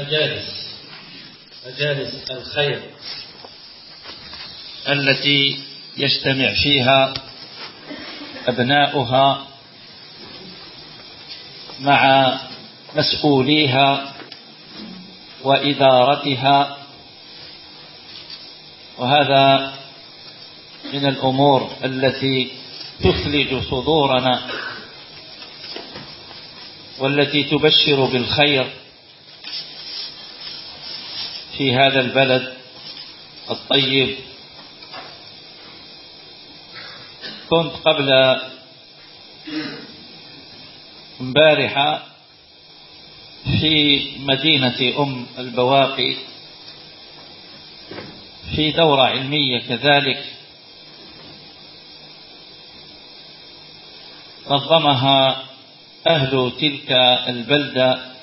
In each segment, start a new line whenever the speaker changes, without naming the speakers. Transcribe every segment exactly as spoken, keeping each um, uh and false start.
مجالس مجالس الخير التي يجتمع فيها أبناؤها مع مسؤوليها وإدارتها، وهذا من الأمور التي تثلج صدورنا والتي تبشر بالخير في هذا البلد الطيب. كنت قبل امبارحة في مدينة أم البواقي في دورة علمية كذلك نظمها أهل تلك البلدة.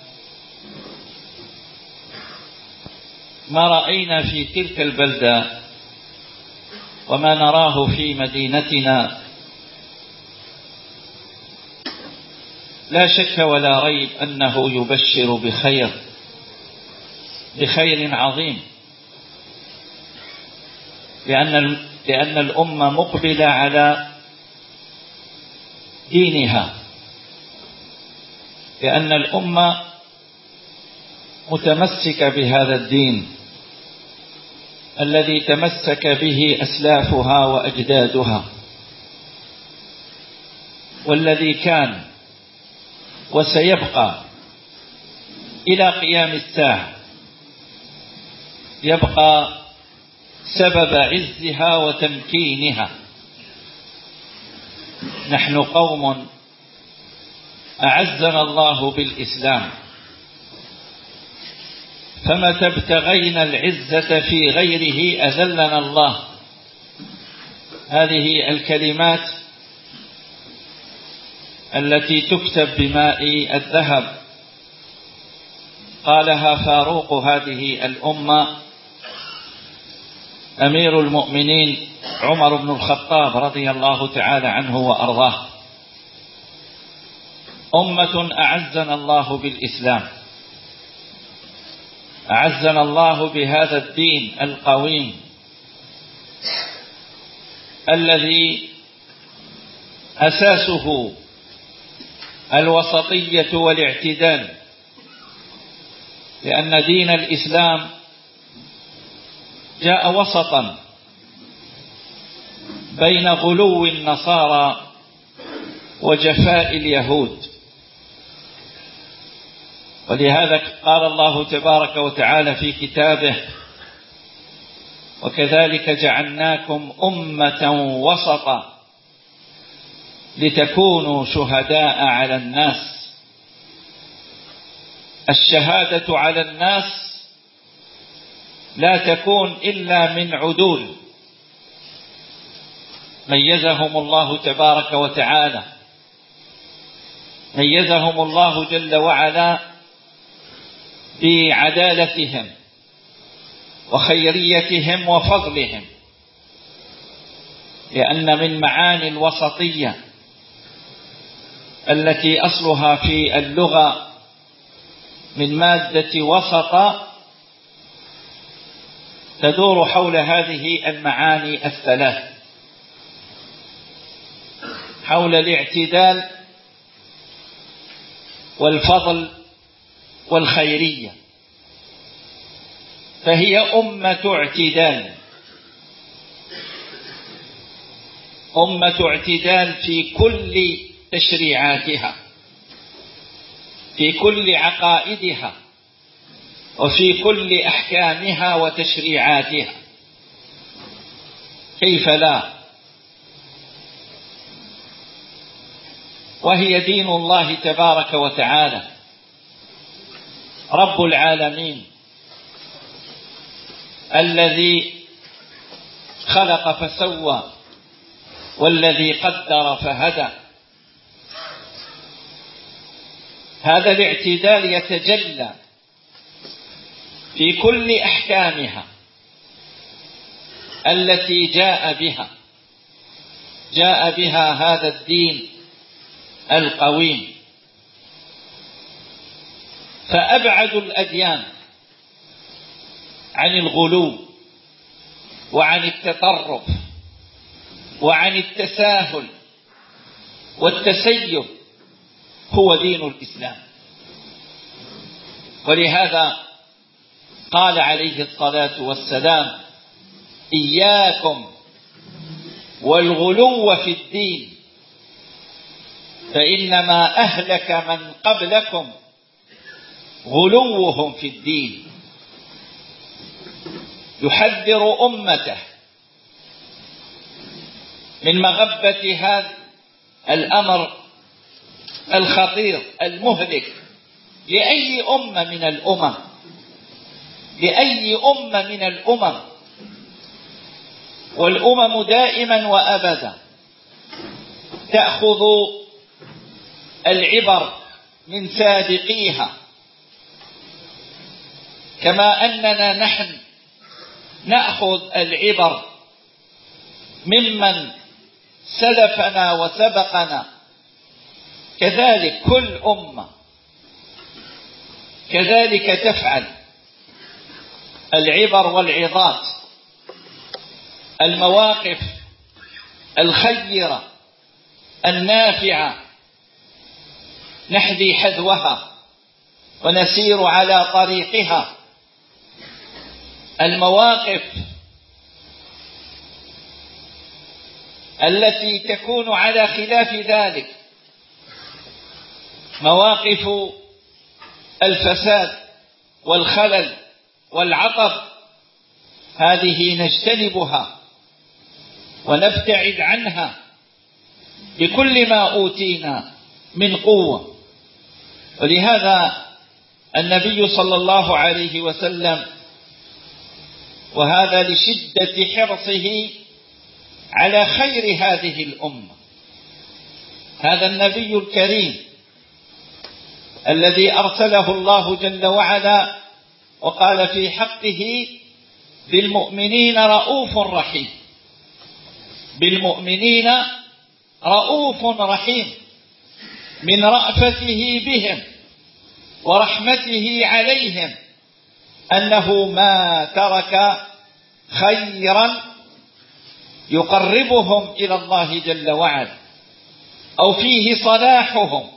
ما رأينا في تلك البلدة وما نراه في مدينتنا لا شك ولا ريب أنه يبشر بخير بخير عظيم، لأن لأن الأمة مقبلة على دينها، لأن الأمة متمسكة بهذا الدين الذي تمسك به أسلافها وأجدادها، والذي كان وسيبقى إلى قيام الساعة، يبقى سبب عزها وتمكينها. نحن قوم أعزنا الله بالإسلام، فمتى ابتغينا العزة في غيره أذلنا الله. هذه الكلمات التي تكتب بماء الذهب قالها فاروق هذه الأمة أمير المؤمنين عمر بن الخطاب رضي الله تعالى عنه وأرضاه: أمة أعزنا الله بالإسلام، أعزنا الله بهذا الدين القويم الذي أساسه الوسطية والاعتدال، لأن دين الإسلام جاء وسطا بين غلو النصارى وجفاء اليهود. ولهذا قال الله تبارك وتعالى في كتابه: وكذلك جعلناكم أمة وسطا لتكونوا شهداء على الناس. الشهادة على الناس لا تكون إلا من عدول ميزهم الله تبارك وتعالى، ميزهم الله جل وعلا بعدالتهم وخيريتهم وفضلهم، لأن من معاني الوسطية التي أصلها في اللغة من مادة وسط تدور حول هذه المعاني الثلاث، حول الاعتدال والفضل والخيرية. فهي أمة اعتدال، أمة اعتدال في كل تشريعاتها، في كل عقائدها، وفي كل أحكامها وتشريعاتها. كيف لا؟ وهي دين الله تبارك وتعالى رب العالمين الذي خلق فسوى والذي قدر فهدى. هذا الاعتدال يتجلى في كل أحكامها التي جاء بها جاء بها هذا الدين القويم. فأبعد الأديان عن الغلو وعن التطرف وعن التساهل والتسيب هو دين الإسلام. ولهذا قال عليه الصلاة والسلام: إياكم والغلو في الدين فإنما أهلك من قبلكم غلوهم في الدين. يحذر أمته من مغبة هذا الأمر الخطير المهلك لأي أمة من الأمم لأي أمة من الأمم والأمم دائما وأبدا تأخذ العبر من سابقيها، كما أننا نحن نأخذ العبر ممن سلفنا وسبقنا، كذلك كل أمة كذلك تفعل. العبر والعظات، المواقف الخيرة النافعة نحذي حذوها ونسير على طريقها. المواقف التي تكون على خلاف ذلك، مواقف الفساد والخلل والعطب، هذه نجتنبها ونبتعد عنها بكل ما أوتينا من قوة. ولهذا النبي صلى الله عليه وسلم، وهذا لشدة حرصه على خير هذه الأمة، هذا النبي الكريم الذي أرسله الله جل وعلا وقال في حقه: بالمؤمنين رؤوف رحيم. بالمؤمنين رؤوف رحيم، من رأفته بهم ورحمته عليهم أنه ما ترك خيرا يقربهم إلى الله جل وعلا، أو فيه صلاحهم،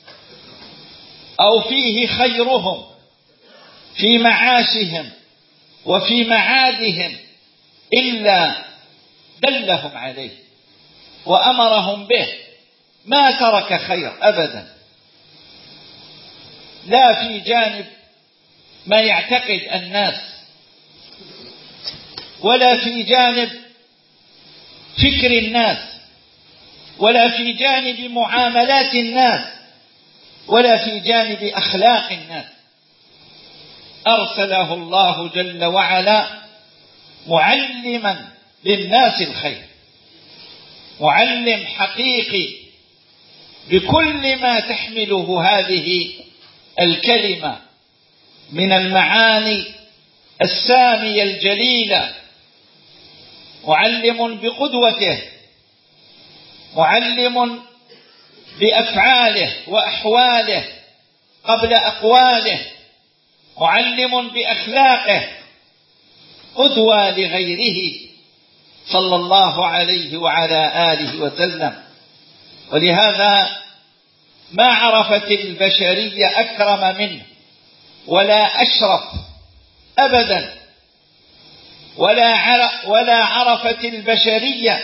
أو فيه خيرهم في معاشهم وفي معادهم، إلا دلهم عليه وأمرهم به. ما ترك خير أبدا، لا في جانب ما يعتقد الناس، ولا في جانب فكر الناس، ولا في جانب معاملات الناس، ولا في جانب أخلاق الناس. أرسله الله جل وعلا معلما للناس الخير، معلم حقيقي بكل ما تحمله هذه الكلمة من المعاني السامية الجليلة، معلم بقدوته، معلم بأفعاله وأحواله قبل أقواله، معلم بأخلاقه، قدوة لغيره صلى الله عليه وعلى آله وسلم. ولهذا ما عرفت البشرية أكرم منه ولا أشرف أبدا، ولا ولا عرفت البشرية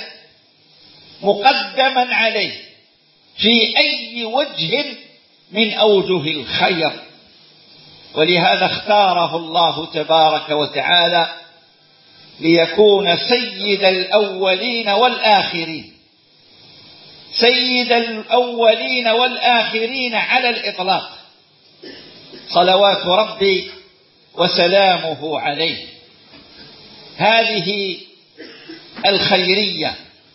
مقدما عليه في أي وجه من أوجه الخير. ولهذا اختاره الله تبارك وتعالى ليكون سيد الأولين والآخرين، سيد الأولين والآخرين على الإطلاق، صلوات ربي وسلامه عليه. هذه الخيرية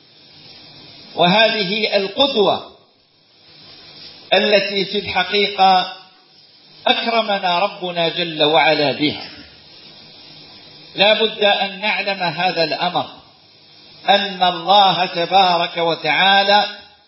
وهذه القدوة التي في الحقيقة أكرمنا ربنا جل وعلا بها. لا بد أن نعلم هذا الأمر، أن الله تبارك وتعالى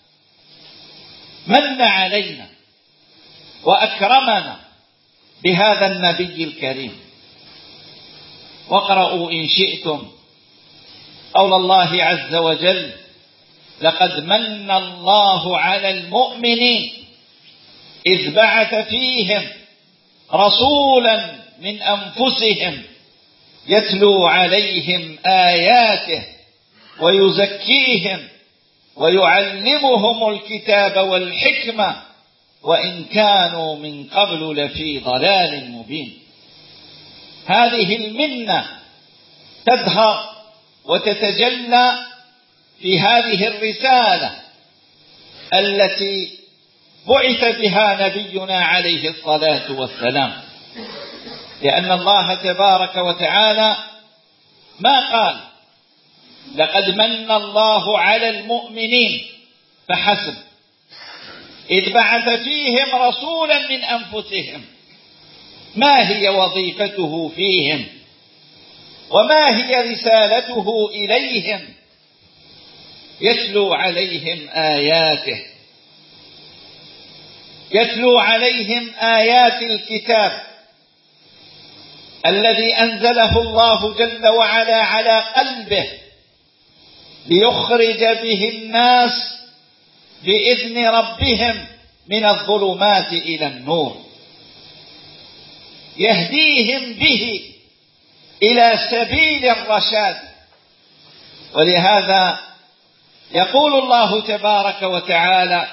من علينا وأكرمنا بهذا النبي الكريم. واقرأوا إن شئتم قول الله عز وجل: لقد من الله على المؤمنين إذ بعث فيهم رسولا من أنفسهم يتلو عليهم آياته ويزكيهم ويعلمهم الكتاب والحكمة وإن كانوا من قبل لفي ضلال مبين. هذه المنة تظهر وتتجلى في هذه الرسالة التي بعث بها نبينا عليه الصلاة والسلام، لأن الله تبارك وتعالى ما قال لقد من الله على المؤمنين فحسب، إذ بعث فيهم رسولا من أنفسهم. ما هي وظيفته فيهم وما هي رسالته إليهم؟ يتلو عليهم آياته، يتلو عليهم آيات الكتاب الذي أنزله الله جل وعلا على قلبه ليخرج به الناس بإذن ربهم من الظلمات إلى النور، يهديهم به إلى سبيل الرشاد. ولهذا يقول الله تبارك وتعالى: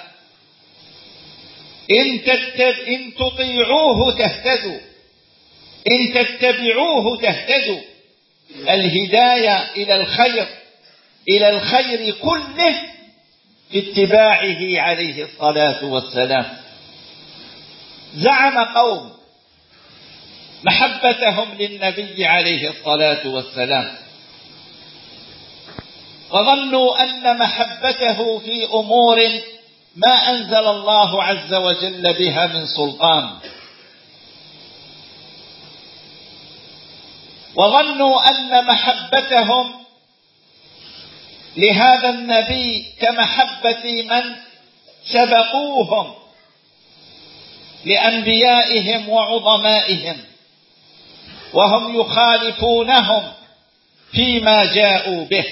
إن, تتب إن تطيعوه تهتدوا، إن تتبعوه تهتدوا. الهداية إلى الخير، إلى الخير كله باتباعه عليه الصلاة والسلام. زعم قوم محبتهم للنبي عليه الصلاة والسلام وظنوا أن محبته في أمور ما أنزل الله عز وجل بها من سلطان، وظنوا أن محبتهم لهذا النبي كمحبة من سبقوهم لأنبيائهم وعظمائهم، وهم يخالفونهم فيما جاءوا به.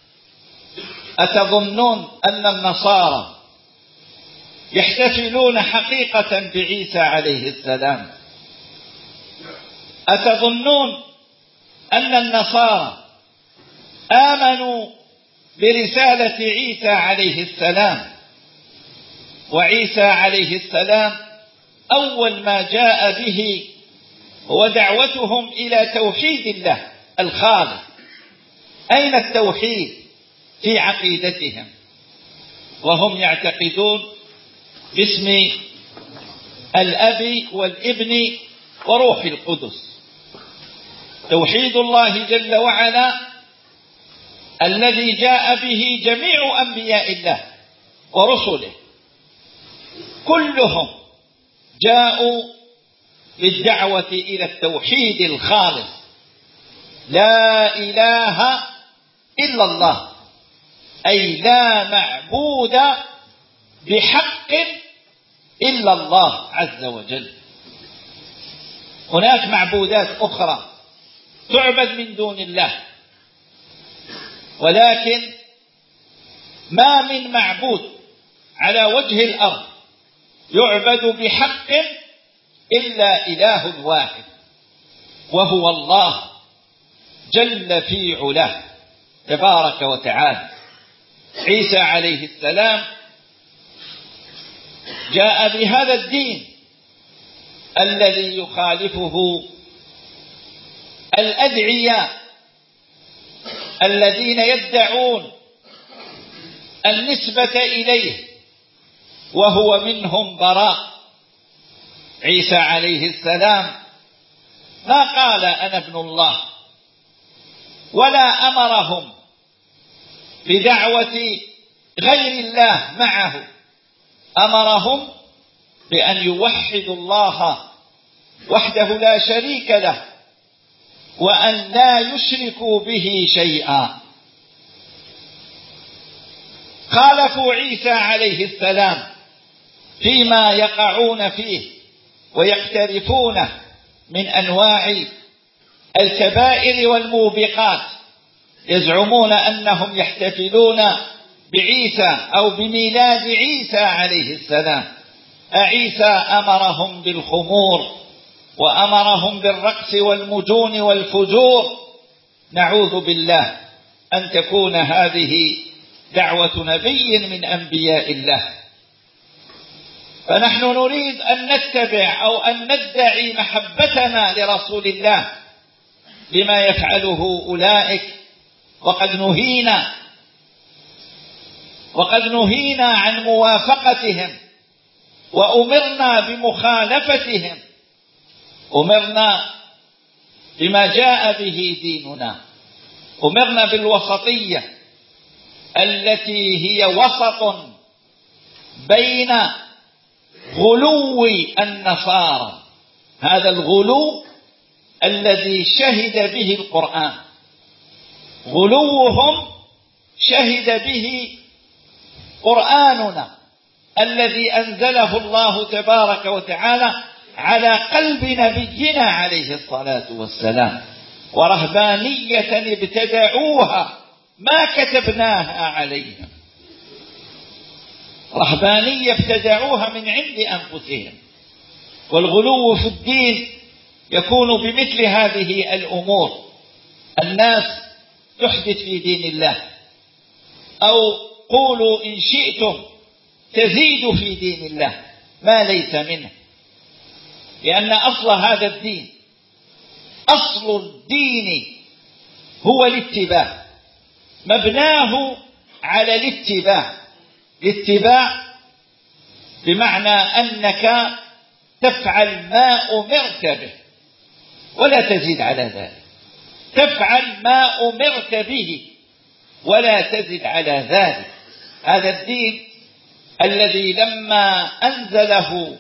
أتظنون أن النصارى يحتفلون حقيقة بعيسى عليه السلام؟ أتظنون أن النصارى آمنوا برسالة عيسى عليه السلام؟ وعيسى عليه السلام أول ما جاء به هو دعوتهم إلى توحيد الله الخالق. أين التوحيد في عقيدتهم؟ وهم يعتقدون باسم الأب والابن وروح القدس. توحيد الله جل وعلا الذي جاء به جميع أنبياء الله ورسله، كلهم جاءوا بالدعوة إلى التوحيد الخالص، لا إله إلا الله، أي لا معبود بحق إلا الله عز وجل. هناك معبودات أخرى تعبد من دون الله، ولكن ما من معبود على وجه الأرض يعبد بحق إلا إله واحد، وهو الله جل في علاه تبارك وتعالى. عيسى عليه السلام جاء بهذا الدين الذي يخالفه الأدعياء الذين يدعون النسبة إليه وهو منهم براء. عيسى عليه السلام ما قال أنا ابن الله، ولا أمرهم بدعوة غير الله معه، أمرهم بأن يوحدوا الله وحده لا شريك له وأن لا يشركوا به شيئا. خالفوا عيسى عليه السلام فيما يقعون فيه ويقترفونه من أنواع الكبائر والموبقات، يزعمون أنهم يحتفلون بعيسى أو بميلاد عيسى عليه السلام. أعيسى أمرهم بالخمور وأمرهم بالرقص والمجون والفجور. نعوذ بالله أن تكون هذه دعوة نبي من أنبياء الله. فنحن نريد أن نتبع أو أن ندعي محبتنا لرسول الله بما يفعله أولئك، وقد نهينا وقد نهينا عن موافقتهم وأمرنا بمخالفتهم. أمرنا بما جاء به ديننا، أمرنا بالوسطية التي هي وسط بين غلو النصارى، هذا الغلو الذي شهد به القرآن، غلوهم شهد به قرآننا الذي أنزله الله تبارك وتعالى على قلب نبينا عليه الصلاة والسلام، ورهبانية ابتدعوها ما كتبناها عليهم، رهبانية ابتدعوها من عند أنفسهم. والغلو في الدين يكون بمثل هذه الأمور، الناس تحدث في دين الله، أو قولوا إن شئتم تزيد في دين الله ما ليس منه، لأن أصل هذا الدين، أصل الدين هو الاتباع، مبناه على الاتباع. الاتباع بمعنى أنك تفعل ما أمرت به ولا تزيد على ذلك، تفعل ما أمرت به ولا تزد على ذلك. هذا الدين الذي لما أنزله،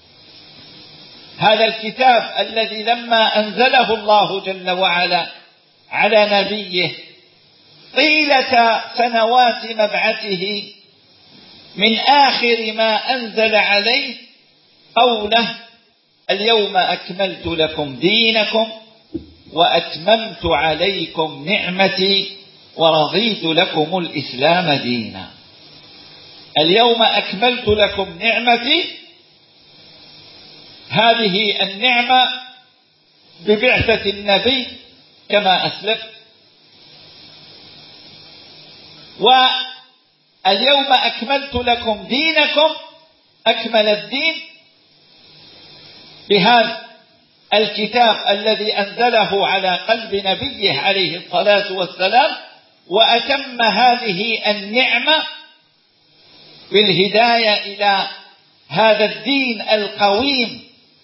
هذا الكتاب الذي لما أنزله الله جل وعلا على نبيه طيلة سنوات مبعثه، من آخر ما أنزل عليه قوله: اليوم أكملت لكم دينكم وأتممت عليكم نعمتي ورضيت لكم الإسلام دينا. اليوم أكملت لكم نعمتي، هذه النعمة ببعثة النبي كما أسلفت، واليوم أكملت لكم دينكم، أكمل الدين بهذا الكتاب الذي أنزله على قلب نبيه عليه الصلاة والسلام، وأتم هذه النعمة بالهداية إلى هذا الدين القويم،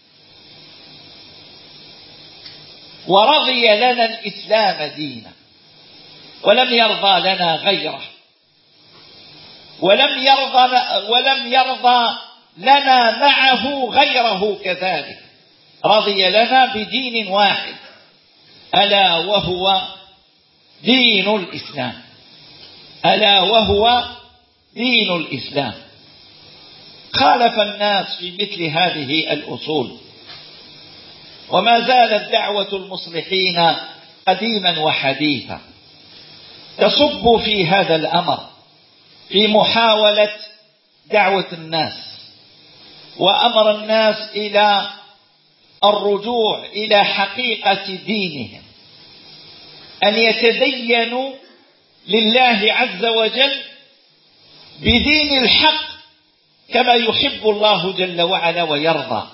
ورضي لنا الإسلام دينا ولم يرضى لنا غيره، ولم يرضى ولم يرضى لنا معه غيره كذلك، رضي لنا بدين واحد ألا وهو دين الإسلام، ألا وهو دين الإسلام. خالف الناس في مثل هذه الأصول، وما زالت دعوة المصلحين قديما وحديثا تصب في هذا الأمر، في محاولة دعوة الناس وأمر الناس إلى الرجوع إلى حقيقة دينهم، أن يتدينوا لله عز وجل بدين الحق كما يحب الله جل وعلا ويرضى.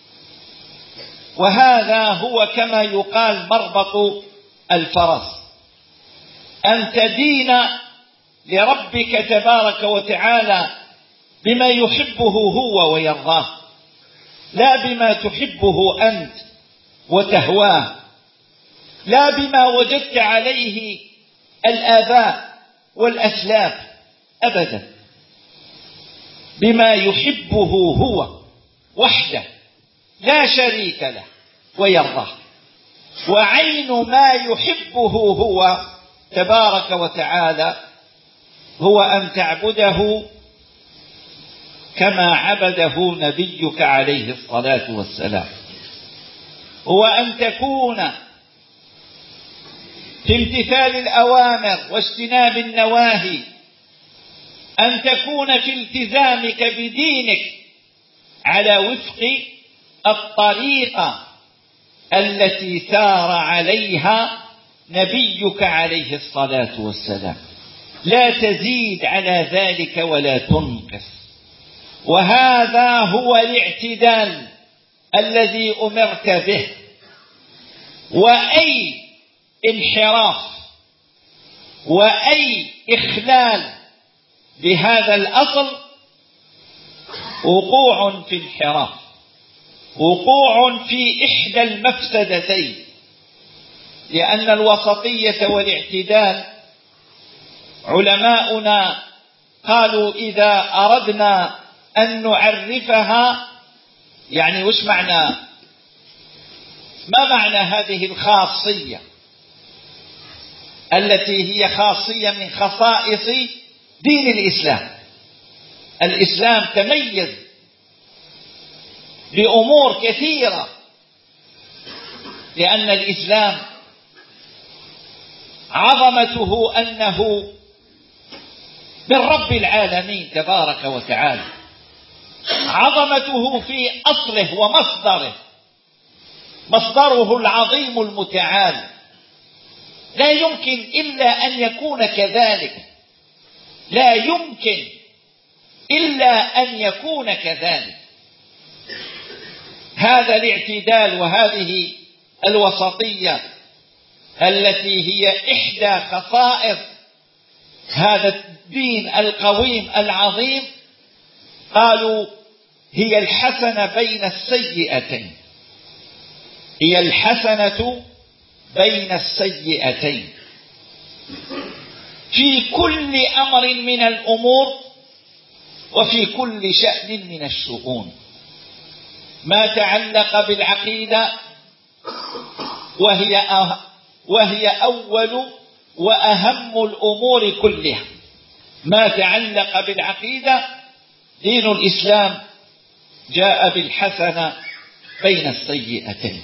وهذا هو كما يقال مربط الفرس، أن تدين لربك تبارك وتعالى بما يحبه هو ويرضاه، لا بما تحبه أنت وتهواه، لا بما وجدت عليه الآباء والأسلاف أبدا، بما يحبه هو وحده لا شريك له ويرضاه. وعين ما يحبه هو تبارك وتعالى هو أن تعبده كما عبده نبيك عليه الصلاة والسلام، هو أن تكون في امتثال الأوامر واجتناب النواهي، أن تكون في التزامك بدينك على وفق الطريقة التي سار عليها نبيك عليه الصلاة والسلام، لا تزيد على ذلك ولا تنقص. وهذا هو الاعتدال الذي أمرت به. وأي انحراف وأي إخلال بهذا الأصل وقوع في انحراف، وقوع في إحدى المفسدتين، لأن الوسطية والاعتدال علماؤنا قالوا إذا أردنا أن نعرفها، يعني وش معنى ما معنى هذه الخاصية التي هي خاصية من خصائص دين الإسلام؟ الإسلام تميز بأمور كثيرة، لأن الإسلام عظمته أنه من رب العالمين تبارك وتعالى، عظمته في أصله ومصدره، مصدره العظيم المتعال، لا يمكن إلا أن يكون كذلك، لا يمكن إلا أن يكون كذلك. هذا الاعتدال وهذه الوسطية التي هي إحدى خصائص هذا الدين القويم العظيم، قالوا هي الحسنة بين السيئتين، هي الحسنة بين السيئتين في كل أمر من الأمور وفي كل شأن من الشؤون. ما تعلق بالعقيدة وهي وهي أول وأهم الأمور كلها، ما تعلق بالعقيدة دين الإسلام جاء بالحسنة بين السيئتين،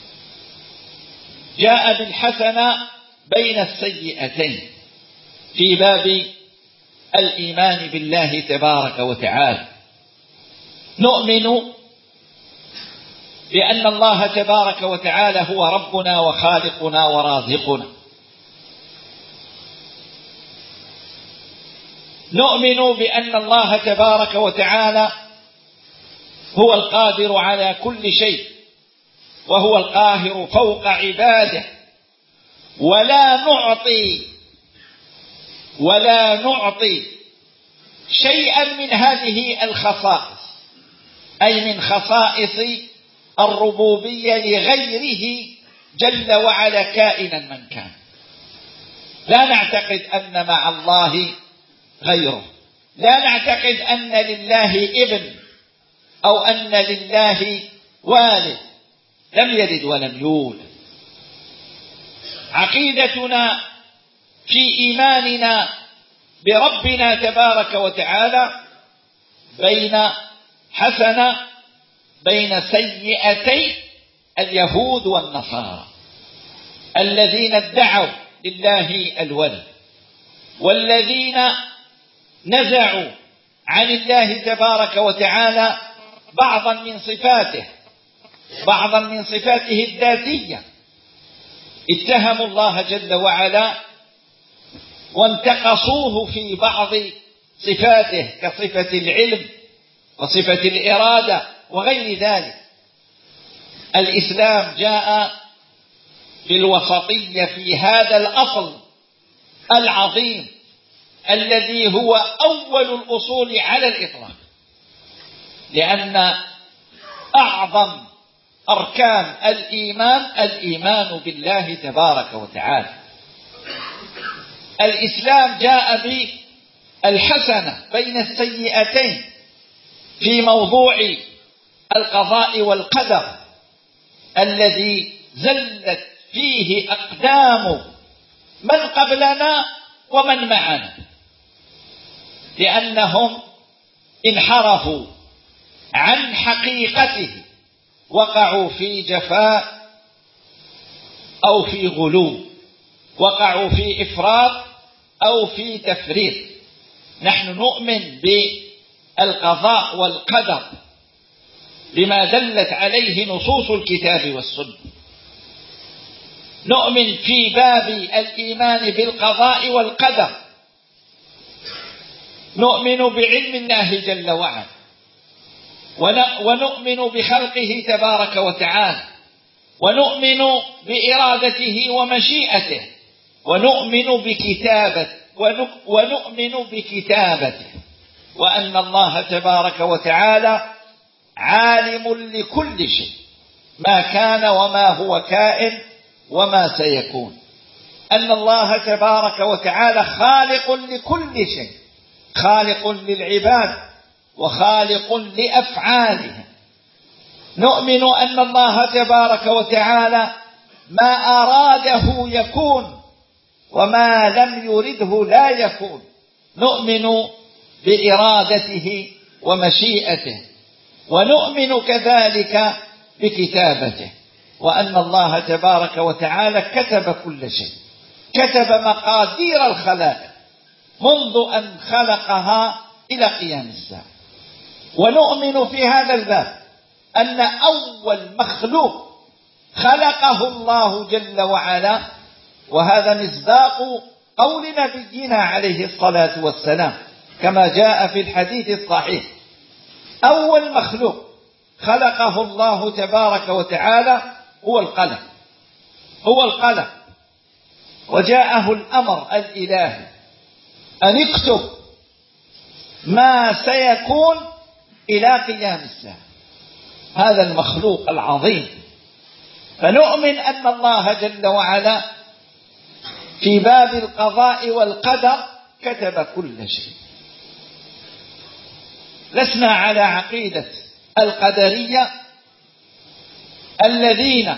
جاء بالحسنة بين السيئتين في باب الإيمان بالله تبارك وتعالى. نؤمن بأن الله تبارك وتعالى هو ربنا وخالقنا ورازقنا، نؤمن بأن الله تبارك وتعالى هو القادر على كل شيء، وهو القاهر فوق عباده، ولا نعطي ولا نعطي شيئا من هذه الخصائص، أي من خصائص الربوبية لغيره جل وعلا كائنا من كان. لا نعتقد أن مع الله غيره، لا نعتقد أن لله ابن أو أن لله والد، لم يلد ولم يولد. عقيدتنا في إيماننا بربنا تبارك وتعالى بين حسنة بين سيئتي اليهود والنصارى الذين ادعوا لله الولد، والذين نزعوا عن الله تبارك وتعالى بعضا من صفاته، بعضا من صفاته الذاتية. اتهموا الله جل وعلا وانتقصوه في بعض صفاته كصفة العلم وصفة الإرادة وغير ذلك. الإسلام جاء بالوسطية في هذا الأصل العظيم الذي هو أول الأصول على الإطلاق، لأن أعظم أركان الإيمان الإيمان بالله تبارك وتعالى. الإسلام جاء بالحسنة بين السيئتين في موضوع القضاء والقدر الذي زلت فيه أقدام من قبلنا ومن معنا، لأنهم انحرفوا عن حقيقته، وقعوا في جفاء أو في غلو. وقعوا في إفراط أو في تفريط. نحن نؤمن بالقضاء والقدر بما دلت عليه نصوص الكتاب والسنة. نؤمن في باب الإيمان بالقضاء والقدر، نؤمن بعلم الله جل وعلا، ونؤمن بخلقه تبارك وتعالى، ونؤمن بإرادته ومشيئته، ونؤمن بكتابته ونؤمن بكتابته وأن الله تبارك وتعالى عالم لكل شيء، ما كان وما هو كائن وما سيكون. أن الله تبارك وتعالى خالق لكل شيء، خالق للعباد وخالق لأفعالهم. نؤمن أن الله تبارك وتعالى ما أراده يكون، وما لم يرده لا يكون. نؤمن بإرادته ومشيئته، ونؤمن كذلك بكتابته، وأن الله تبارك وتعالى كتب كل شيء، كتب مقادير الخلائق منذ أن خلقها إلى قيام الساعة. ونؤمن في هذا الباب أن أول مخلوق خلقه الله جل وعلا، وهذا مصداق قول نبينا عليه الصلاة والسلام كما جاء في الحديث الصحيح: أول مخلوق خلقه الله تبارك وتعالى هو القلم، هو القلم. وجاءه الأمر الإلهي أن اكتب ما سيكون إلى قيام الساعة. هذا المخلوق العظيم. فنؤمن أن الله جل وعلا في باب القضاء والقدر كتب كل شيء. لسنا على عقيدة القدرية الذين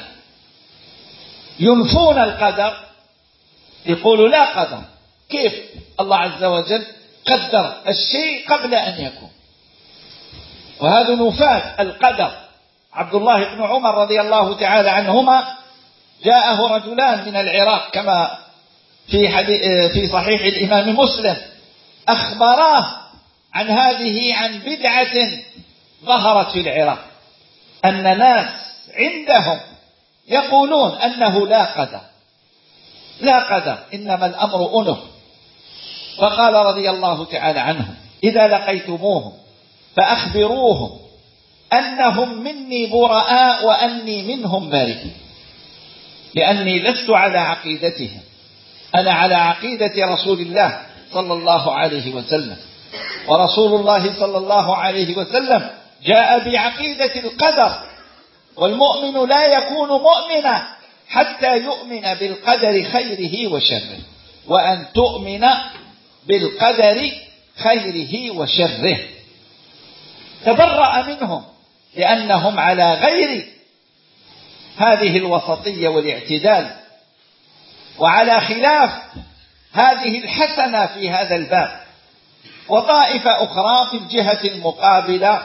ينفون القدر، يقولوا لا قدر، كيف الله عز وجل قدر الشيء قبل أن يكون. وهذا نفاة القدر. عبد الله بن عمر رضي الله تعالى عنهما جاءه رجلان من العراق كما في في صحيح الإمام مسلم، أخبراه عن هذه عن بدعة ظهرت في العراق، أن ناس عندهم يقولون أنه لا قدر، لا قدر، إنما الأمر أنه. فقال رضي الله تعالى عنهم: إذا لقيتموهم فأخبروهم أنهم مني براء وأني منهم بريء، لأني لست على عقيدتهم، أنا على عقيدة رسول الله صلى الله عليه وسلم. ورسول الله صلى الله عليه وسلم جاء بعقيدة القدر، والمؤمن لا يكون مؤمنا حتى يؤمن بالقدر خيره وشره، وأن تؤمن بالقدر خيره وشره. تبرأ منهم لأنهم على غير هذه الوسطية والاعتدال، وعلى خلاف هذه الحسنة في هذا الباب. وطائفة أخرى في الجهة المقابلة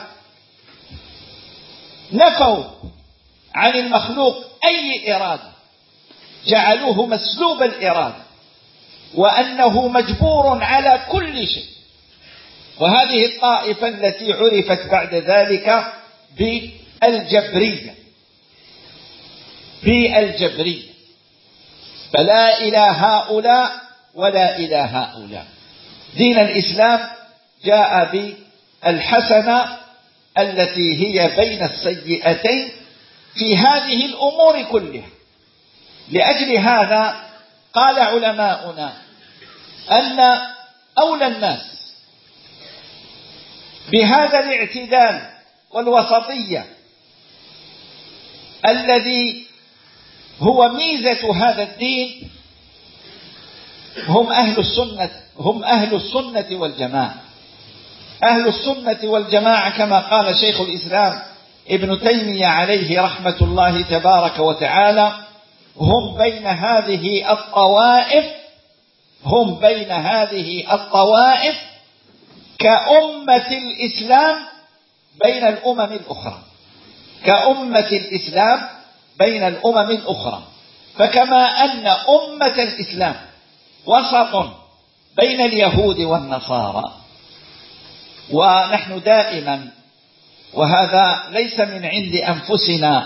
نفوا عن المخلوق أي إرادة، جعلوه مسلوب الإرادة، وأنه مجبور على كل شيء. وهذه الطائفة التي عرفت بعد ذلك بالجبرية، بالجبرية. فلا إلى هؤلاء ولا إلى هؤلاء. دين الإسلام جاء بالحسنة التي هي بين السيئتين في هذه الأمور كلها. لأجل هذا قال علماؤنا أن أولى الناس بهذا الاعتدال والوسطية الذي هو ميزة هذا الدين هم أهل السنة، هم أهل السنة والجماعة. أهل السنة والجماعة كما قال شيخ الإسلام ابن تيمية عليه رحمة الله تبارك وتعالى: هم بين هذه الطوائف هم بين هذه الطوائف كأمة الإسلام بين الأمم الأخرى، كأمة الإسلام بين الأمم الأخرى. فكما أن أمة الإسلام وسط بين اليهود والنصارى، ونحن دائما، وهذا ليس من عند أنفسنا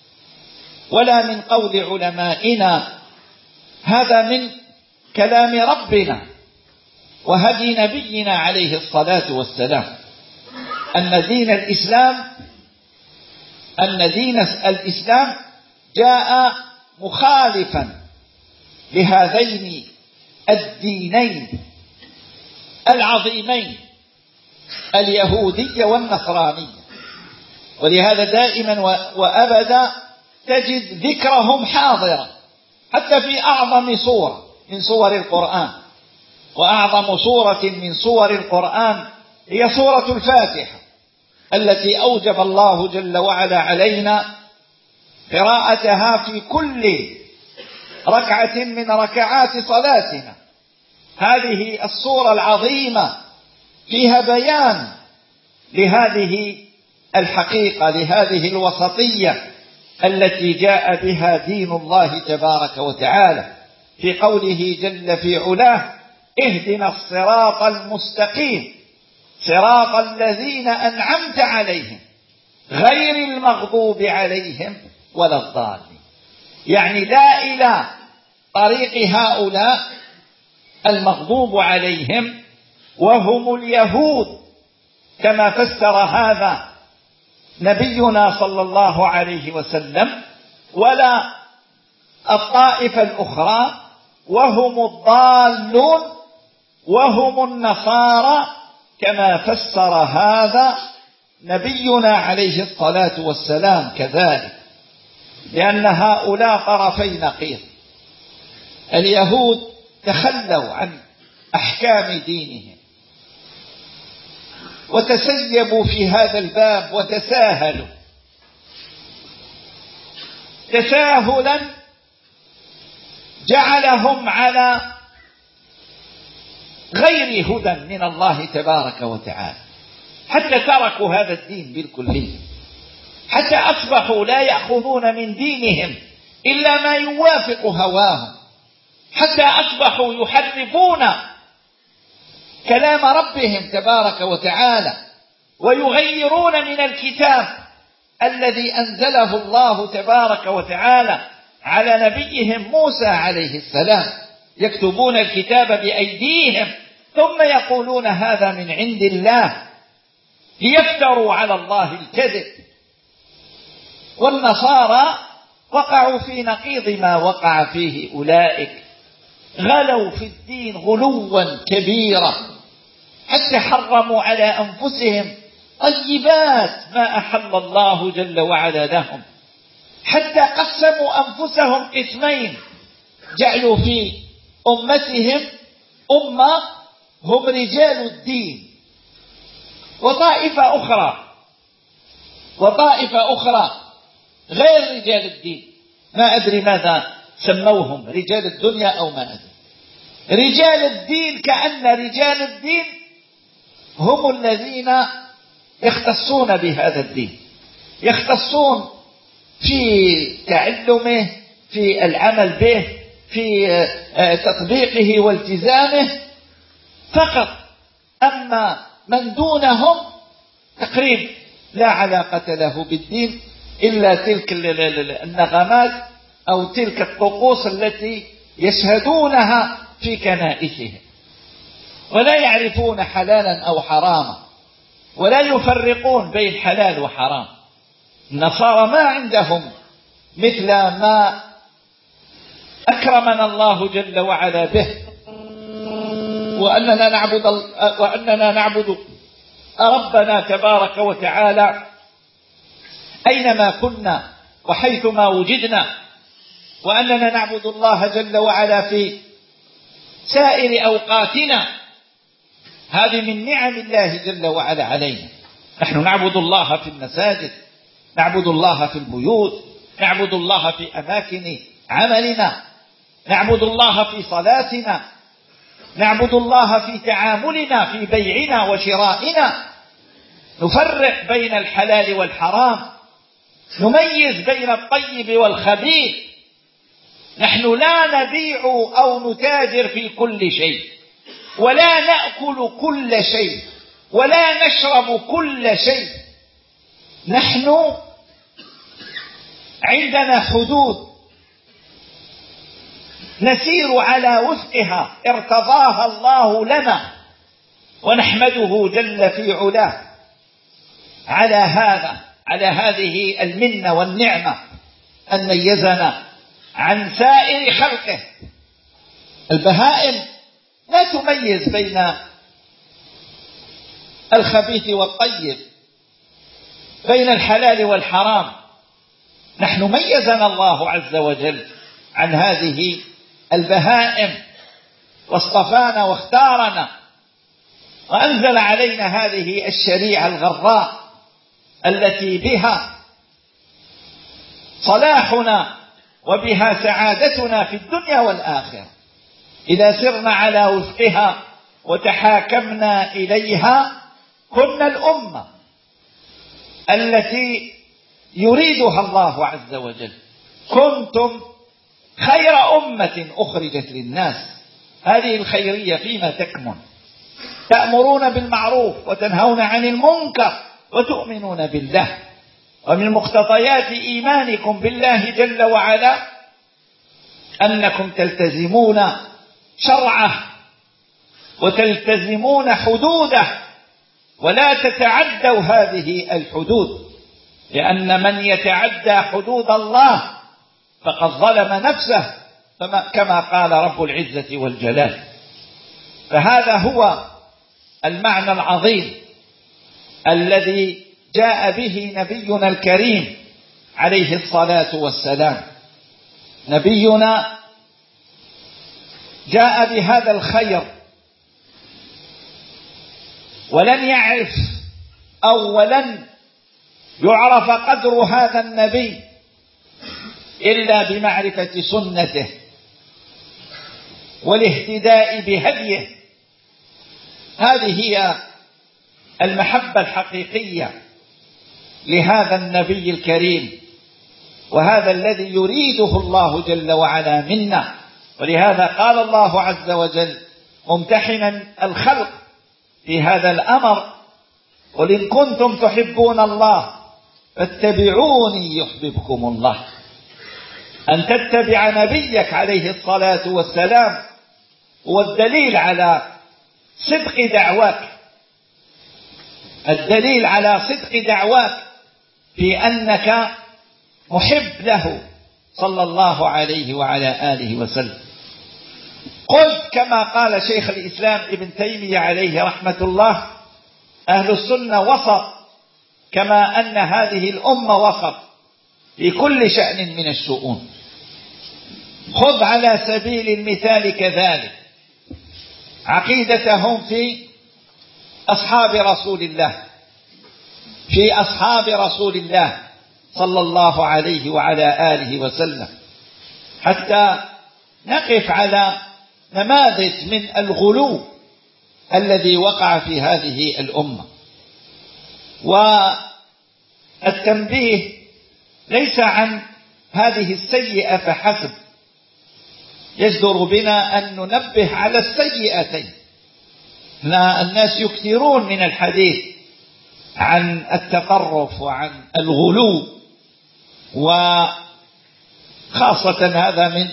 ولا من قول علمائنا، هذا من كلام ربنا وهدي نبينا عليه الصلاة والسلام، أن دين الإسلام أن دين الإسلام جاء مخالفا لهذين الدينين العظيمين اليهودية والنصرانية. ولهذا دائما وأبدا تجد ذكرهم حاضرا حتى في أعظم سورة من سور القرآن، وأعظم سورة من سور القرآن هي سورة الفاتحة التي أوجب الله جل وعلا علينا قراءتها في كل ركعة من ركعات صلاتنا. هذه السورة العظيمة فيها بيان لهذه الحقيقة، لهذه الوسطية التي جاء بها دين الله تبارك وتعالى، في قوله جل في علاه: اهدنا الصراط المستقيم صراط الذين أنعمت عليهم غير المغضوب عليهم ولا الضالين. يعني لا إلى طريق هؤلاء المغضوب عليهم وهم اليهود كما فسر هذا نبينا صلى الله عليه وسلم، ولا الطائفة الأخرى وهم الضالون وهم النصارى كما فسر هذا نبينا عليه الصلاة والسلام كذلك، لأن هؤلاء طرفي نقيض. اليهود تخلوا عن أحكام دينهم وتسيبوا في هذا الباب وتساهلوا تساهلا جعلهم على غير هدى من الله تبارك وتعالى، حتى تركوا هذا الدين بالكلية، حتى أصبحوا لا يأخذون من دينهم إلا ما يوافق هواهم، حتى أصبحوا يحرفون كلام ربهم تبارك وتعالى ويغيرون من الكتاب الذي أنزله الله تبارك وتعالى على نبيهم موسى عليه السلام. يكتبون الكتاب بأيديهم ثم يقولون هذا من عند الله ليفتروا على الله الكذب. والنصارى وقعوا في نقيض ما وقع فيه أولئك، غلوا في الدين غلوا كبيرا حتى حرموا على أنفسهم طيبات ما أحل الله جل وعلا لهم، حتى قسموا أنفسهم قسمين، جعلوا في أمتهم أمة هم رجال الدين، وطائفة أخرى وطائفة أخرى غير رجال الدين، ما أدري ماذا سموهم، رجال الدنيا أو ما أدري. رجال الدين كأن رجال الدين هم الذين يختصون بهذا الدين، يختصون في تعلمه، في العمل به، في تطبيقه والتزامه فقط. أما من دونهم تقريب لا علاقة له بالدين إلا تلك النغمات أو تلك الطقوس التي يشهدونها في كنائسهم، ولا يعرفون حلالا أو حراما، ولا يفرقون بين حلال وحرام. النصارى ما عندهم مثل ما أكرمنا الله جل وعلا به، وأننا نعبد وأننا نعبد ربنا تبارك وتعالى أينما كنا وحيثما وجدنا، وأننا نعبد الله جل وعلا في سائر أوقاتنا. هذه من نعم الله جل وعلا علينا. نحن نعبد الله في المساجد، نعبد الله في البيوت، نعبد الله في أماكن عملنا، نعبد الله في صلاتنا، نعبد الله في تعاملنا في بيعنا وشرائنا، نفرق بين الحلال والحرام، نميز بين الطيب والخبيث، نحن لا نبيع أو نتاجر في كل شيء، ولا نأكل كل شيء، ولا نشرب كل شيء. نحن عندنا حدود نسير على وفقها ارتضاها الله لنا، ونحمده جل في علاه على هذا، على هذه المنة والنعمة أن ميزنا عن سائر خلقه. البهائم لا تميز بين الخبيث والطيب، بين الحلال والحرام. نحن ميزنا الله عز وجل عن هذه البهائم، واصطفانا واختارنا، وأنزل علينا هذه الشريعة الغراء التي بها صلاحنا وبها سعادتنا في الدنيا والآخرة. إذا سرنا على وفقها وتحاكمنا إليها كنا الأمة التي يريدها الله عز وجل. كنتم خير أمة أخرجت للناس. هذه الخيرية فيما تكمن: تأمرون بالمعروف وتنهون عن المنكر وتؤمنون بالله. ومن مقتضيات إيمانكم بالله جل وعلا أنكم تلتزمون شرعه وتلتزمون حدوده، ولا تتعدوا هذه الحدود، لأن من يتعدى حدود الله فقد ظلم نفسه، كما قال رب العزة والجلال. فهذا هو المعنى العظيم الذي جاء به نبينا الكريم عليه الصلاة والسلام. نبينا جاء بهذا الخير، ولن يعرف أو ولن يعرف قدر هذا النبي إلا بمعرفة سنته والاهتداء بهديه. هذه هي المحبة الحقيقية لهذا النبي الكريم، وهذا الذي يريده الله جل وعلا منا. ولهذا قال الله عز وجل ممتحنا الخلق في هذا الأمر: قل إن كنتم تحبون الله فاتبعوني يحببكم الله. أن تتبع نبيك عليه الصلاة والسلام هو الدليل على صدق دعواك، الدليل على صدق دعواك في أنك محب له صلى الله عليه وعلى آله وسلم. قلت كما قال شيخ الإسلام ابن تيمية عليه رحمة الله: أهل السنة وسط، كما أن هذه الأمة وسط في كل شأن من الشؤون. خذ على سبيل المثال كذلك عقيدتهم في أصحاب رسول الله، في أصحاب رسول الله صلى الله عليه وعلى آله وسلم، حتى نقف على نماذج من الغلو الذي وقع في هذه الأمة. والتنبيه ليس عن هذه السيئة فحسب، يجدر بنا أن ننبه على السيئتين. الناس يكثرون من الحديث عن التطرف وعن الغلو، وخاصة هذا من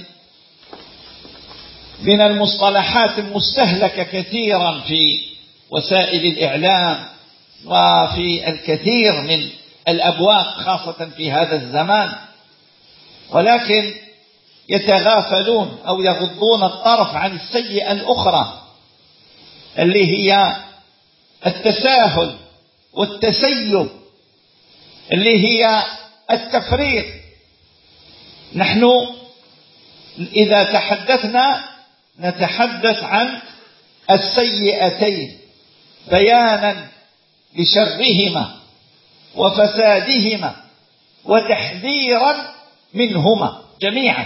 من المصطلحات المستهلكة كثيرا في وسائل الإعلام وفي الكثير من الأبواب خاصة في هذا الزمان، ولكن يتغافلون أو يغضون الطرف عن السيئة الأخرى اللي هي التساهل والتسيب، اللي هي التفريط. نحن إذا تحدثنا نتحدث عن السيئتين بيانا لشرهما وفسادهما وتحذيرا منهما جميعا.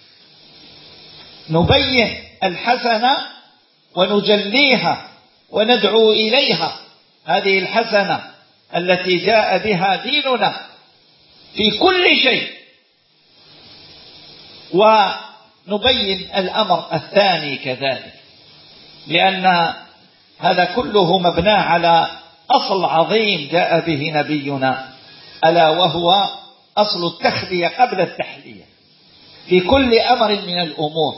نبين الحسنة ونجليها وندعو إليها، هذه الحسنة التي جاء بها ديننا في كل شيء، نبين الأمر الثاني كذلك، لأن هذا كله مبنى على أصل عظيم جاء به نبينا، ألا وهو أصل التخلية قبل التحلية في كل أمر من الأمور،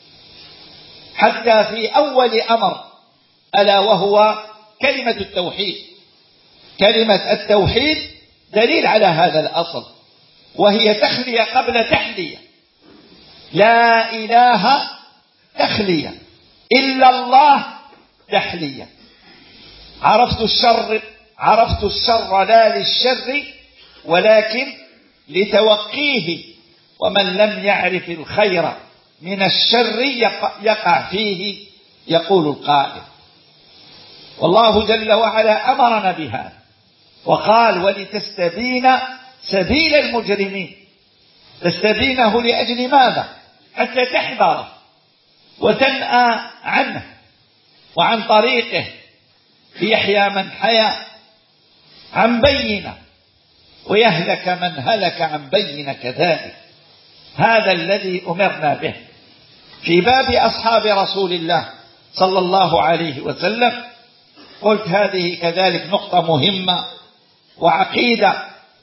حتى في أول أمر ألا وهو كلمة التوحيد. كلمة التوحيد دليل على هذا الأصل، وهي تخلية قبل تحلية. لا إله تخلية، إلا الله تحلية. عرفت الشر عرفت الشر لا للشر ولكن لتوقيه، ومن لم يعرف الخير من الشر يقع فيه، يقول القائل. والله جل وعلا أمرنا بهذا وقال: ولتستبين سبيل المجرمين. تستبينه لأجل ماذا؟ حتى تحذره وتنأى عنه وعن طريقه، ليحيى من حيا عن بينه ويهلك من هلك عن بينه كذلك. هذا الذي أمرنا به. في باب أصحاب رسول الله صلى الله عليه وسلم قلت هذه كذلك نقطة مهمة وعقيدة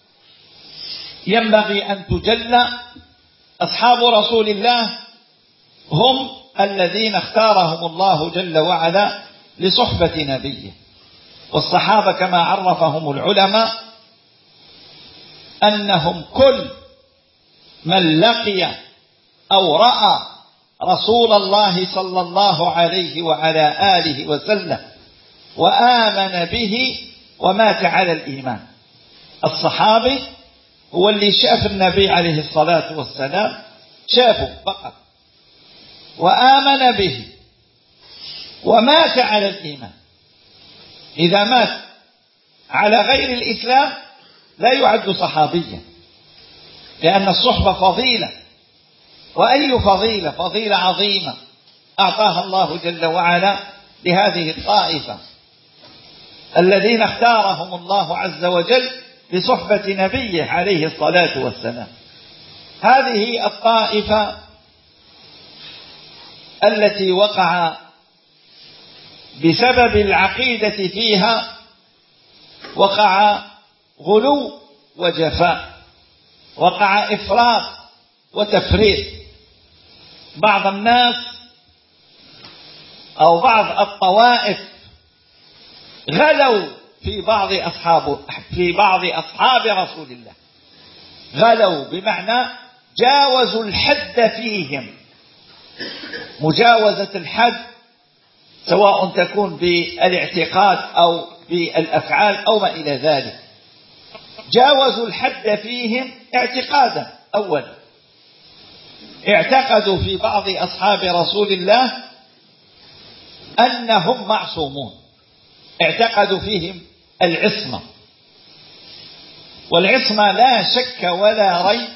ينبغي أن تجلى. أصحاب رسول الله هم الذين اختارهم الله جل وعلا لصحبة نبيه، والصحابة كما عرفهم العلماء أنهم كل من لقي أو رأى رسول الله صلى الله عليه وعلى آله وسلم وآمن به ومات على الإيمان. الصحابي هو اللي شاف النبي عليه الصلاة والسلام، شافه فقط وآمن به ومات على الإيمان. إذا مات على غير الإسلام لا يعد صحابيا، لأن الصحبة فضيلة، وأي فضيلة؟ فضيلة عظيمة أعطاها الله جل وعلا لهذه الطائفة الذين اختارهم الله عز وجل لصحبة نبيه عليه الصلاة والسلام. هذه الطائفة التي وقع بسبب العقيدة فيها وقع غلو وجفاء، وقع إفراط وتفريط. بعض الناس أو بعض الطوائف غلوا في بعض أصحاب في بعض أصحاب رسول الله. غلوا بمعنى جاوزوا الحد فيهم. مجاوزة الحد سواء تكون بالاعتقاد أو بالأفعال أو ما إلى ذلك. جاوزوا الحد فيهم اعتقادا. أولا اعتقدوا في بعض أصحاب رسول الله أنهم معصومون، اعتقدوا فيهم العصمة، والعصمة لا شك ولا ريب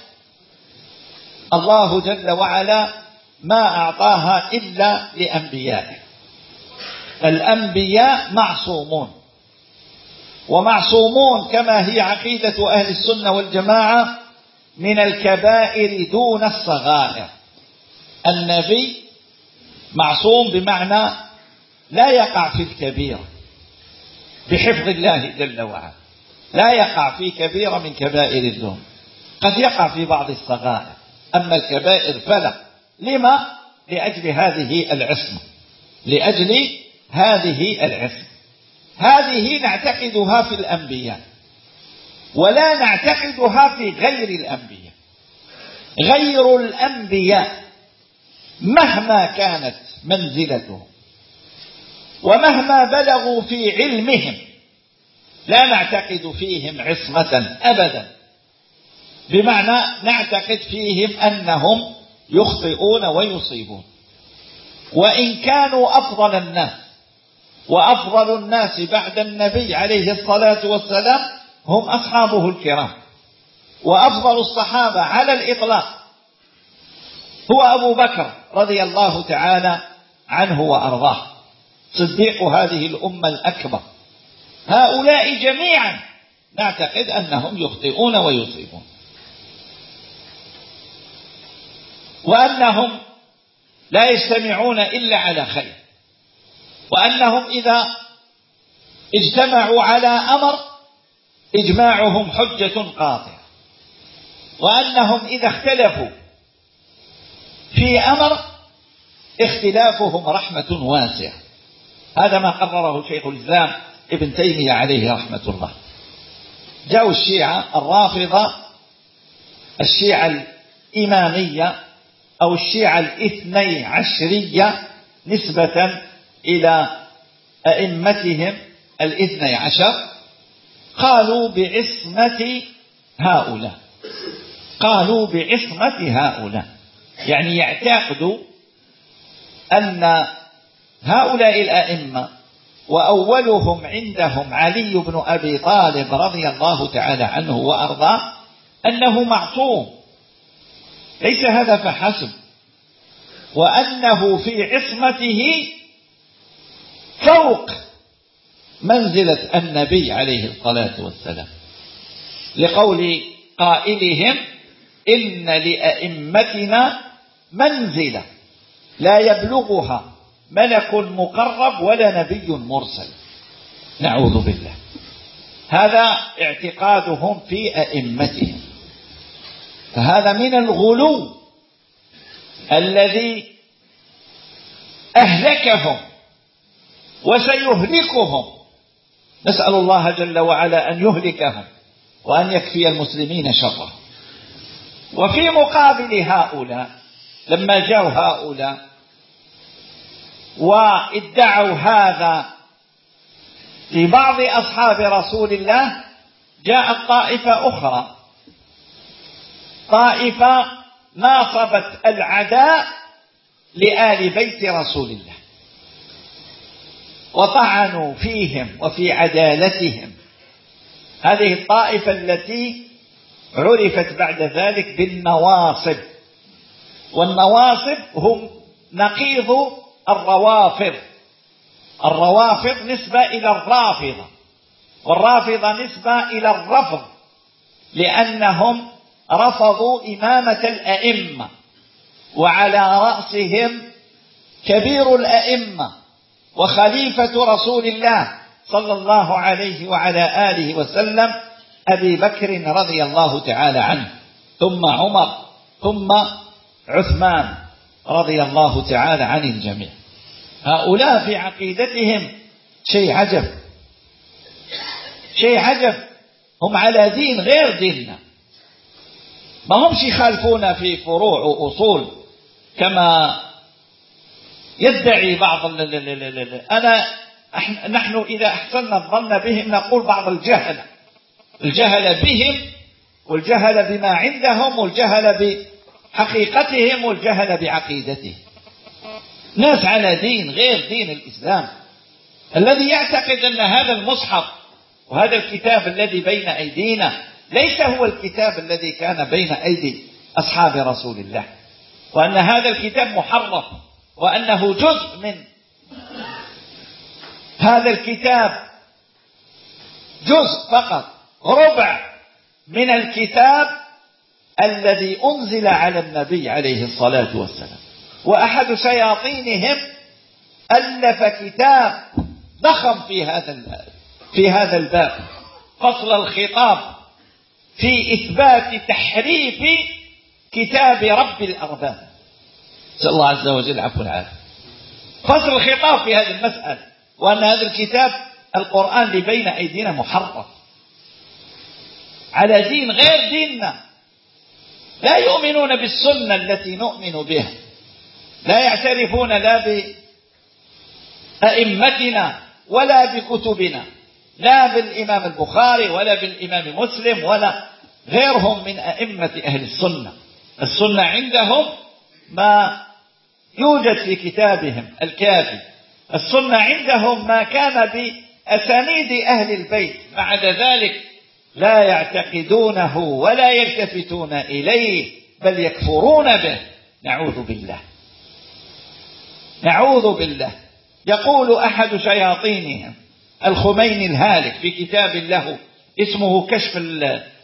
الله جل وعلا ما أعطاها إلا لأنبيائه. الأنبياء معصومون، ومعصومون كما هي عقيدة أهل السنة والجماعة من الكبائر دون الصغائر. النبي معصوم بمعنى لا يقع في الكبيرة بحفظ الله جل وعلا، لا يقع في كبيرة من كبائر الذنوب. قد يقع في بعض الصغائر، أما الكبائر فلا. لما؟ لأجل هذه العصمة، لأجل هذه العصمة. هذه نعتقدها في الأنبياء، ولا نعتقدها في غير الأنبياء. غير الأنبياء مهما كانت منزلتهم ومهما بلغوا في علمهم لا نعتقد فيهم عصمة أبدا، بمعنى نعتقد فيهم أنهم يخطئون ويصيبون، وإن كانوا أفضل الناس. وأفضل الناس بعد النبي عليه الصلاة والسلام هم أصحابه الكرام، وأفضل الصحابة على الإطلاق هو أبو بكر رضي الله تعالى عنه وأرضاه، صديق هذه الأمة الأكبر. هؤلاء جميعا نعتقد أنهم يخطئون ويصيبون، وأنهم لا يجتمعون إلا على خير، وأنهم إذا اجتمعوا على أمر إجماعهم حجة قاطعة، وأنهم إذا اختلفوا في أمر اختلافهم رحمة واسعة. هذا ما قرره شيخ الإسلام ابن تيمية عليه رحمة الله. جاءوا الشيعة الرافضة، الشيعة الإمامية أو الشيعة الاثني عشرية نسبة إلى أئمتهم الاثني عشر، قالوا بعصمة هؤلاء، قالوا بعصمة هؤلاء، يعني يعتقدوا أن هؤلاء الأئمة وأولهم عندهم علي بن أبي طالب رضي الله تعالى عنه وأرضاه أنه معصوم، ليس هذا فحسب، وأنه في عصمته فوق منزلة النبي عليه الصلاة والسلام، لقول قائلهم إن لأئمتنا منزلة لا يبلغها ملك مقرب ولا نبي مرسل، نعوذ بالله. هذا اعتقادهم في أئمتهم، فهذا من الغلو الذي أهلكهم وسيهلكهم. نسأل الله جل وعلا أن يهلكهم وأن يكفي المسلمين شره. وفي مقابل هؤلاء لما جاءوا هؤلاء وادعوا هذا في بعض أصحاب رسول الله، جاءت طائفة أخرى، طائفة ناصبت العداء لآل بيت رسول الله وطعنوا فيهم وفي عدالتهم. هذه الطائفة التي عرفت بعد ذلك بالنواصب، والنواصب هم نقيض الروافض. الروافض نسبة إلى الرافضة، والرافضة نسبة إلى الرفض، لأنهم رفضوا إمامة الأئمة، وعلى رأسهم كبير الأئمة وخليفة رسول الله صلى الله عليه وعلى آله وسلم أبي بكر رضي الله تعالى عنه، ثم عمر، ثم عثمان رضي الله تعالى عن الجميع. هؤلاء في عقيدتهم شيء عجب، شيء عجب، هم على دين غير ديننا، ما همش يخالفون في فروع وأصول كما يدعي بعض ال ال ال ال أنا نحن إذا أحسننا الظن بهم نقول بعض الجهل، الجهل بهم والجهل بما عندهم والجهل بحقيقتهم والجهل بعقيدتهم. ناس على دين غير دين الإسلام، الذي يعتقد أن هذا المصحف وهذا الكتاب الذي بين أيدينا ليس هو الكتاب الذي كان بين أيدي أصحاب رسول الله، وأن هذا الكتاب محرف، وأنه جزء من هذا الكتاب، جزء فقط، ربع من الكتاب الذي أنزل على النبي عليه الصلاة والسلام. وأحد شياطينهم ألف كتاب ضخم في هذا في هذا الباب، فصل الخطاب في إثبات تحريف كتاب رب الأرباب، نسأل الله عز وجل عفو العافية. فصل الخطاب في هذه المسألة، وأن هذا الكتاب القرآن اللي بين أيدينا محرف على دين غير ديننا، لا يؤمنون بالسنة التي نؤمن بها، لا يعترفون لا بأئمتنا ولا بكتبنا، لا بالإمام البخاري ولا بالإمام مسلم ولا غيرهم من أئمة أهل السنة. السنة عندهم ما يوجد في كتابهم الكافي، السنة عندهم ما كان بأسانيد أهل البيت، بعد ذلك لا يعتقدونه ولا يلتفتون إليه بل يكفرون به، نعوذ بالله، نعوذ بالله. يقول أحد شياطينهم الخميني الهالك في كتاب له اسمه كشف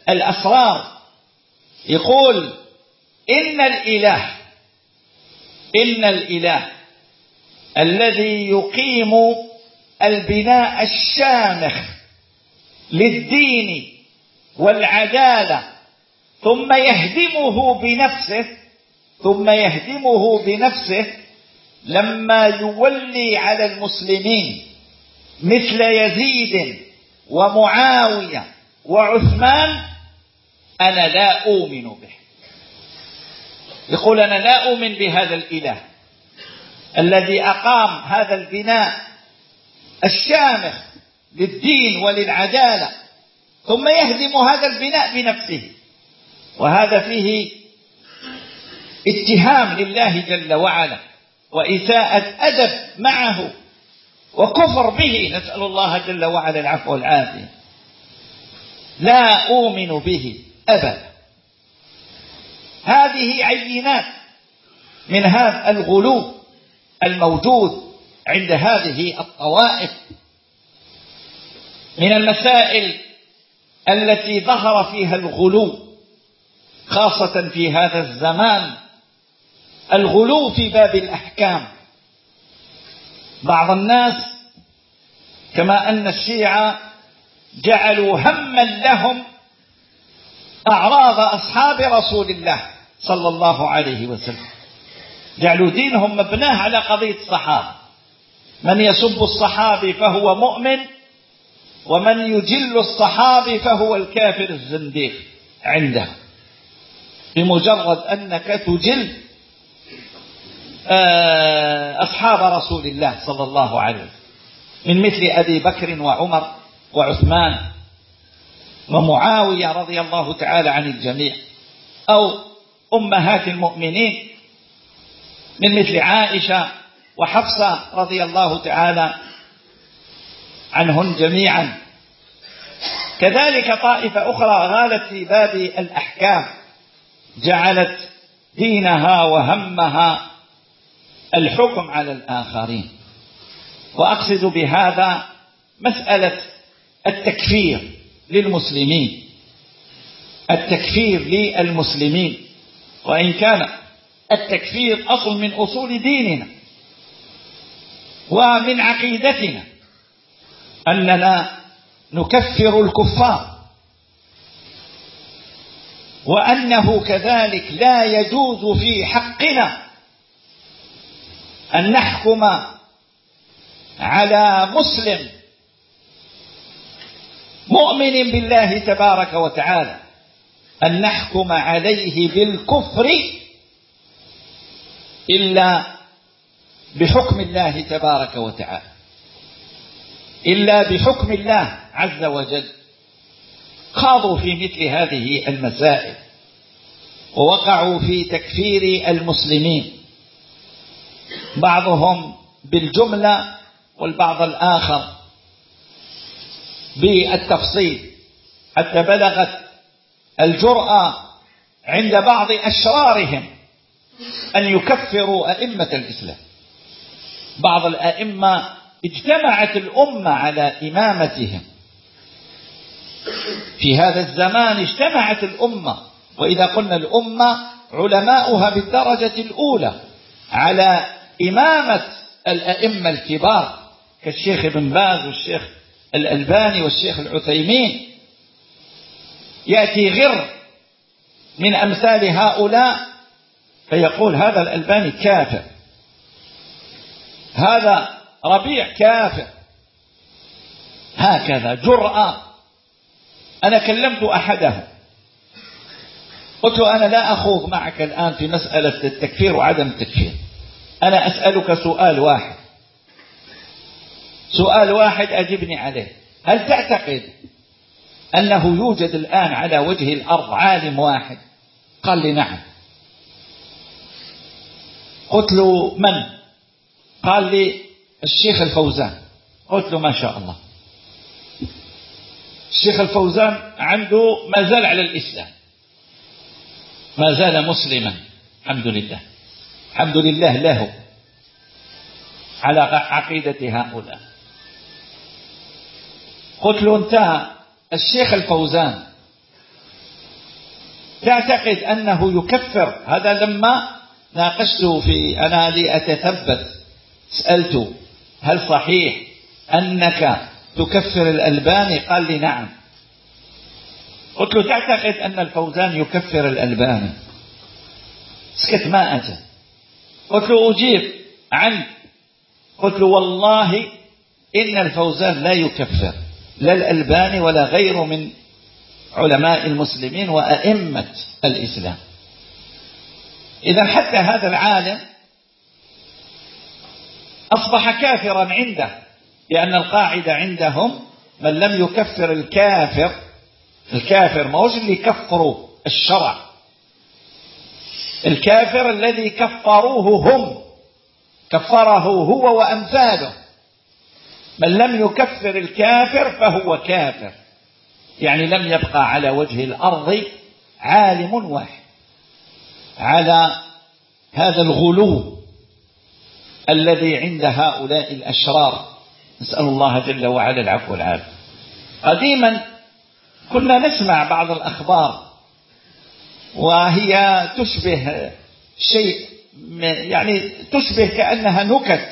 الأسرار، يقول إن الإله إن الإله الذي يقيم البناء الشامخ للدين والعدالة ثم يهدمه بنفسه ثم يهدمه بنفسه لما يولي على المسلمين مثل يزيد ومعاوية وعثمان، أنا لا أؤمن به. يقول أنا لا أؤمن بهذا الإله الذي أقام هذا البناء الشامخ للدين وللعدالة ثم يهدم هذا البناء بنفسه، وهذا فيه اتهام لله جل وعلا وإساءة أدب معه وكفر به، نسأل الله جل وعلا العفو والعافية. لا أؤمن به أبدا. هذه عينات من هذا الغلو الموجود عند هذه الطوائف. من المسائل التي ظهر فيها الغلو خاصة في هذا الزمان الغلو في باب الأحكام. بعض الناس كما أن الشيعة جعلوا هما لهم أعراض أصحاب رسول الله صلى الله عليه وسلم، جعلوا دينهم مبناه على قضية الصحابة، من يسب الصحابي فهو مؤمن، ومن يجل الصحابي فهو الكافر الزنديق عنده، بمجرد أنك تجل أصحاب رسول الله صلى الله عليه وسلم من مثل أبي بكر وعمر وعثمان ومعاوية رضي الله تعالى عن الجميع، أو أمهات المؤمنين من مثل عائشة وحفصة رضي الله تعالى عنهن جميعا. كذلك طائفة أخرى غالت في باب الأحكام، جعلت دينها وهمها الحكم على الآخرين. وأقصد بهذا مسألة التكفير للمسلمين، التكفير للمسلمين، وإن كان التكفير أصل من أصول ديننا ومن عقيدتنا أننا نكفر الكفار، وأنه كذلك لا يجوز في حقنا أن نحكم على مسلم مؤمن بالله تبارك وتعالى أن نحكم عليه بالكفر إلا بحكم الله تبارك وتعالى، إلا بحكم الله عز وجل. خاضوا في مثل هذه المسائل ووقعوا في تكفير المسلمين، بعضهم بالجملة والبعض الآخر بالتفصيل، حتى بلغت الجرأة عند بعض أشرارهم أن يكفروا أئمة الإسلام. بعض الأئمة اجتمعت الأمة على إمامتهم في هذا الزمان، اجتمعت الأمة، وإذا قلنا الأمة علماؤها بالدرجة الأولى على إمامة الأئمة الكبار كالشيخ ابن باز والشيخ الألباني والشيخ العثيمين. يأتي غر من أمثال هؤلاء فيقول هذا الألباني كافر، هذا ربيع كافر، هكذا جرأة. أنا كلمت أحدهم قلت له أنا لا أخوض معك الآن في مسألة التكفير وعدم التكفير، أنا أسألك سؤال واحد، سؤال واحد أجبني عليه، هل تعتقد أنه يوجد الآن على وجه الأرض عالم واحد؟ قال لي نعم. قلت له من؟ قال لي الشيخ الفوزان. قلت له ما شاء الله، الشيخ الفوزان عنده ما زال على الإسلام، ما زال مسلما الحمد لله، الحمد لله له على عقيدة هؤلاء. قلت له انتهى الشيخ الفوزان تعتقد أنه يكفر؟ هذا لما ناقشته في أنا لي أتثبت، سألته هل صحيح أنك تكفر الألباني؟ قال لي نعم. قلت له تعتقد أن الفوزان يكفر الألباني؟ سكت ما أجل. قلت له أجيب عنك. قلت له والله إن الفوزان لا يكفر لا الألباني ولا غيره من علماء المسلمين وأئمة الإسلام. إذا حتى هذا العالم أصبح كافرا عنده، لأن القاعدة عندهم من لم يكفر الكافر، الكافر ما هوش اللي يكفروا الشرع، الكافر الذي كفروه هم، كفره هو وأمثاله. من لم يكفر الكافر فهو كافر، يعني لم يبقى على وجه الأرض عالم واحد على هذا الغلو الذي عند هؤلاء الأشرار. نسأل الله جل وعلا العفو والعافية. قديما كنا نسمع بعض الأخبار وهي تشبه شيء، يعني تشبه كأنها نكت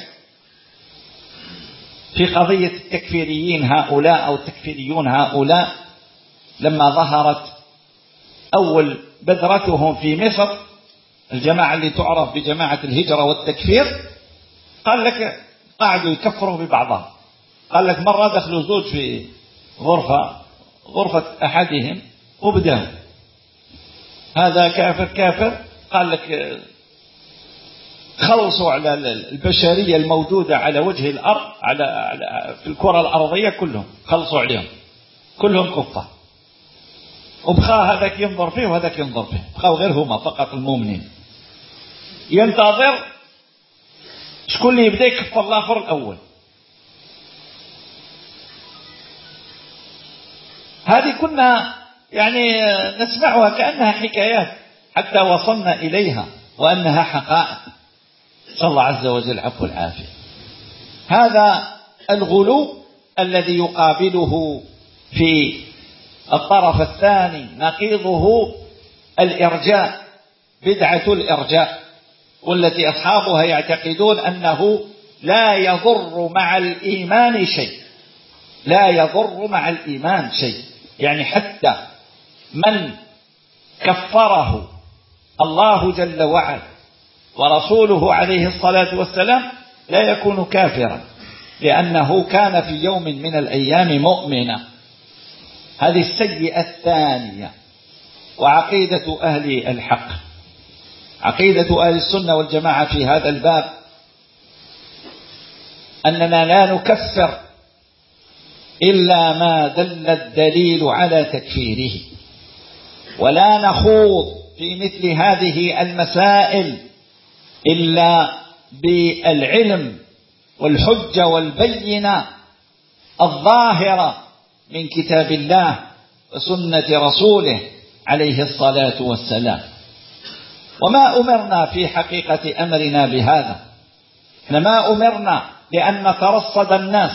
في قضية التكفيريين هؤلاء أو التكفيريون هؤلاء. لما ظهرت أول بذرتهم في مصر، الجماعة اللي تعرف بجماعة الهجرة والتكفير، قال لك قاعدوا يكفروا ببعضهم. قال لك مرة دخلوا زوج في غرفة غرفة أحدهم وبدأوا هذا كافر كافر، قال لك خلصوا على البشرية الموجودة على وجه الأرض، على في الكرة الأرضية كلهم خلصوا عليهم، كلهم كفار. وبقى هذاك ينظر فيه وهذاك ينظر فيه، بقوا غير هما فقط المؤمنين. ينتظر شكون اللي يبدأ يكفر الآخر الأول. هذه كنا يعني نسمعها كأنها حكايات حتى وصلنا إليها وأنها حقائق. صلى الله عز وجل العفو والعافية. هذا الغلو الذي يقابله في الطرف الثاني نقيضه الإرجاء، بدعة الإرجاء، والتي أصحابها يعتقدون أنه لا يضر مع الإيمان شيء، لا يضر مع الإيمان شيء. يعني حتى من كفره الله جل وعلا ورسوله عليه الصلاة والسلام لا يكون كافرا، لأنه كان في يوم من الأيام مؤمنا. هذه السيئة الثانية. وعقيدة أهل الحق، عقيدة أهل السنة والجماعة في هذا الباب أننا لا نكفر إلا ما دل الدليل على تكفيره، ولا نخوض في مثل هذه المسائل إلا بالعلم والحجة والبينة الظاهرة من كتاب الله وسنة رسوله عليه الصلاة والسلام. وما أمرنا في حقيقة أمرنا بهذا، إحنا ما أمرنا لأن نترصد الناس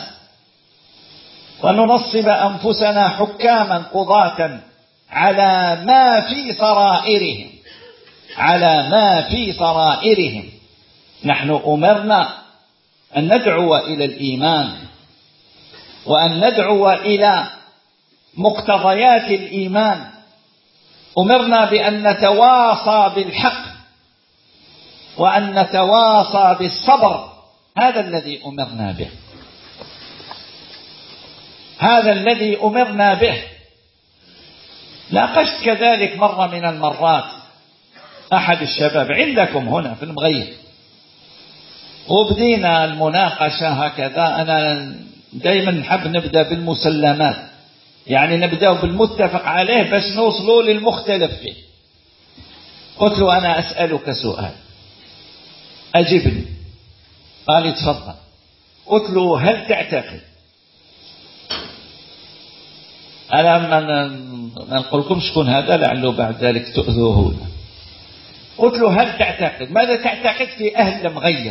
وننصب أنفسنا حكاما قضاة على ما في سرائرهم، على ما في سرائرهم. نحن أمرنا أن ندعو إلى الإيمان، وأن ندعو إلى مقتضيات الإيمان. أمرنا بأن نتواصى بالحق وأن نتواصى بالصبر. هذا الذي أمرنا به، هذا الذي أمرنا به. ناقشت كذلك مرة من المرات أحد الشباب عندكم هنا في المغير، وبدينا المناقشة هكذا. أنا دايما نحب نبدأ بالمسلمات، يعني نبدأ بالمتفق عليه بس نوصلوا للمختلف فيه. قلت له أنا أسألك سؤال أجبني. قال لي تفضل. قلت له هل تعتقد، أنا ما نقولكم شكون هذا لعله بعد ذلك تؤذوه. قلت له هل تعتقد، ماذا تعتقد في أهل المغير،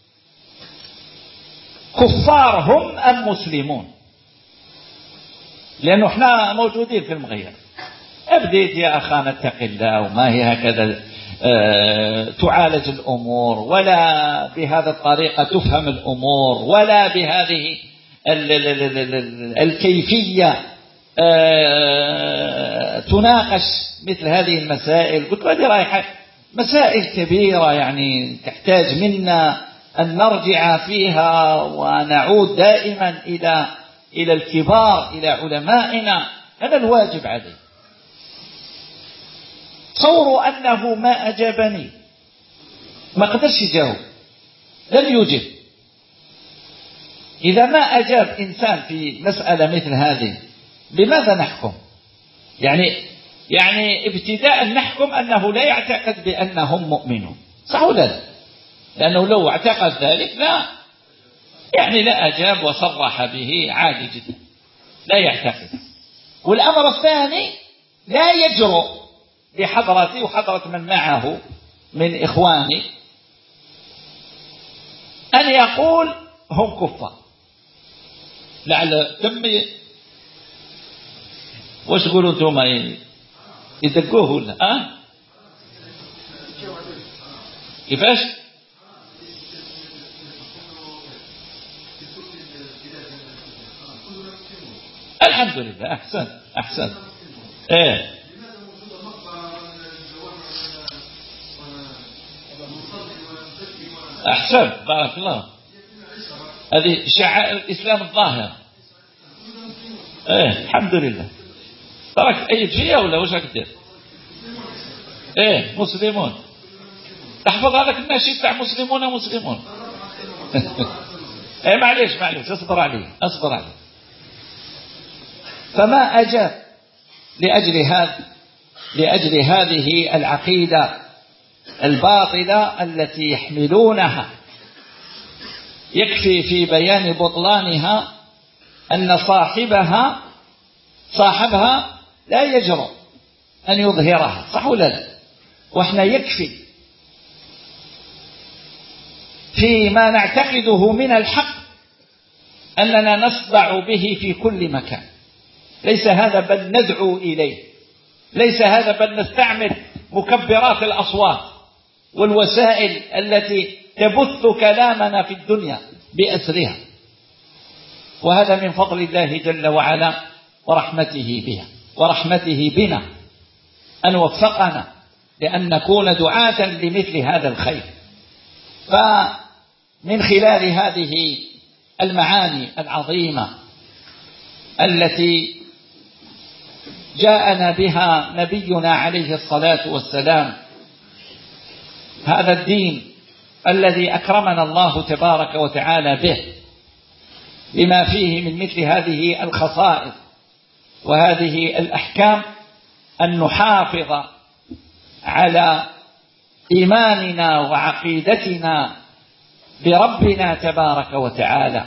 كفار هم أم مسلمون؟ لأنه احنا موجودين في المغير. أبديت يا أخانا اتق الله، وما هي هكذا تعالج الأمور، ولا بهذه الطريقة تفهم الأمور، ولا بهذه الكيفية تناقش مثل هذه المسائل. قلت هذه رايحة مسائل كبيرة يعني تحتاج منا أن نرجع فيها ونعود دائما إلى إلى الكبار، إلى علمائنا. هذا الواجب عليه. تصوروا أنه ما أجابني، ما قدرش يجاوب، لم يجب. إذا ما أجاب إنسان في مسألة مثل هذه بماذا نحكم؟ يعني يعني ابتداء نحكم أنه لا يعتقد بأنهم مؤمنون، صح ولا لا؟ لأنه لو اعتقد ذلك لا يعني لا أجاب وصرح به عادي جدا، لا يعتقد. والأمر الثاني لا يجرؤ بحضرتي وحضرة من معه من إخواني أن يقول هم كفار، لعل تم وش تقولوا انتم يدقوه ولا أه؟ كيفاش؟ الحمد لله. أحسن أحسن. إيه أحسن، بارك الله. هذه شعائر الإسلام الظاهر. إيه الحمد لله. ترك أي فيها ولا وش أكتر؟ إيه مسلمون. تحفظ هذاك الناشيد تاع مسلمون مسلمون. إيه معليش معليش أصبر عليه أصبر عليه. فما أجاب لأجل هذا لأجل هذه العقيدة الباطلة التي يحملونها. يكفي في بيان بطلانها أن صاحبها صاحبها لا يجرؤ أن يظهرها، صح ولا لا؟ وإحنا يكفي فيما نعتقده من الحق أننا نصدع به في كل مكان. ليس هذا بل ندعو إليه، ليس هذا بل نستعمل مكبرات الأصوات والوسائل التي تبث كلامنا في الدنيا بأسرها. وهذا من فضل الله جل وعلا ورحمته بها ورحمته بنا أن وفقنا لأن نكون دعاة لمثل هذا الخير. فمن خلال هذه المعاني العظيمة التي جاءنا بها نبينا عليه الصلاة والسلام، هذا الدين الذي أكرمنا الله تبارك وتعالى به بما فيه من مثل هذه الخصائص وهذه الأحكام، أن نحافظ على إيماننا وعقيدتنا بربنا تبارك وتعالى،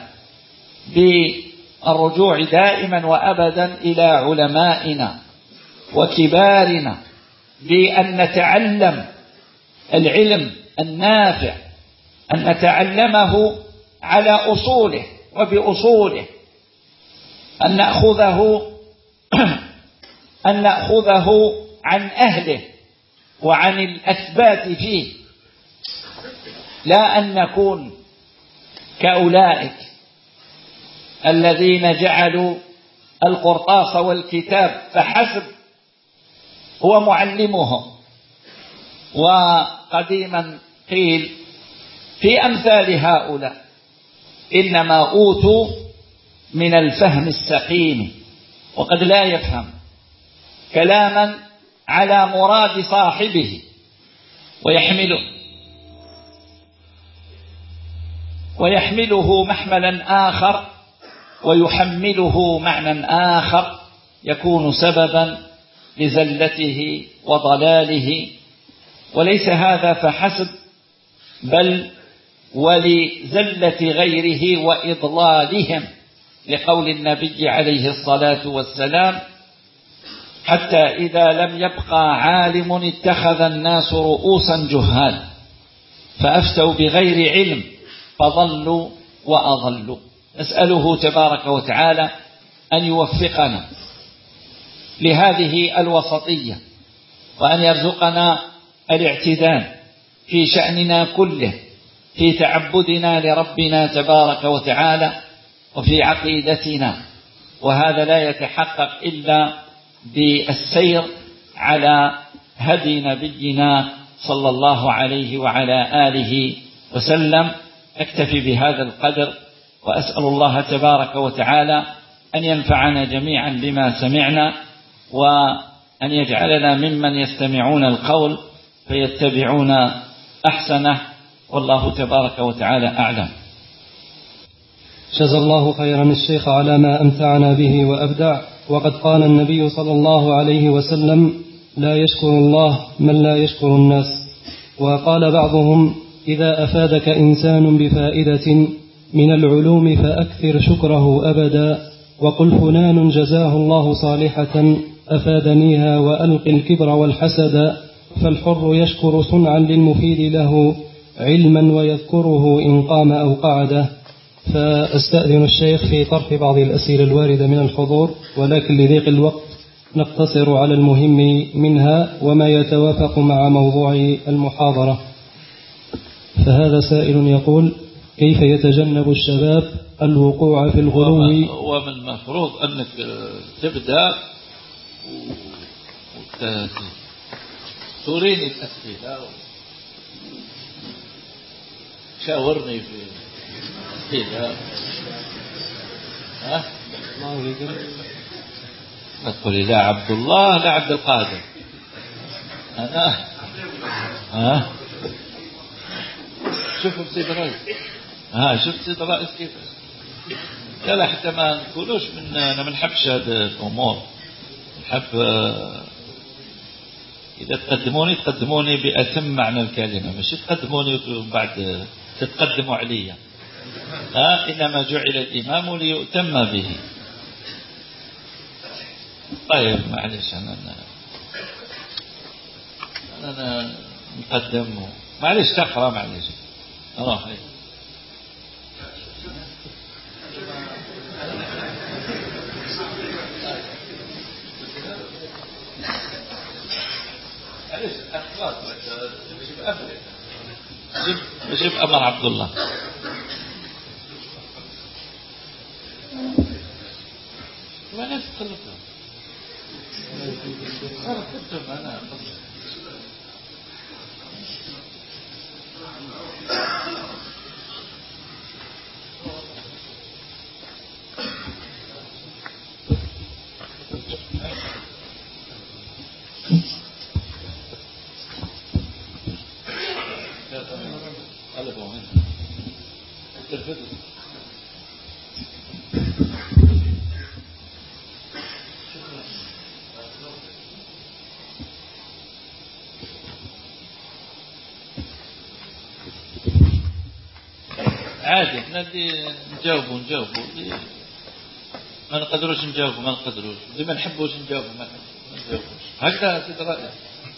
بالرجوع دائما وأبدا إلى علمائنا وكبارنا، بأن نتعلم العلم النافع، أن نتعلمه على أصوله وبأصوله، أن نأخذه أن نأخذه عن أهله وعن الأثبات فيه، لا أن نكون كأولئك الذين جعلوا القرطاس والكتاب فحسب هو معلمهم. وقديما قيل في أمثال هؤلاء إنما أوتوا من الفهم السقيم، وقد لا يفهم كلاما على مراد صاحبه ويحمله ويحمله محملا آخر ويحمله معنى آخر يكون سببا لزلته وضلاله. وليس هذا فحسب، بل ولزلة غيره وإضلالهم، لقول النبي عليه الصلاة والسلام: حتى إذا لم يبقى عالم اتخذ الناس رؤوسا جهال فأفتوا بغير علم فضلوا وأضلوا. نسأله تبارك وتعالى أن يوفقنا لهذه الوسطية، وأن يرزقنا الاعتدال في شأننا كله، في تعبدنا لربنا تبارك وتعالى وفي عقيدتنا، وهذا لا يتحقق إلا بالسير على هدي نبينا صلى الله عليه وعلى آله وسلم. أكتفي بهذا القدر، وأسأل الله تبارك وتعالى أن ينفعنا جميعا بما سمعنا، وأن يجعلنا ممن يستمعون القول فيتبعون أحسنه، والله تبارك وتعالى أعلم.
جزا الله خيرا الشيخ على ما أمتعنا به وأبدع. وقد قال النبي صلى الله عليه وسلم: لا يشكر الله من لا يشكر الناس. وقال بعضهم: إذا أفادك إنسان بفائدة من العلوم فأكثر شكره أبدا، وقل فلان جزاه الله صالحة أفادنيها وألق الكبر والحسد. فالحر يشكر صنعا للمفيد له علما ويذكره إن قام أو قعد. فأستأذن الشيخ في طرح بعض الأسئلة الواردة من الحضور، ولكن لضيق الوقت نقتصر على المهم منها وما يتوافق مع موضوع المحاضرة. فهذا سائل يقول: كيف يتجنب الشباب الوقوع في الغلو؟
ومن المفروض أنك تبدأ توريني الأسئلة، شاورني في الأسئلة. ها؟ ما تقولي لا عبد الله لا عبد القادر. أنا ها شوفوا سيد الرئيس، ها شوف سيد الرئيس كيف. لا حتى ما نقولوش من أنا ما نحبش هذه الأمور. نحب إذا تقدموني تقدموني بأتم معنى الكلمة، مش تقدموني وبعد تتقدموا علي. ها إنما جعل الإمام ليؤتم به. طيب معلش أنا أنا نقدم، معلش تقرأ، معلش أروح. معلش أخلاص بجيب أمر بجيب أمر عبد الله. ما ناس تخلصها صار كتب أنا عادي احنا اللي نجاوبوا نجاوبوا ما نقدروش نجاوبوا ما نقدروش اللي ما نحبوش نجاوبوا ما نجاوبوش. هكذا سيد الرئيس.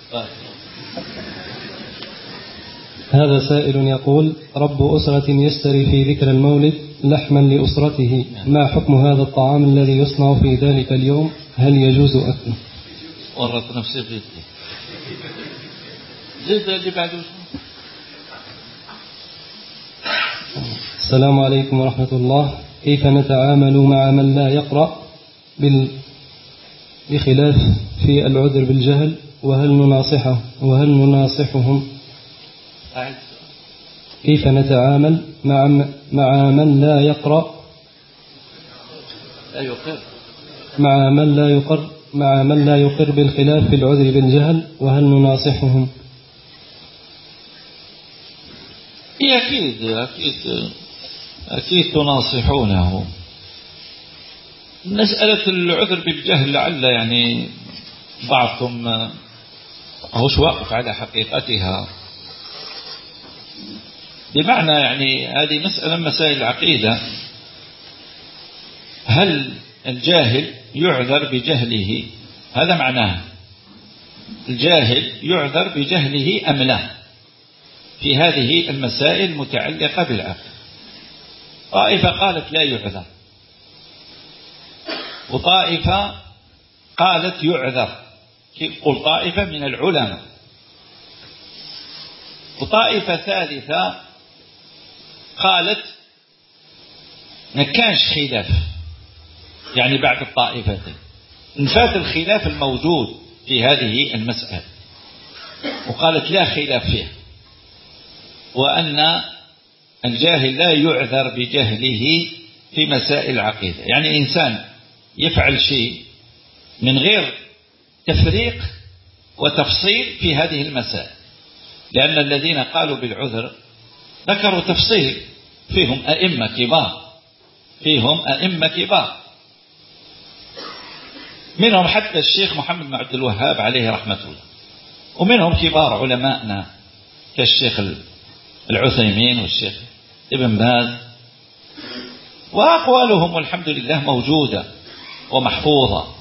هذا سائل يقول: رب أسرة يشتري في ذكر المولد لحما لأسرته، ما حكم هذا الطعام الذي يصنع في ذلك اليوم؟ هل يجوز أكله؟
ورط نفسي في يدي. زيد اللي بعده.
السلام عليكم ورحمة الله. كيف نتعامل مع من لا يقرأ بال... بخلاف في العذر بالجهل، وهل نناصحه وهل نناصحهم؟ كيف نتعامل مع مع من لا يقرأ
لا يقر
مع من لا يقر مع من لا يقر بالخلاف في العذر بالجهل، وهل نناصحهم؟
أكيد أكيد أكيد تناصحونه. مسألة العذر بالجهل لعل يعني بعضكم هوش واقف على حقيقتها، بمعنى يعني هذه مسألة مسائل العقيدة. هل الجاهل يعذر بجهله؟ هذا معناه الجاهل يعذر بجهله أم لا في هذه المسائل المتعلقة بالعقل. طائفة قالت لا يعذر، وطائفة قالت يعذر. قل طائفة من العلماء وطائفة ثالثة قالت ما كانش خلاف، يعني بعد الطائفتين انفات الخلاف الموجود في هذه المسألة، وقالت لا خلاف فيها، وأن الجاهل لا يعذر بجهله في مسائل العقيدة. يعني إنسان يفعل شيء من غير تفريق وتفصيل في هذه المسائل، لأن الذين قالوا بالعذر ذكروا تفصيل، فيهم أئمة كبار فيهم أئمة كبار منهم حتى الشيخ محمد بن عبد الوهاب عليه رحمة الله، ومنهم كبار علماءنا كالشيخ العثيمين والشيخ ابن باز، وأقوالهم والحمد لله موجودة ومحفوظة.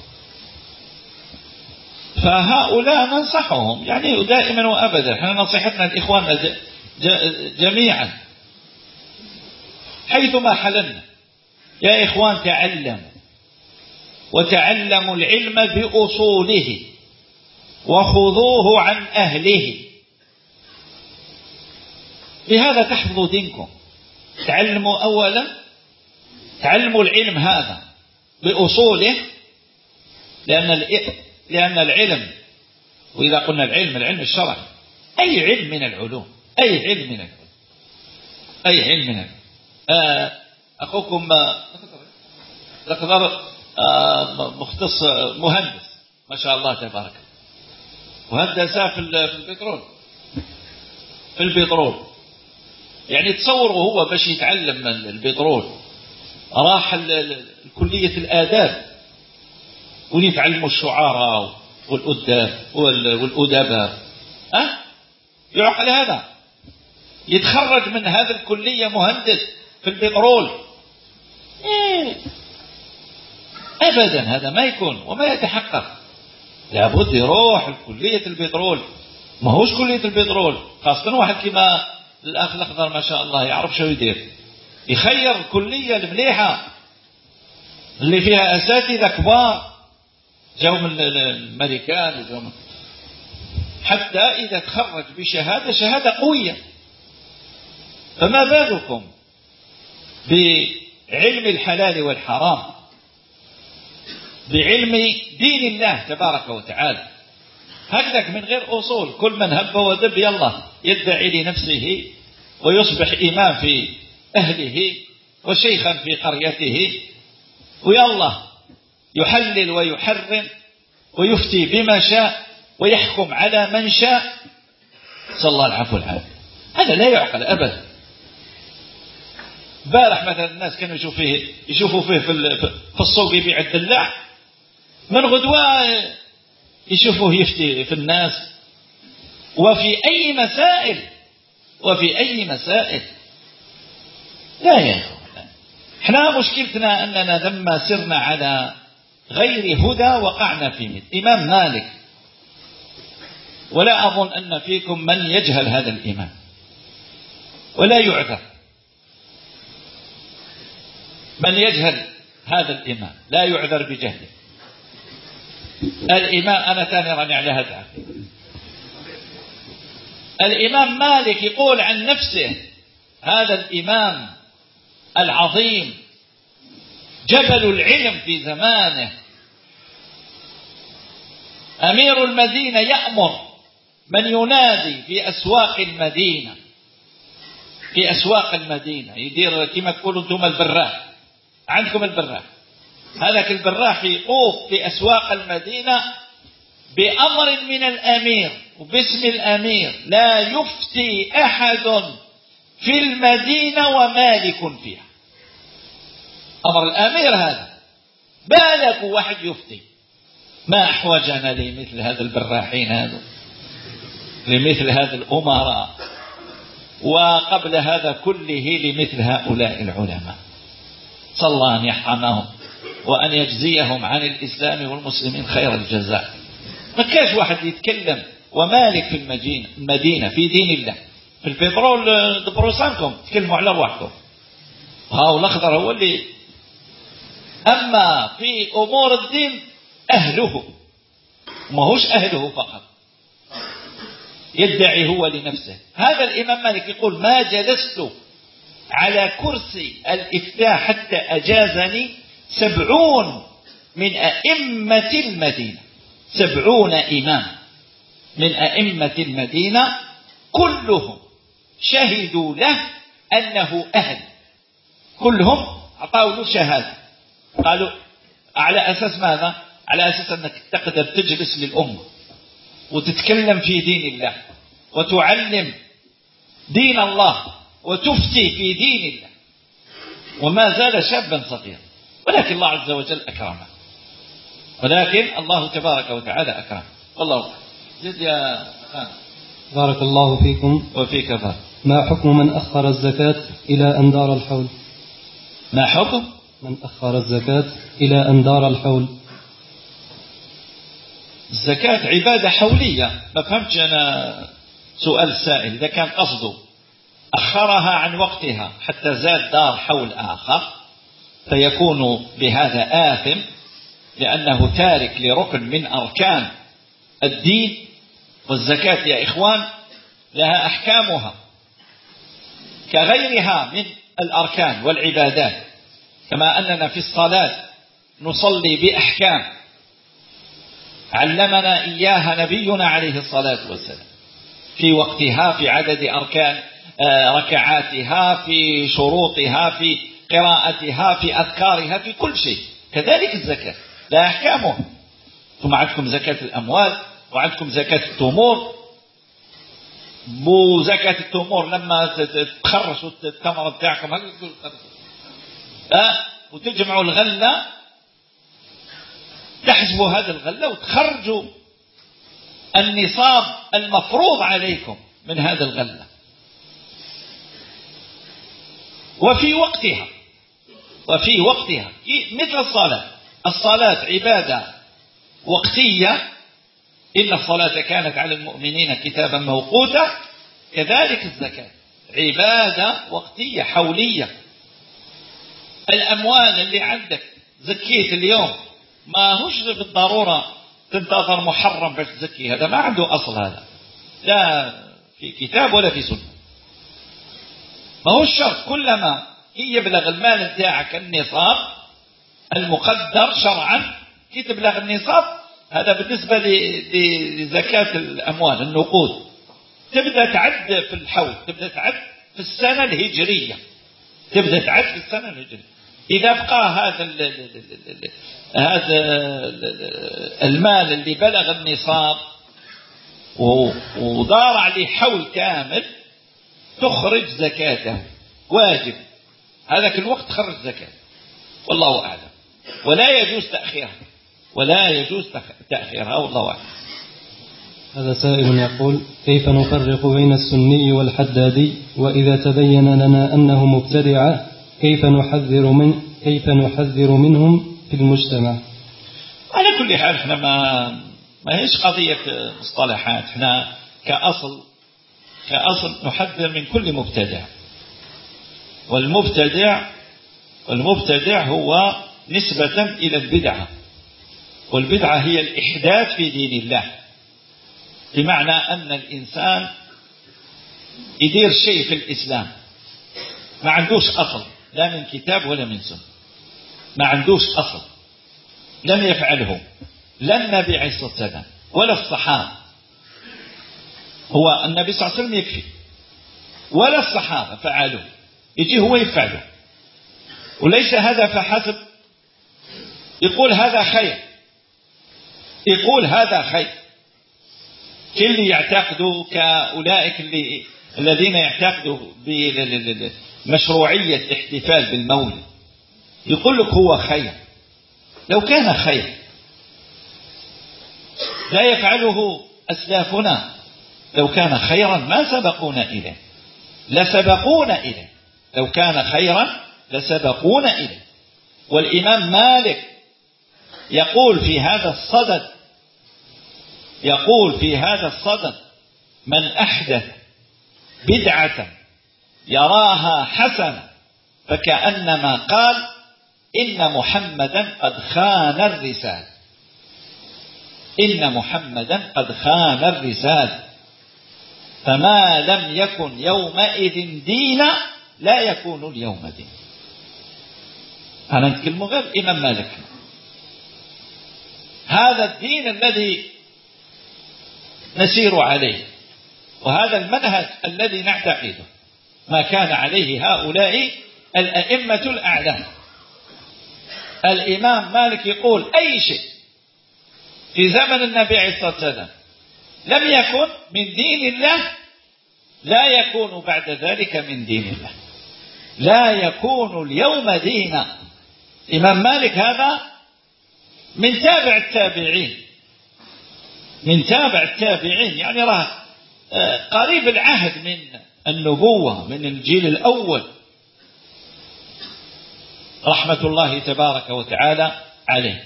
فهؤلاء ننصحهم يعني دائما وأبدا، احنا نصيحتنا الإخوان جميعا حيثما حللنا، يا إخوان تعلموا، وتعلموا العلم بأصوله وخذوه عن أهله، بهذا تحفظوا دينكم. تعلموا أولا، تعلموا العلم هذا بأصوله، لأن لأن العلم، وإذا قلنا العلم العلم الشرعي، أي علم من العلوم، أي علم من العلوم أي علم من العلوم. أخوكم لقدر مختص مهندس ما شاء الله تبارك، وهندس في البترول في البترول يعني تصوروا هو باش يتعلم البترول راح كلية الآداب ونتعلموا الشعراء والأداب والأدباء، أه؟ يعقل هذا؟ يتخرج من هذه الكلية مهندس في البترول؟ إيه؟ أبدا، هذا ما يكون وما يتحقق. لابد يروح كلية البترول، ما هوش كلية البترول، خاصة واحد كما الأخ الأخضر ما شاء الله يعرف شو يدير، يخير الكلية المليحة اللي فيها أساتذة كبار جو من الأمريكان وجو من، حتى إذا تخرج بشهادة شهادة قوية. فما بالكم بعلم الحلال والحرام، بعلم دين الله تبارك وتعالى، هكذاك من غير أصول، كل من هب ودب يلا يدعي لنفسه ويصبح إمام في أهله وشيخا في قريته، ويلا يحلل ويحرم ويفتي بما شاء ويحكم على من شاء، صلى الله العفو والعافية. هذا لا يعقل أبدا. بارح مثلا الناس كانوا يشوفوا فيه يشوفوا فيه في السوق يبيع الدلاع، من غدوة يشوفوه يفتي في الناس وفي أي مسائل وفي أي مسائل. لا يا أخوان، احنا مشكلتنا أننا لما سرنا على غير هدى وقعنا في مثل إمام مالك، ولا أظن أن فيكم من يجهل هذا الإمام ولا يعذر. من يجهل هذا الإمام لا يعذر بجهله. الإمام أنا ثاني راني على هذا، الإمام مالك يقول عن نفسه هذا الإمام العظيم جبل العلم في زمانه، أمير المدينة يأمر من ينادي في أسواق المدينة، في أسواق المدينة يدير كما تقولوا أنتم البراح، عندكم البراح، هذاك البراح يقوف في أسواق المدينة بأمر من الأمير وباسم الأمير، لا يفتي أحد في المدينة ومالك فيها. أمر الأمير هذا، بالك واحد يفتي؟ ما أحوجنا لمثل هذا البراحين هذا، لمثل هذا الأمراء، وقبل هذا كله لمثل هؤلاء العلماء، صلى الله أن يرحمهم وأن يجزيهم عن الإسلام والمسلمين خير الجزاء. ما كاش واحد يتكلم ومالك في المدينة المدينة في دين الله، في البترول دبروسانكم تكلموا على رواحكم، هاو الأخضر هو اللي، أما في أمور الدين أهله، ما هوش أهله فقط، يدعي هو لنفسه. هذا الإمام مالك يقول ما جلست على كرسي الإفتاء حتى أجازني سبعون من أئمة المدينة، سبعون إمام من أئمة المدينة كلهم شهدوا له أنه أهل، كلهم أعطوا له شهادة. قالوا على أساس ماذا؟ على أساس أنك تقدر تجلس للأمة وتتكلم في دين الله وتعلم دين الله وتفتي في دين الله، وما زال شابا صغيرا، ولكن الله عز وجل أكرمه، ولكن الله تبارك وتعالى أكرمه. والله زد يا خان.
بارك الله فيكم
وفيك بارك.
ما حكم من أخر الزكاة إلى أن دار الحول؟
ما حكم
من أخر الزكاة إلى أن دار الحول؟
الزكاة عبادة حولية. ما فهمتش أنا سؤال السائل. إذا كان قصده أخرها عن وقتها حتى زاد دار حول آخر فيكون بهذا آثم، لأنه تارك لركن من أركان الدين. والزكاة يا إخوان لها أحكامها كغيرها من الأركان والعبادات، كما أننا في الصلاة نصلي بأحكام علمنا إياها نبينا عليه الصلاة والسلام في وقتها، في عدد أركان ركعاتها، في شروطها، في قراءتها، في أذكارها، في كل شيء. كذلك الزكاة لا أحكامها. ثم عندكم زكاة الأموال وعندكم زكاة التمور. بو زكاة التمور لما تخرجوا التمر بتاعكم هل تقول أه وتجمعوا الغلة، تحسبوا هذا الغلة وتخرجوا النصاب المفروض عليكم من هذا الغلة وفي وقتها، وفي وقتها مثل الصلاة. الصلاة عبادة وقتية، إن الصلاة كانت على المؤمنين كتابا موقوتا. كذلك الزكاة عبادة وقتية حولية. الأموال اللي عندك زكيت اليوم ما هوش بالضرورة تنتظر محرم باش تزكي، هذا ما عنده أصل، هذا لا في كتاب ولا في سنة. ما هو الشرط كلما يبلغ المال بتاعك النصاب المقدر شرعا كي تبلغ النصاب. هذا بالنسبة لزكاة الأموال النقود. تبدأ تعد في الحول، تبدأ تعد في السنة الهجرية، تبدأ تعد في السنة الهجرية. إذا بقى هذا هذا المال اللي بلغ النصاب ودار عليه حول كامل تخرج زكاته واجب، هذاك الوقت تخرج زكاة، والله أعلم. ولا يجوز تأخيرها، ولا يجوز تأخيرها، والله أعلم.
هذا سائل يقول: كيف نفرق بين السني والحدادي؟ وإذا تبين لنا أنه مبتدعة كيف نحذر من كيف نحذر منهم في المجتمع؟
على كل حال احنا ما ما هيش قضية مصطلحات، احنا كأصل كأصل نحذر من كل مبتدع. والمبتدع والمبتدع هو نسبة إلى البدعة، والبدعة هي الإحداث في دين الله، بمعنى أن الإنسان يدير شيء في الإسلام ما عندوش أصل، لا من كتاب ولا من سنة، ما عندوش أصل، لم يفعله لا النبي عليه الصلاة والسلام ولا الصحابة. هو النبي صلى الله عليه وسلم يكفي، ولا الصحابة فعلوه، يجي هو يفعله. وليس هذا فحسب، يقول هذا خير، يقول هذا خير. كل يعتقدوا كأولئك اللي الذين يعتقدوا بمشروعية الاحتفال بالمولد، يقول لك هو خير. لو كان خير لا يفعله أسلافنا، لو كان خيرا ما سبقونا إليه، لسبقونا إليه، لو كان خيرا لسبقونا إليه. والإمام مالك يقول في هذا الصدد يقول في هذا الصدد من أحدث بدعة يراها حسنة فكأنما قال إن محمدا قد خان الرسالة، إن محمدا قد خان الرسالة. فما لم يكن يومئذ دينا لا يكون اليوم دين. أنا نتكلم غير إمام مالك. هذا الدين الذي نسير عليه، وهذا المنهج الذي نعتقده، ما كان عليه هؤلاء الأئمة الأعلام. الإمام مالك يقول أي شيء في زمن النبي عليه الصلاة والسلام لم يكن من دين الله لا يكون بعد ذلك من دين الله، لا يكون اليوم دينا. إمام مالك هذا من تابع التابعين، من تابع التابعين، يعني راه قريب العهد من النبوة، من الجيل الأول رحمة الله تبارك وتعالى عليه.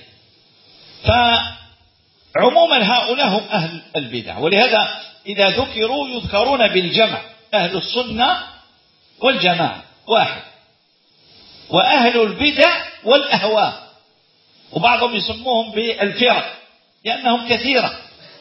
فعموما هؤلاء هم أهل البدع، ولهذا إذا ذكروا يذكرون بالجمع، أهل السنة والجماعة واحد، وأهل البدع والأهواء، وبعضهم يسموهم بالفرق لأنهم كثيرة.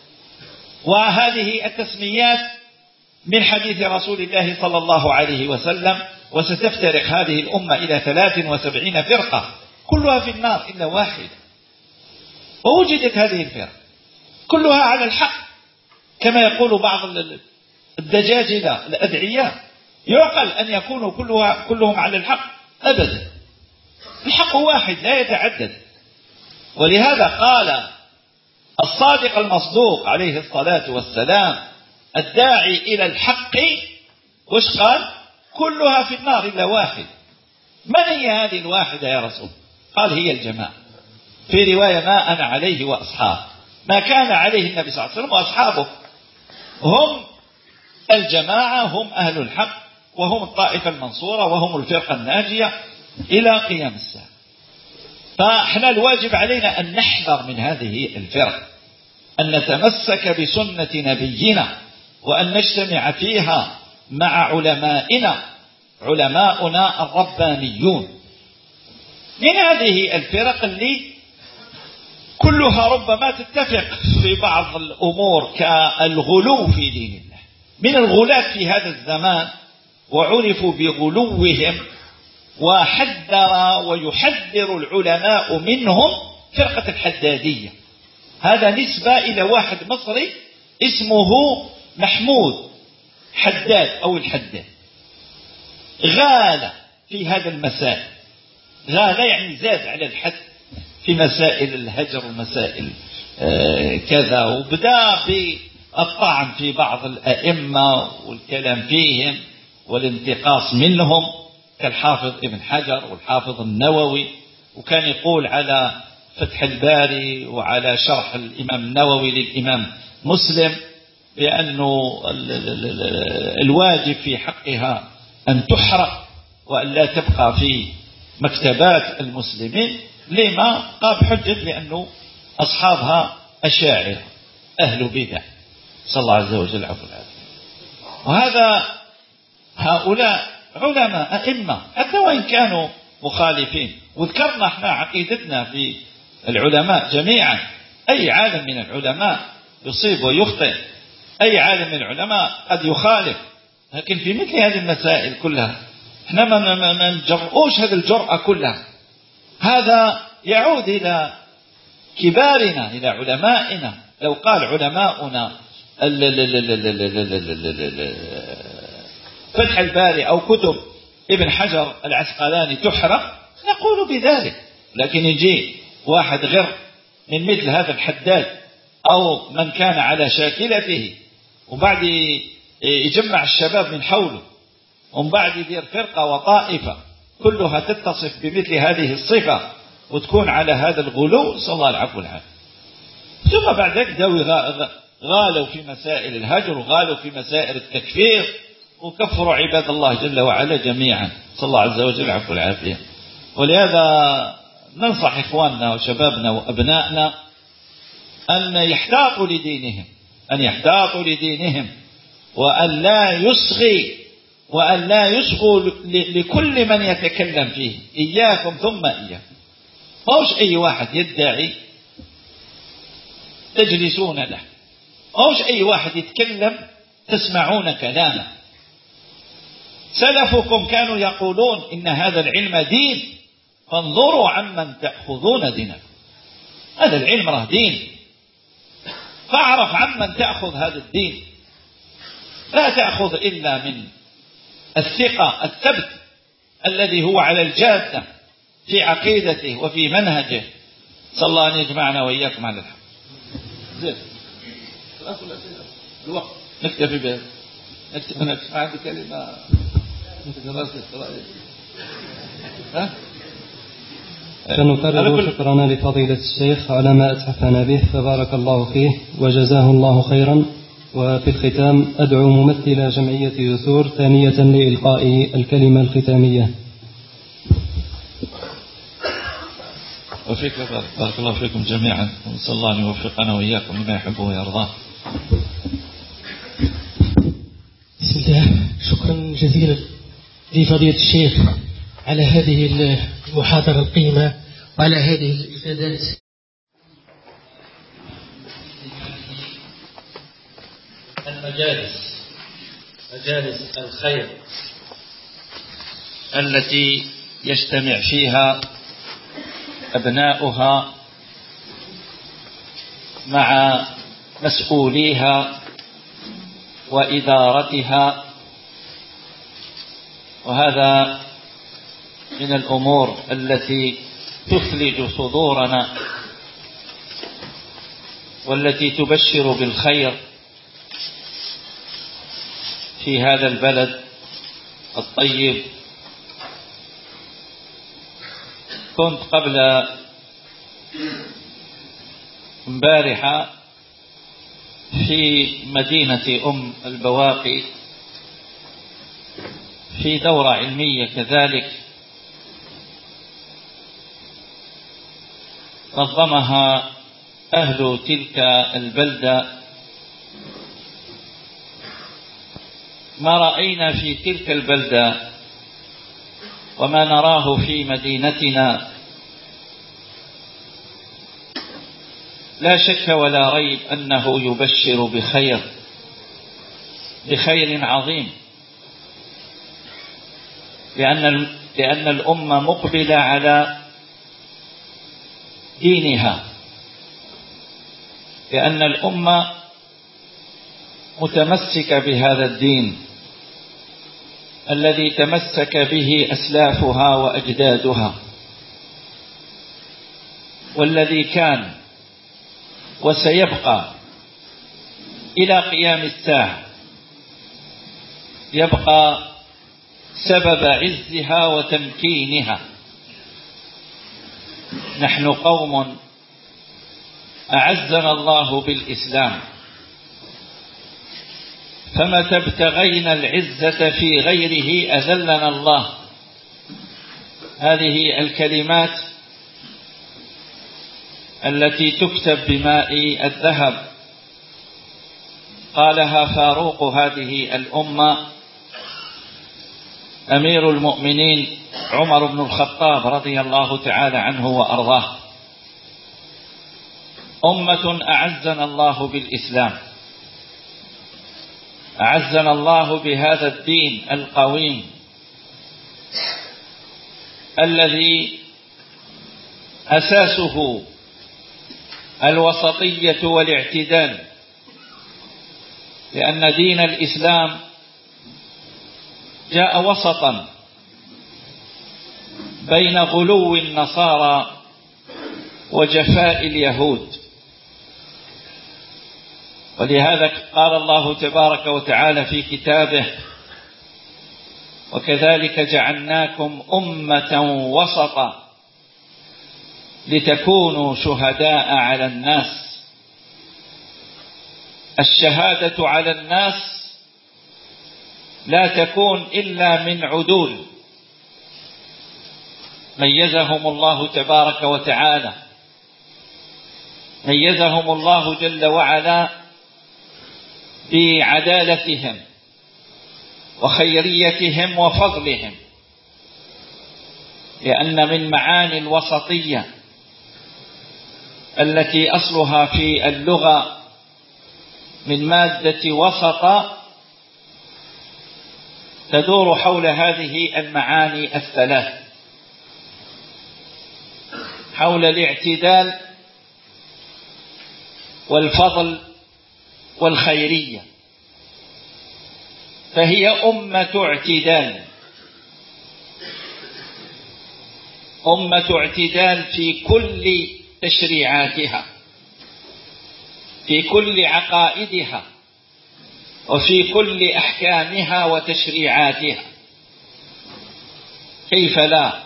وهذه التسميات من حديث رسول الله صلى الله عليه وسلم: وستفترق هذه الأمة إلى ثلاث وسبعين فرقة كلها في النار إلا واحدة. ووجدت هذه الفرق كلها على الحق، كما يقول بعض الدجاجلة الأدعياء: يعقل أن يكونوا كلها كلهم على الحق؟ أبدا، الحق واحد لا يتعدد. ولهذا قال الصادق المصدوق عليه الصلاة والسلام الداعي إلى الحق، وش قال؟ كلها في النار إلا واحد. من هي هذه الواحدة يا رسول؟ قال: هي الجماعة. في رواية: ما أنا عليه وأصحاب. ما كان عليه النبي صلى الله عليه وسلم وأصحابه هم الجماعة، هم أهل الحق، وهم الطائفة المنصورة، وهم الفرقة الناجية إلى قيام الساعة. فإحنا الواجب علينا أن نحذر من هذه الفرق، أن نتمسك بسنة نبينا، وأن نجتمع فيها مع علمائنا، علماؤنا الربانيون. من هذه الفرق اللي كلها ربما تتفق في بعض الأمور كالغلو في دين الله. من الغلاة في هذا الزمان وعرفوا بغلوهم، وحذر ويحذر العلماء منهم فرقة الحدادية. هذا نسبة إلى واحد مصري اسمه محمود حداد أو الحداد. غال في هذا المسائل، غال يعني زاد على الحد في مسائل الهجر ومسائل آه كذا، وبدأ بالطعن في بعض الأئمة والكلام فيهم والانتقاص منهم، كالحافظ ابن حجر والحافظ النووي. وكان يقول على فتح الباري وعلى شرح الإمام النووي للإمام مسلم بأنه الواجب في حقها أن تحرق وأن لا تبقى في مكتبات المسلمين. لما؟ قام حجة لأنه أصحابها أشاعر أهل بدع، صلى الله عز وجل عفو العافية. وهذا هؤلاء علماء أئمة حتى وإن كانوا مخالفين. وذكرنا احنا عقيدتنا في العلماء جميعا. أي عالم من العلماء يصيب ويخطئ، أي عالم من العلماء قد يخالف، لكن في مثل هذه المسائل كلها احنا ما نجرؤوش هذه الجرأة كلها. هذا يعود إلى كبارنا، إلى علمائنا. لو قال علماؤنا فتح الباري أو كتب ابن حجر العسقلاني تحرق، نقول بذلك. لكن يجي واحد غير من مثل هذا الحداد أو من كان على شاكلته، وبعد يجمع الشباب من حوله، ومن بعد يدير فرقة وطائفة كلها تتصف بمثل هذه الصفة وتكون على هذا الغلو، صلى الله العفو والعافية. ثم بعد ذلك داوي غالوا في مسائل الهجر، وغالوا في مسائل التكفير، وكفروا عباد الله جل وعلا جميعا، صلى الله عز وجل العفو والعافية. ولهذا ننصح إخواننا وشبابنا وأبنائنا أن يحتاطوا لدينهم، أن يحتاطوا لدينهم، وأن لا يصغي وأن لا يصغوا لكل من يتكلم فيه. إياكم ثم إياكم. موش أي واحد يدعي تجلسون له، موش أي واحد يتكلم تسمعون كلامه. سلفكم كانوا يقولون إن هذا العلم دين، فانظروا عمن تأخذون دينكم. هذا العلم راه دين، فاعرف عمن تأخذ هذا الدين. لا تأخذ إلا من الثقة الثبت الذي هو على الجادة في عقيدته وفي منهجه. صلى الله أن يجمعنا وإياكم على الحق. زين الوقت نكتفي به. نكتفي نكتفي عندي كلمة ها؟
فنكرر شكرنا لفضيلة الشيخ على ما أتحفنا به، فبارك الله فيه وجزاه الله خيرا. وفي الختام أدعو ممثل جمعية يسور ثانية لإلقاء الكلمة الختامية.
وفيك بارك الله فيكم جميعا، ونسأل الله أن يوفقنا وإياكم لما يحبه ويرضاه.
بسم الله. شكرا جزيلا لفضيلة الشيخ على هذه المحاضرة القيمة وعلى هذه الإفادات.
المجالس مجالس الخير التي يجتمع فيها أبناؤها مع مسؤوليها وإدارتها، وهذا من الأمور التي تثلج صدورنا والتي تبشر بالخير في هذا البلد الطيب. كنت قبل امبارحة في مدينة أم البواقي في دورة علمية كذلك نظمها أهل تلك البلدة. ما رأينا في تلك البلدة وما نراه في مدينتنا لا شك ولا ريب أنه يبشر بخير بخير عظيم، لأن لأن الأمة مقبلة على دينها، لأن الأمة متمسكة بهذا الدين الذي تمسك به أسلافها وأجدادها، والذي كان وسيبقى إلى قيام الساعة، يبقى سبب عزها وتمكينها. نحن قوم أعزنا الله بالإسلام، فمتى ابتغينا العزة في غيره أذلنا الله. هذه الكلمات التي تكتب بماء الذهب قالها فاروق هذه الأمة أمير المؤمنين عمر بن الخطاب رضي الله تعالى عنه وأرضاه. أمة أعزنا الله بالإسلام، أعزنا الله بهذا الدين القويم الذي أساسه الوسطية والاعتدال، لأن دين الإسلام جاء وسطا بين غلو النصارى وجفاء اليهود. ولهذا قال الله تبارك وتعالى في كتابه: وكذلك جعلناكم أمة وسطا لتكونوا شهداء على الناس. الشهادة على الناس لا تكون إلا من عدول ميزهم الله تبارك وتعالى، ميزهم الله جل وعلا بعدالتهم وخيريتهم وفضلهم، لأن من معاني الوسطية التي أصلها في اللغة من مادة وسط تدور حول هذه المعاني الثلاث، حول الاعتدال والفضل والخيرية. فهي أمة اعتدال، أمة اعتدال في كل تشريعاتها، في كل عقائدها، وفي كل أحكامها وتشريعاتها. كيف لا؟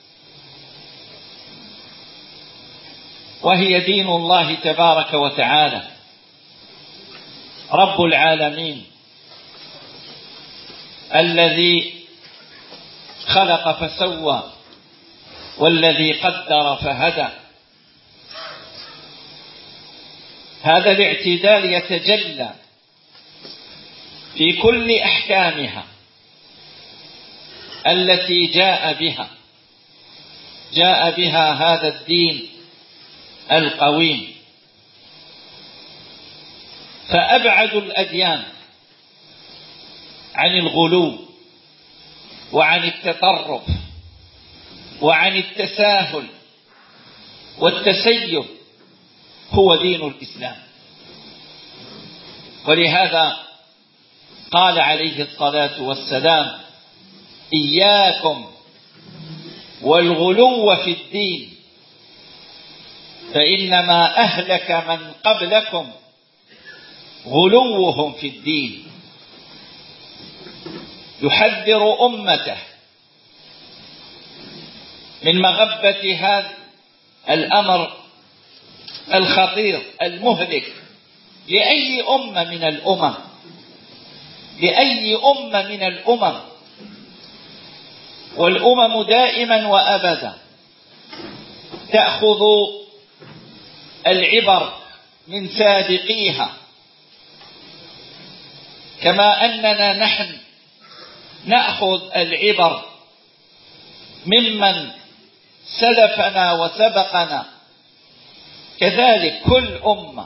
وهي دين الله تبارك وتعالى رب العالمين، الذي خلق فسوى والذي قدر فهدى. هذا الاعتدال يتجلى في كل أحكامها التي جاء بها جاء بها هذا الدين القويم. فأبعد الأديان عن الغلو وعن التطرف وعن التساهل والتسيب هو دين الإسلام. ولهذا قال عليه الصلاة والسلام: إياكم والغلو في الدين فإنما أهلك من قبلكم غلوهم في الدين. يحذر أمته من مغبة هذا الأمر الخطير المهلك لأي أمة من الأمم لأي أمة من الأمم والأمم دائما وأبدا تأخذ العبر من سابقيها، كما أننا نحن نأخذ العبر ممن سلفنا وسبقنا. كذلك كل أمة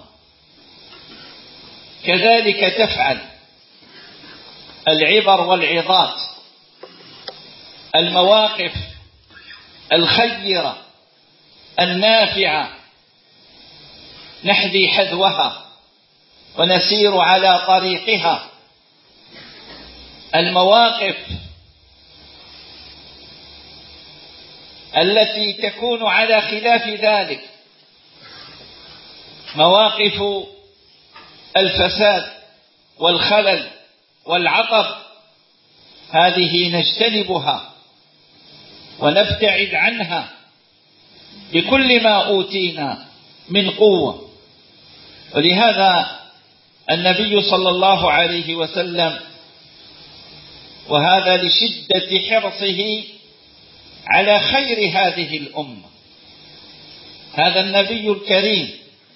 كذلك تفعل. العبر والعظات، المواقف الخيرة النافعة نحذي حذوها ونسير على طريقها. المواقف التي تكون على خلاف ذلك، مواقف الفساد والخلل والعطب، هذه نجتنبها ونبتعد عنها بكل ما أوتينا من قوة. ولهذا النبي صلى الله عليه وسلم، وهذا لشدة حرصه على خير هذه الأمة، هذا النبي الكريم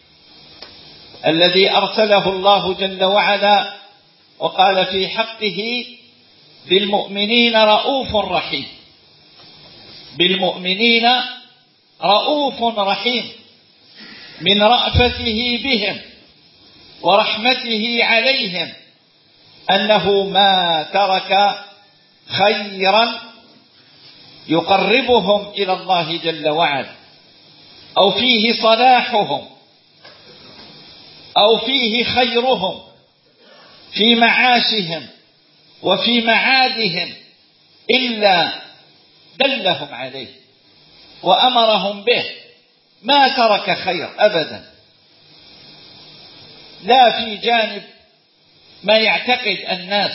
الذي أرسله الله جل وعلا وقال في حقه: بالمؤمنين رؤوف رحيم. بالمؤمنين رؤوف رحيم، من رأفته بهم ورحمته عليهم أنه ما ترك خيرا يقربهم إلى الله جل وعلا، أو فيه صلاحهم، أو فيه خيرهم في معاشهم وفي معادهم، إلا دلهم عليه وأمرهم به. ما ترك خير أبدا، لا في جانب ما يعتقد الناس،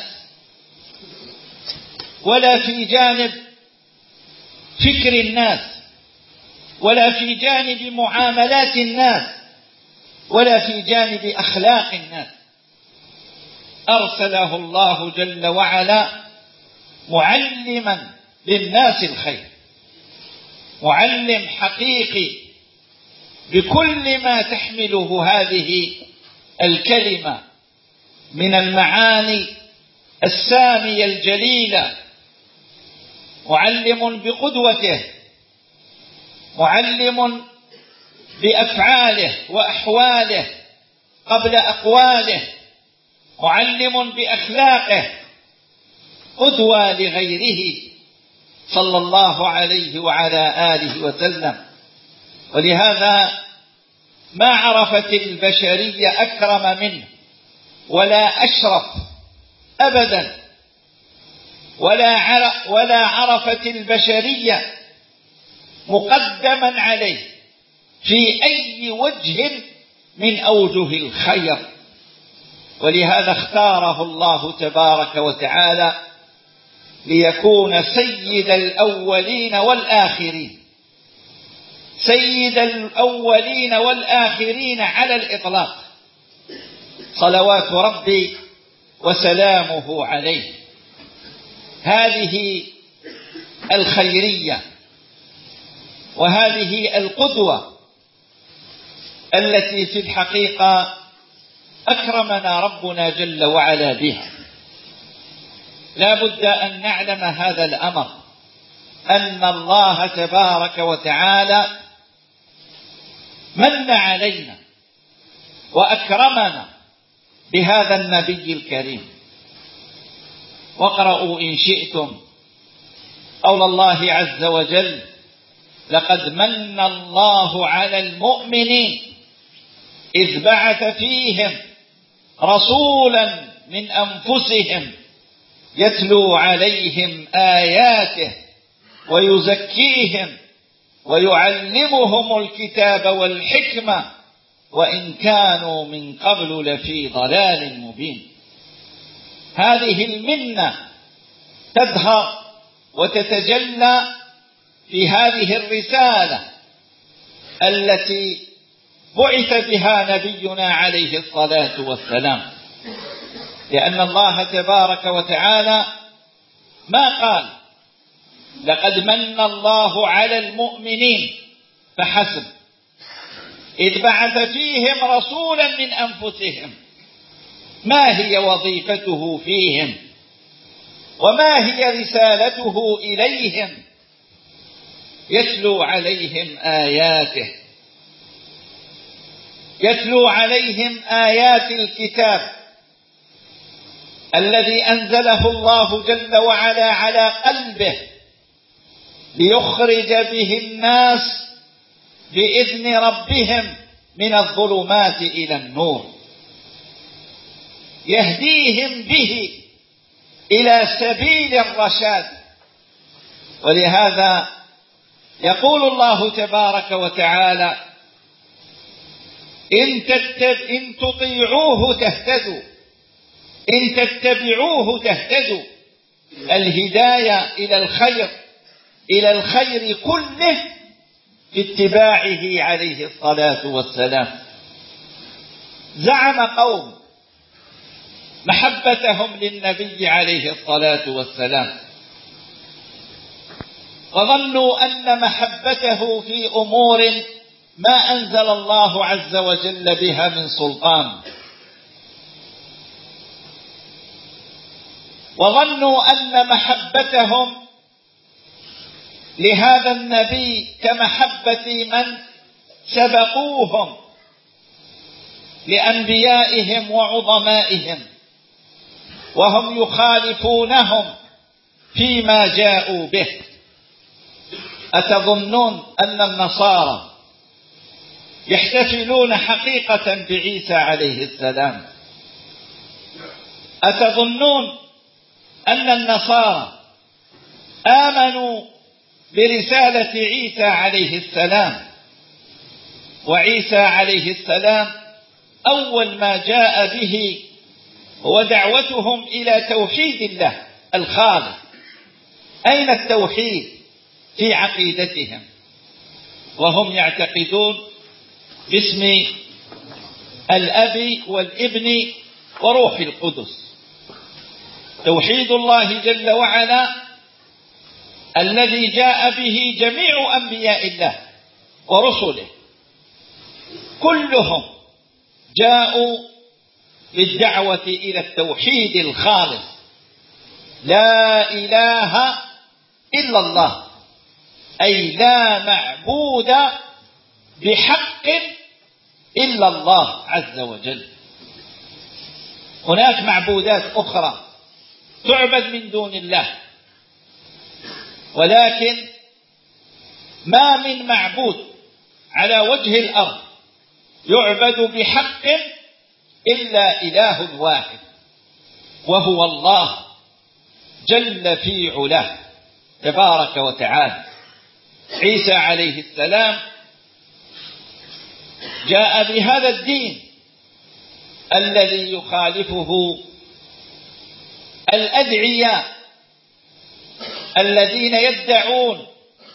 ولا في جانب فكر الناس، ولا في جانب معاملات الناس، ولا في جانب أخلاق الناس. أرسله الله جل وعلا معلما للناس الخير، معلم حقيقي بكل ما تحمله هذه الكلمة من المعاني السامية الجليلة. معلم بقدوته، معلم بأفعاله وأحواله قبل أقواله، معلم بأخلاقه قدوة لغيره صلى الله عليه وعلى آله وسلم. ولهذا ما عرفت البشرية أكرم منه ولا أشرف أبدا، ولا ولا عرفت البشرية مقدما عليه في أي وجه من أوجه الخير. ولهذا اختاره الله تبارك وتعالى ليكون سيد الأولين والآخرين، سيد الأولين والآخرين على الإطلاق، صلوات ربي وسلامه عليه. هذه الخيرية وهذه القدوة التي في الحقيقة أكرمنا ربنا جل وعلا بها. لا بد أن نعلم هذا الأمر، أن الله تبارك وتعالى من علينا وأكرمنا بهذا النبي الكريم. واقرأوا إن شئتم قول الله عز وجل: لقد من الله على المؤمنين إذ بعث فيهم رسولا من أنفسهم يتلو عليهم آياته ويزكيهم ويعلمهم الكتاب والحكمة وإن كانوا من قبل لفي ضلال مبين. هذه المنة تظهر وتتجلى في هذه الرسالة التي بعث بها نبينا عليه الصلاة والسلام، لأن الله تبارك وتعالى ما قال لقد من الله على المؤمنين فحسب إذ بعث فيهم رسولا من أنفسهم. ما هي وظيفته فيهم وما هي رسالته إليهم؟ يتلو عليهم آياته، يتلو عليهم آيات الكتاب الذي أنزله الله جل وعلا على قلبه ليخرج به الناس بإذن ربهم من الظلمات إلى النور، يهديهم به إلى سبيل الرشاد. ولهذا يقول الله تبارك وتعالى: إن, تتب إن تطيعوه تهتدوا، إن تتبعوه تهتدوا. الهداية إلى الخير، إلى الخير كله باتباعه عليه الصلاة والسلام. زعم قوم محبتهم للنبي عليه الصلاة والسلام وظنوا أن محبته في أمور ما أنزل الله عز وجل بها من سلطان، وظنوا أن محبتهم لهذا النبي كمحبة من سبقوهم لأنبيائهم وعظمائهم، وهم يخالفونهم فيما جاءوا به. أتظنون أن النصارى يحتفلون حقيقة بعيسى عليه السلام؟ أتظنون أن النصارى آمنوا برسالة عيسى عليه السلام؟ وعيسى عليه السلام أول ما جاء به هو دعوتهم إلى توحيد الله الخالق. أين التوحيد في عقيدتهم؟ وهم يعتقدون باسم الأب والابن وروح القدس. توحيد الله جل وعلا الذي جاء به جميع أنبياء الله ورسله، كلهم جاءوا بالدعوة إلى التوحيد الخالص، لا إله إلا الله، أي لا معبود بحق إلا الله عز وجل. هناك معبودات أخرى تعبد من دون الله، ولكن ما من معبود على وجه الأرض يعبد بحق إلا إله واحد، وهو الله جل في علاه تبارك وتعالى. عيسى عليه السلام جاء بهذا الدين الذي يخالفه الأدعياء الذين يدعون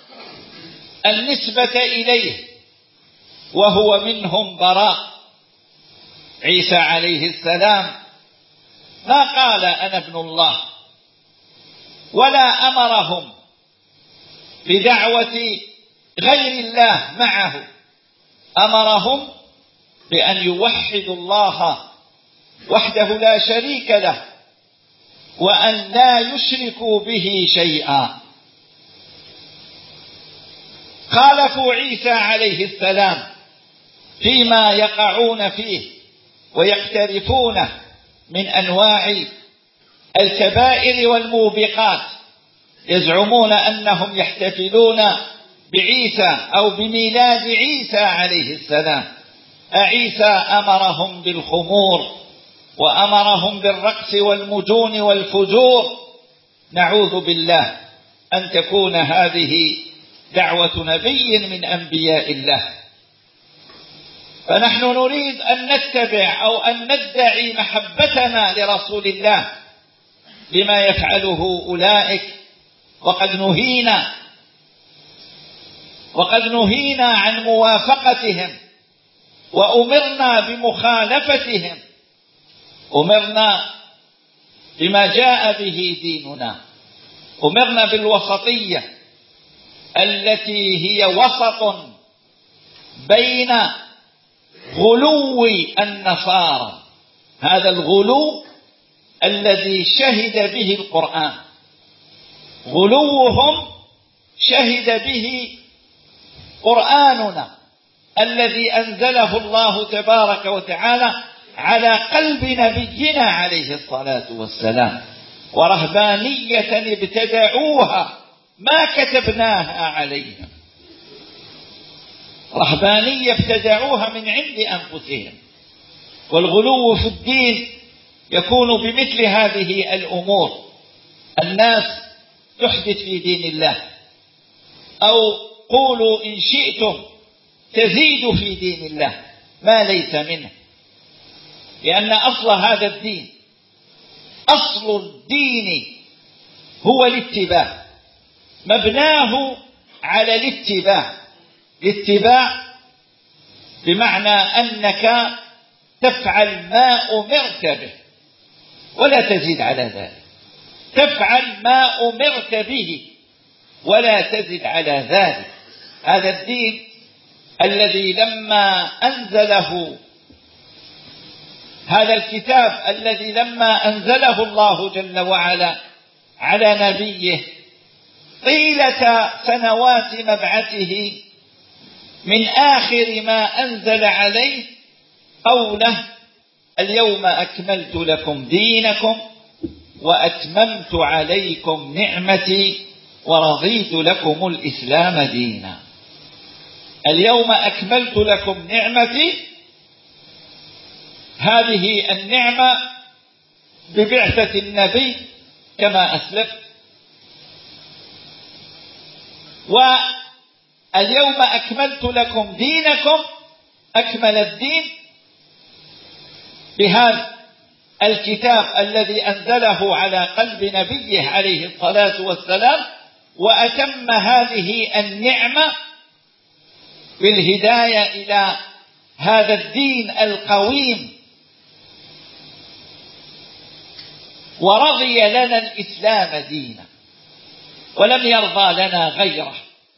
النسبة إليه وهو منهم براء. عيسى عليه السلام ما قال أنا ابن الله، ولا أمرهم بدعوة غير الله معه، أمرهم بأن يوحدوا الله وحده لا شريك له، وأن لا يشركوا به شيئا. خالفوا عيسى عليه السلام فيما يقعون فيه ويقترفونه من أنواع الكبائر والموبقات، يزعمون أنهم يحتفلون بعيسى أو بميلاد عيسى عليه السلام. أعيسى أمرهم بالخمور وأمرهم بالرقص والمجون والفجور. نعوذ بالله أن تكون هذه دعوة نبي من أنبياء الله. فنحن نريد أن نتبع أو أن ندعي محبتنا لرسول الله بما يفعله أولئك، وقد نهينا وقد نهينا عن موافقتهم وأمرنا بمخالفتهم. أمرنا بما جاء به ديننا، أمرنا بالوسطية التي هي وسط بين غلو النصارى، هذا الغلو الذي شهد به القرآن، غلوهم شهد به قرآننا الذي أنزله الله تبارك وتعالى على قلب نبينا عليه الصلاة والسلام، ورهبانية ابتدعوها ما كتبناها عليهم، رهبانية ابتدعوها من عند أنفسهم. والغلو في الدين يكون بمثل هذه الأمور، الناس تحدث في دين الله، أو قولوا إن شئتم تزيد في دين الله ما ليس منه، لأن أصل هذا الدين، أصل الدين هو الاتباع، مبناه على الاتباع. الاتباع بمعنى أنك تفعل ما أمرت به ولا تزيد على ذلك، تفعل ما أمرت به ولا تزد على ذلك. هذا الدين الذي لما أنزله، هذا الكتاب الذي لما أنزله الله جل وعلا على نبيه طيلة سنوات مبعثه، من آخر ما أنزل عليه قوله اليوم أكملت لكم دينكم وأتممت عليكم نعمتي ورضيت لكم الإسلام دينا. اليوم أكملت لكم نعمتي، هذه النعمة ببعثة النبي كما أسلفت، واليوم أكملت لكم دينكم، أكمل الدين بهذا الكتاب الذي أنزله على قلب نبيه عليه الصلاة والسلام، وأتم هذه النعمة بالهداية إلى هذا الدين القويم، ورضي لنا الإسلام دينا ولم يرضى لنا غيره،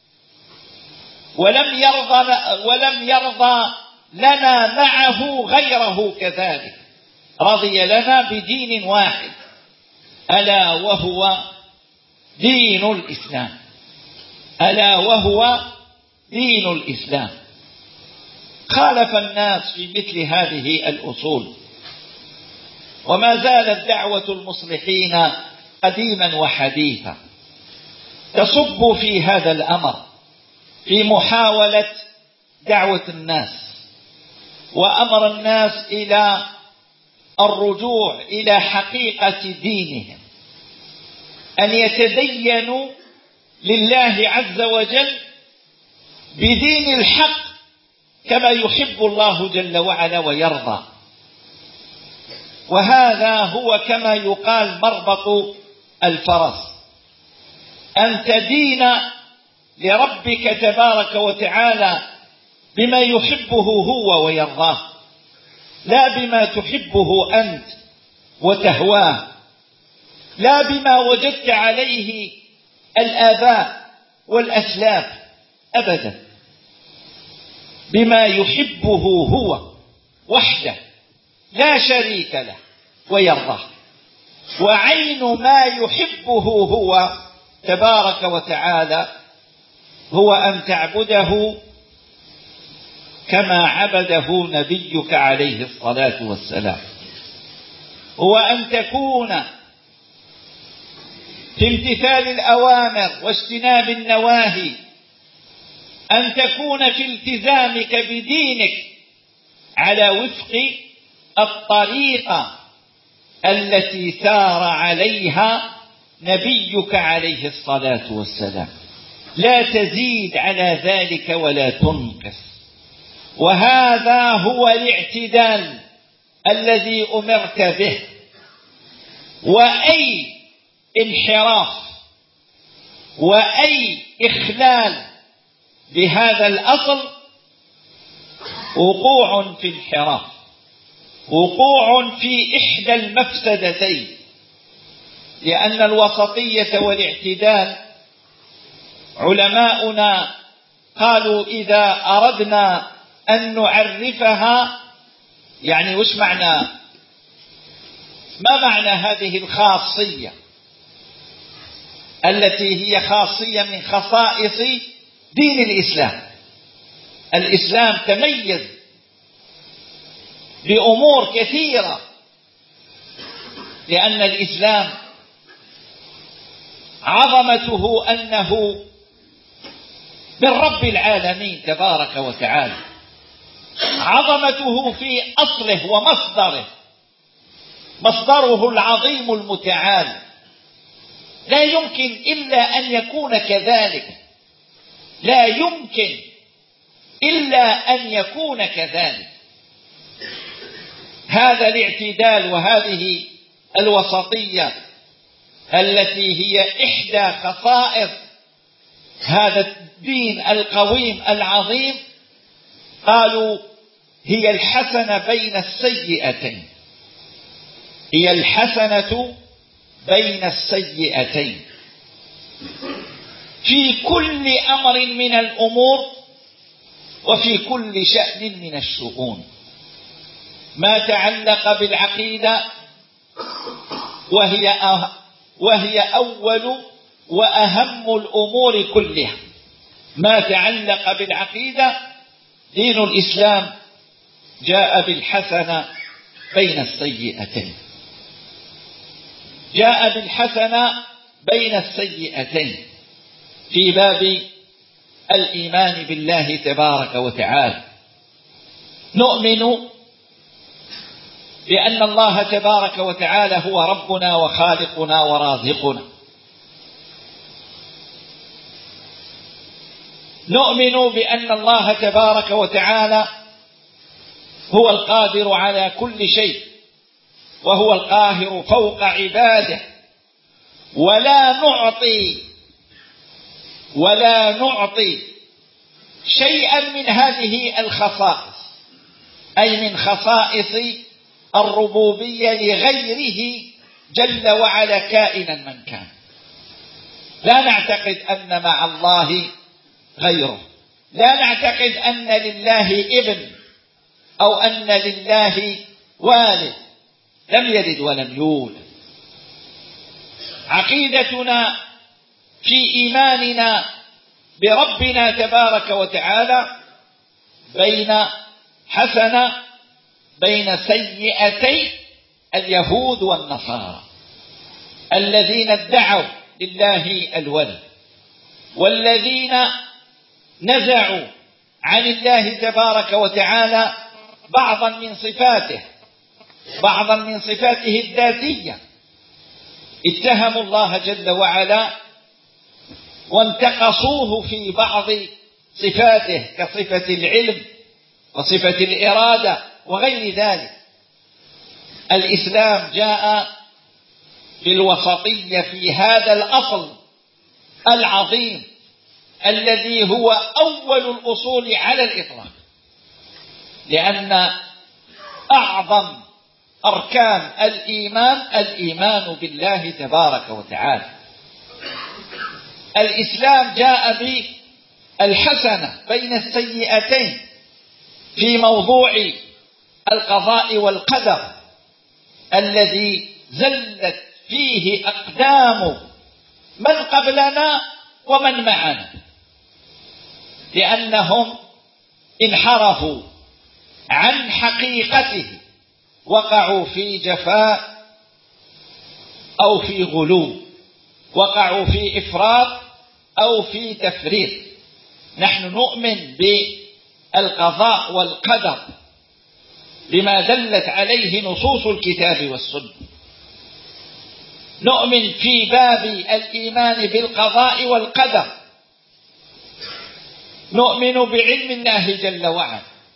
ولم يرضى ولم يرضى لنا معه غيره كذلك، رضي لنا بدين واحد ألا وهو دين الإسلام، ألا وهو دين الإسلام. خالف الناس في مثل هذه الأصول، وما زالت دعوة المصلحين قديما وحديثا تصب في هذا الأمر، في محاولة دعوة الناس وأمر الناس إلى الرجوع إلى حقيقة دينهم، أن يتدينوا لله عز وجل بدين الحق كما يحب الله جل وعلا ويرضى. وهذا هو كما يقال مربط الفرس، أن تدين لربك تبارك وتعالى بما يحبه هو ويرضاه، لا بما تحبه أنت وتهواه، لا بما وجدت عليه الآباء والأسلاف أبدا، بما يحبه هو وحده لا شريك له ويرضاه. وعين ما يحبه هو تبارك وتعالى هو أن تعبده كما عبده نبيك عليه الصلاة والسلام، هو أن تكون في امتثال الأوامر واجتناب النواهي، أن تكون في التزامك بدينك على وفق الطريقة التي سار عليها نبيك عليه الصلاة والسلام، لا تزيد على ذلك ولا تنقص. وهذا هو الاعتدال الذي أمرت به. وأي انحراف وأي إخلال بهذا الأصل وقوع في انحراف، وقوع في إحدى المفسدتين، لأن الوسطية والاعتدال علماؤنا قالوا إذا أردنا أن نعرفها، يعني وش معنى ما معنى هذه الخاصية التي هي خاصية من خصائص دين الإسلام؟ الإسلام تميز بأمور كثيرة، لأن الإسلام عظمته أنه من رب العالمين تبارك وتعالى، عظمته في أصله ومصدره، مصدره العظيم المتعال، لا يمكن إلا أن يكون كذلك، لا يمكن إلا أن يكون كذلك. هذا الاعتدال وهذه الوسطية التي هي إحدى خصائص هذا الدين القويم العظيم، قالوا هي الحسنة بين السيئتين، هي الحسنة بين السيئتين في كل أمر من الأمور وفي كل شأن من الشؤون. ما تعلق بالعقيدة وهي أه وهي أول وأهم الأمور كلها، ما تعلق بالعقيدة دين الإسلام جاء بالحسنة بين السيئتين، جاء بالحسنة بين السيئتين في باب الإيمان بالله تبارك وتعالى. نؤمن بأن الله تبارك وتعالى هو ربنا وخالقنا ورازقنا، نؤمن بأن الله تبارك وتعالى هو القادر على كل شيء، وهو القاهر فوق عباده، ولا نعطي ولا نعطي شيئا من هذه الخصائص، أي من خصائص الربوبية لغيره جل وعلا كائنا من كان. لا نعتقد أن مع الله غيره، لا نعتقد أن لله ابن أو أن لله والد، لم يلد ولم يولد. عقيدتنا في إيماننا بربنا تبارك وتعالى بين حسنة بين سيئتي اليهود والنصارى. الذين ادعوا لله الولد، والذين نزعوا عن الله تبارك وتعالى بعضا من صفاته بعضا من صفاته الذاتية، اتهموا الله جل وعلا وانتقصوه في بعض صفاته كصفة العلم وصفة الإرادة وغير ذلك. الإسلام جاء بالوسطية في هذا الأصل العظيم الذي هو أول الأصول على الإطلاق، لأن أعظم أركان الإيمان الإيمان بالله تبارك وتعالى. الإسلام جاء بالحسنة بين السيئتين في موضوع القضاء والقدر الذي زلت فيه أقدام من قبلنا ومن معنا، لأنهم انحرفوا عن حقيقته، وقعوا في جفاء أو في غلو، وقعوا في إفراط أو في تفريط. نحن نؤمن بالقضاء والقدر بما دلت عليه نصوص الكتاب والسنة. نؤمن في باب الإيمان بالقضاء والقدر، نؤمن بعلم الله جل وعلا،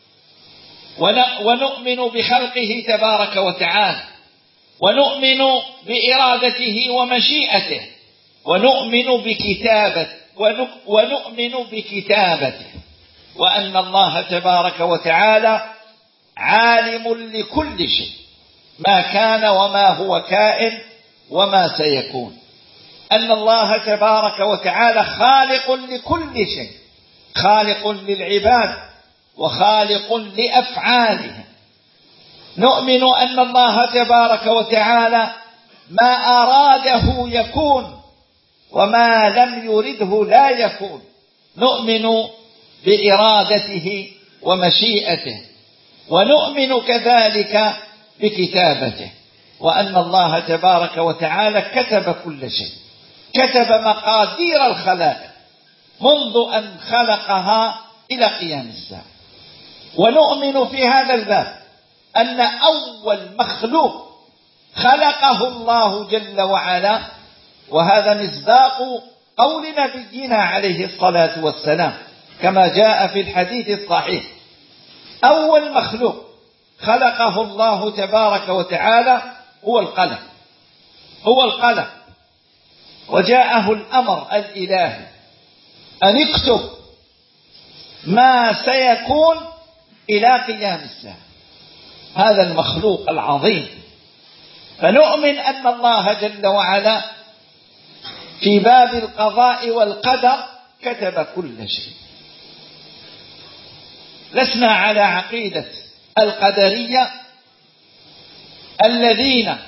ونؤمن بخلقه تبارك وتعالى، ونؤمن بإرادته ومشيئته، ونؤمن بكتابته ونؤمن بكتابته وأن الله تبارك وتعالى عالم لكل شيء، ما كان وما هو كائن وما سيكون. أن الله تبارك وتعالى خالق لكل شيء، خالق للعباد وخالق لأفعالهم. نؤمن أن الله تبارك وتعالى ما أراده يكون، وما لم يرده لا يكون. نؤمن بإرادته ومشيئته، ونؤمن كذلك بكتابته، وأن الله تبارك وتعالى كتب كل شيء، كتب مقادير الخلائق منذ أن خلقها إلى قيام الساعة. ونؤمن في هذا الباب أن أول مخلوق خلقه الله جل وعلا، وهذا مصداق قول نبينا عليه الصلاة والسلام كما جاء في الحديث الصحيح: أول مخلوق خلقه الله تبارك وتعالى هو القلم، هو القلم. وجاءه الأمر الإلهي أن اكتب ما سيكون إلى قيام الساعة. هذا المخلوق العظيم. فنؤمن أن الله جل وعلا في باب القضاء والقدر كتب كل شيء. لسنا على عقيدة القدرية الذين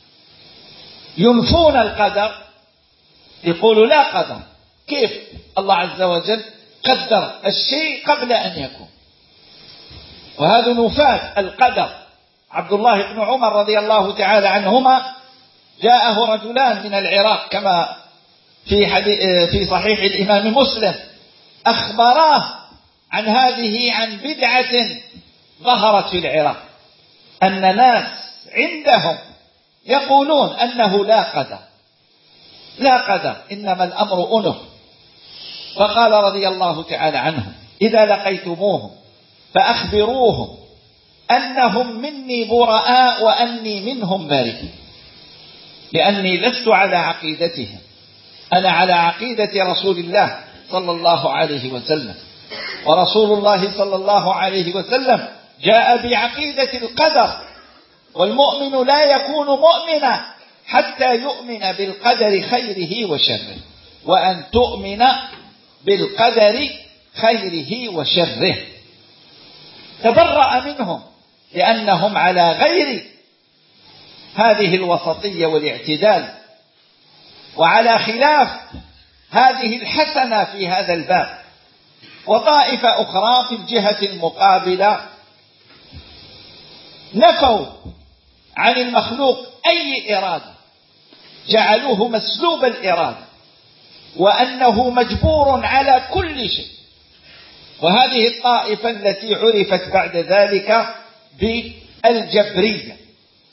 ينفون القدر، يقولوا لا قدر، كيف الله عز وجل قدر الشيء قبل أن يكون. وهذا نفاة القدر. عبد الله بن عمر رضي الله تعالى عنهما جاءه رجلان من العراق كما في في صحيح الإمام مسلم، أخبراه عن هذه عن بدعة ظهرت في العراق، أن ناس عندهم يقولون أنه لا قدر، لا قدر، إنما الأمر أنف. فقال رضي الله تعالى عنهم: إذا لقيتموهم فأخبروهم أنهم مني براء وأني منهم بريء، لأني لست على عقيدتهم، أنا على عقيدة رسول الله صلى الله عليه وسلم. ورسول الله صلى الله عليه وسلم جاء بعقيدة القدر، والمؤمن لا يكون مؤمنا حتى يؤمن بالقدر خيره وشره، وأن تؤمن بالقدر خيره وشره. تبرأ منهم لأنهم على غير هذه الوسطية والاعتدال، وعلى خلاف هذه الحسنة في هذا الباب. وطائفة أخرى في الجهة المقابلة نفوا عن المخلوق أي إرادة، جعلوه مسلوب الإرادة، وأنه مجبور على كل شيء. وهذه الطائفة التي عرفت بعد ذلك بالجبرية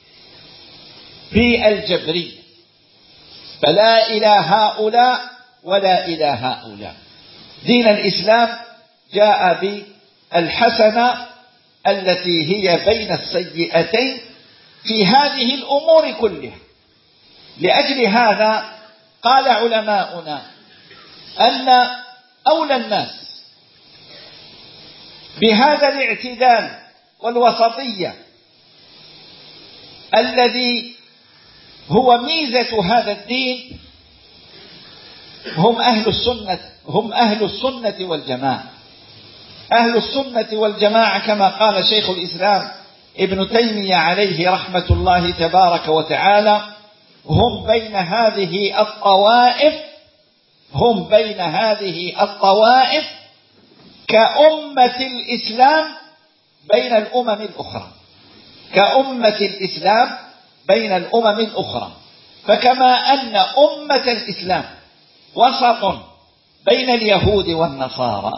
بالجبرية فلا إلى هؤلاء ولا إلى هؤلاء. دين الإسلام جاء بالحسنة التي هي بين السيئتين في هذه الأمور كلها. لأجل هذا قال علماؤنا أن أولى الناس بهذا الاعتدال والوسطية الذي هو ميزة هذا الدين هم أهل السنة هم أهل السنة والجماعة. أهل السنة والجماعة كما قال شيخ الإسلام ابن تيمية عليه رحمة الله تبارك وتعالى هم بين هذه الطوائف هم بين هذه الطوائف كأمة الإسلام بين الأمم الأخرى كأمة الإسلام بين الأمم الأخرى. فكما أن أمة الإسلام وسط بين اليهود والنصارى،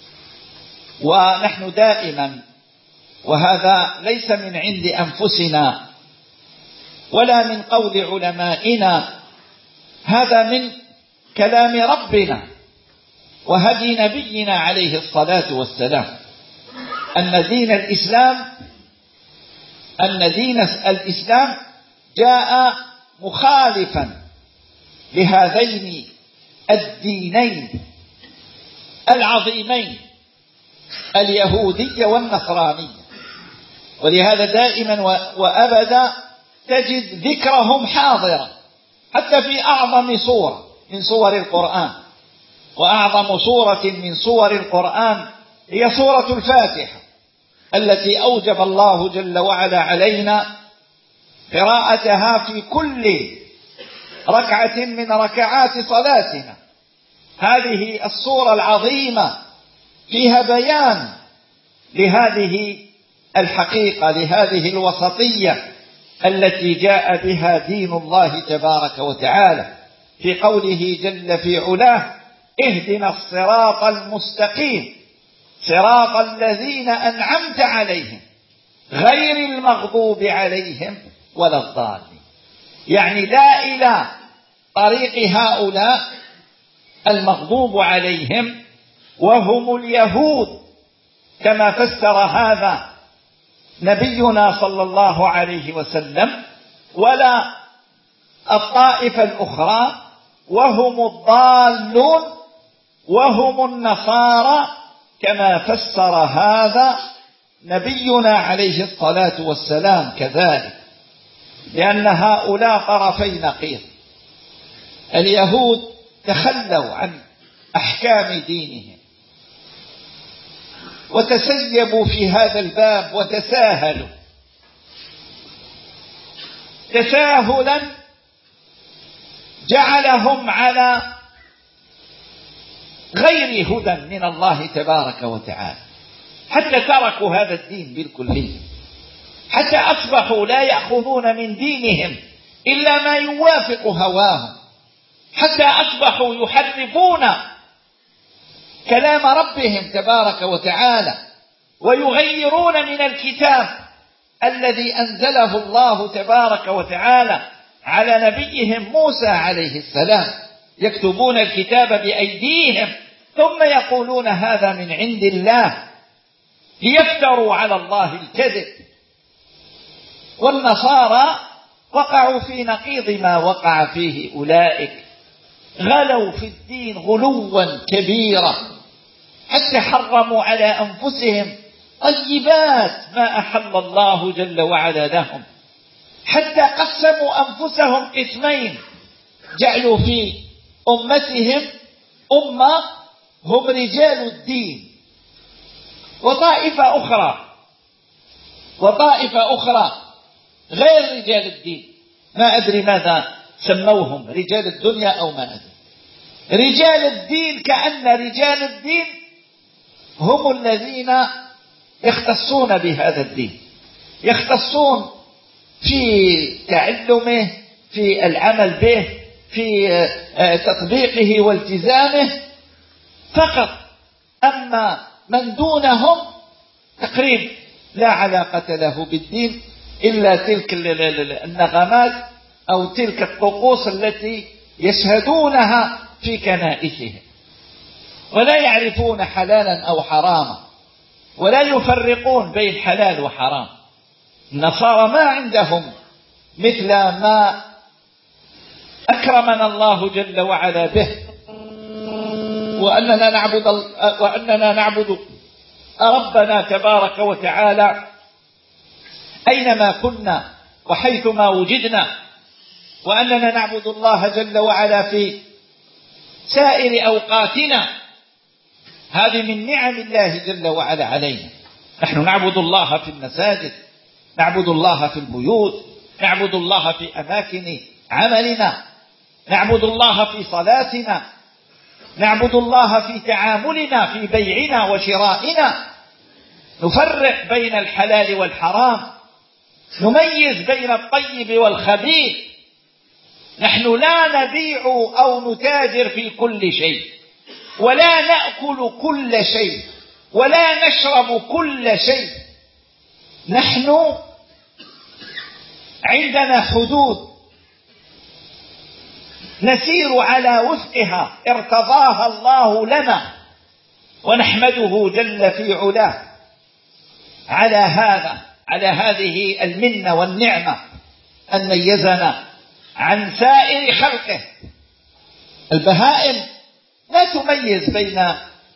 ونحن دائما، وهذا ليس من عند أنفسنا ولا من قول علمائنا، هذا من كلام ربنا وهدي نبينا عليه الصلاة والسلام، أن دين الإسلام أن دين الإسلام جاء مخالفا لهذين الدينين العظيمين اليهودية والنصرانية. ولهذا دائما وأبدا تجد ذكرهم حاضرا حتى في أعظم سورة من سور القرآن. وأعظم سورة من سور القرآن هي سورة الفاتحة التي أوجب الله جل وعلا علينا قراءتها في كل ركعة من ركعات صلاتنا. هذه السورة العظيمة فيها بيان لهذه الحقيقة، لهذه الوسطية التي جاء بها دين الله تبارك وتعالى، في قوله جل في علاه: اهدنا الصراط المستقيم صراط الذين أنعمت عليهم غير المغضوب عليهم ولا الضالين. يعني لا إلى طريق هؤلاء المغضوب عليهم وهم اليهود كما فسر هذا نبينا صلى الله عليه وسلم، ولا الطائفة الأخرى وهم الضالون وهم النصارى كما فسر هذا نبينا عليه الصلاة والسلام كذلك، لأن هؤلاء طرفي نقيض. اليهود تخلوا عن أحكام دينهم وتسيبوا في هذا الباب وتساهلوا تساهلا جعلهم على غير هدى من الله تبارك وتعالى، حتى تركوا هذا الدين بالكلية، حتى أصبحوا لا يأخذون من دينهم إلا ما يوافق هواهم، حتى أصبحوا يحرفون كلام ربهم تبارك وتعالى ويغيرون من الكتاب الذي أنزله الله تبارك وتعالى على نبيهم موسى عليه السلام. يكتبون الكتاب بأيديهم ثم يقولون هذا من عند الله ليفتروا على الله الكذب. والنصارى وقعوا في نقيض ما وقع فيه أولئك، غلوا في الدين غلوا كبيرا حتى حرموا على أنفسهم طيبات ما أحل الله جل وعلا لهم، حتى قسموا أنفسهم قسمين، جعلوا في أمتهم أمة هم رجال الدين وطائفة أخرى وطائفة أخرى غير رجال الدين، ما أدري ماذا سموهم، رجال الدنيا أو ما أدري. رجال الدين كأن رجال الدين هم الذين يختصون بهذا الدين، يختصون في تعلمه في العمل به، في تطبيقه والتزامه فقط. أما من دونهم تقريب لا علاقة له بالدين إلا تلك النغمات أو تلك الطقوس التي يشهدونها في كنائسهم، ولا يعرفون حلالا أو حراما، ولا يفرقون بين حلال وحرام. النصارى ما عندهم مثل ما أكرمنا الله جل وعلا به، وأننا نعبد وأننا نعبد ربنا تبارك وتعالى أينما كنا وحيثما وجدنا، وأننا نعبد الله جل وعلا في سائر أوقاتنا. هذه من نعم الله جل وعلا علينا. نحن نعبد الله في المساجد، نعبد الله في البيوت، نعبد الله في أماكن عملنا، نعبد الله في صلاتنا، نعبد الله في تعاملنا في بيعنا وشرائنا، نفرق بين الحلال والحرام، نميز بين الطيب والخبيث. نحن لا نبيع أو نتاجر في كل شيء، ولا نأكل كل شيء، ولا نشرب كل شيء. نحن عندنا حدود نسير على وفقها ارتضاها الله لنا، ونحمده جل في علاه على هذا، على هذه المنة والنعمة أن ميزنا عن سائر خلقه. البهائم لا تميز بين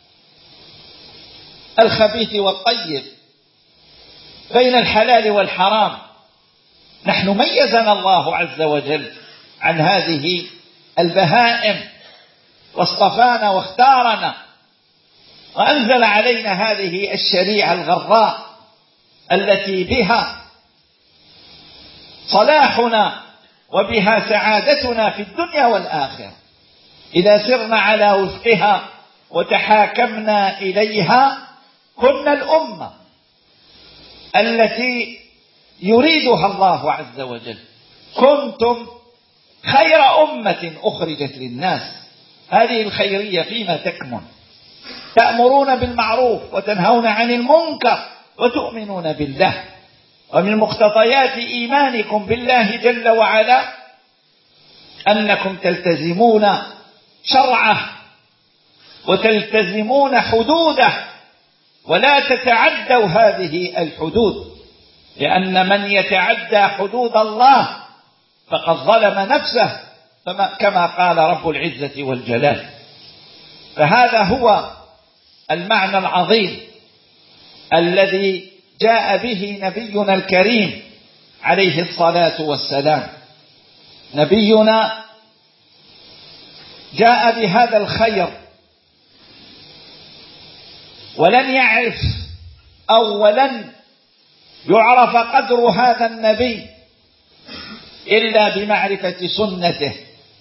الخبيث والطيب، بين الحلال والحرام. نحن ميزنا الله عز وجل عن هذه البهائم، واصطفانا واختارنا، وأنزل علينا هذه الشريعة الغراء التي بها صلاحنا وبها سعادتنا في الدنيا والآخرة. إذا سرنا على وفقها وتحاكمنا إليها كنا الأمة التي يريدها الله عز وجل. كنتم خير أمة أخرجت للناس. هذه الخيرية فيما تكمن: تأمرون بالمعروف وتنهون عن المنكر وتؤمنون بالله. ومن مقتضيات إيمانكم بالله جل وعلا أنكم تلتزمون شرعه وتلتزمون حدوده، ولا تتعدوا هذه الحدود، لأن من يتعدى حدود الله فقد ظلم نفسه، كما قال رب العزة والجلال. فهذا هو المعنى العظيم الذي جاء به نبينا الكريم عليه الصلاة والسلام. نبينا جاء بهذا الخير، ولن يعرف أو ولن يعرف قدر هذا النبي إلا بمعرفة سنته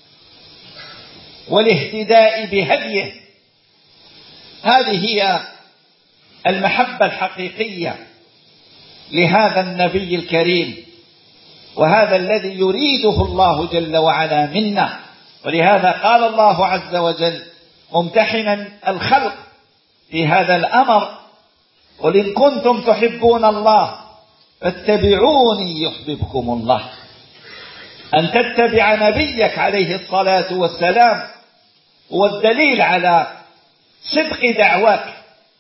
والاهتداء بهديه. هذه هي المحبة الحقيقية لهذا النبي الكريم، وهذا الذي يريده الله جل وعلا منا. ولهذا قال الله عز وجل ممتحنا الخلق في هذا الأمر: قل إن كنتم تحبون الله فاتبعوني يحببكم الله. أن تتبع نبيك عليه الصلاة والسلام هو الدليل على صدق دعواك،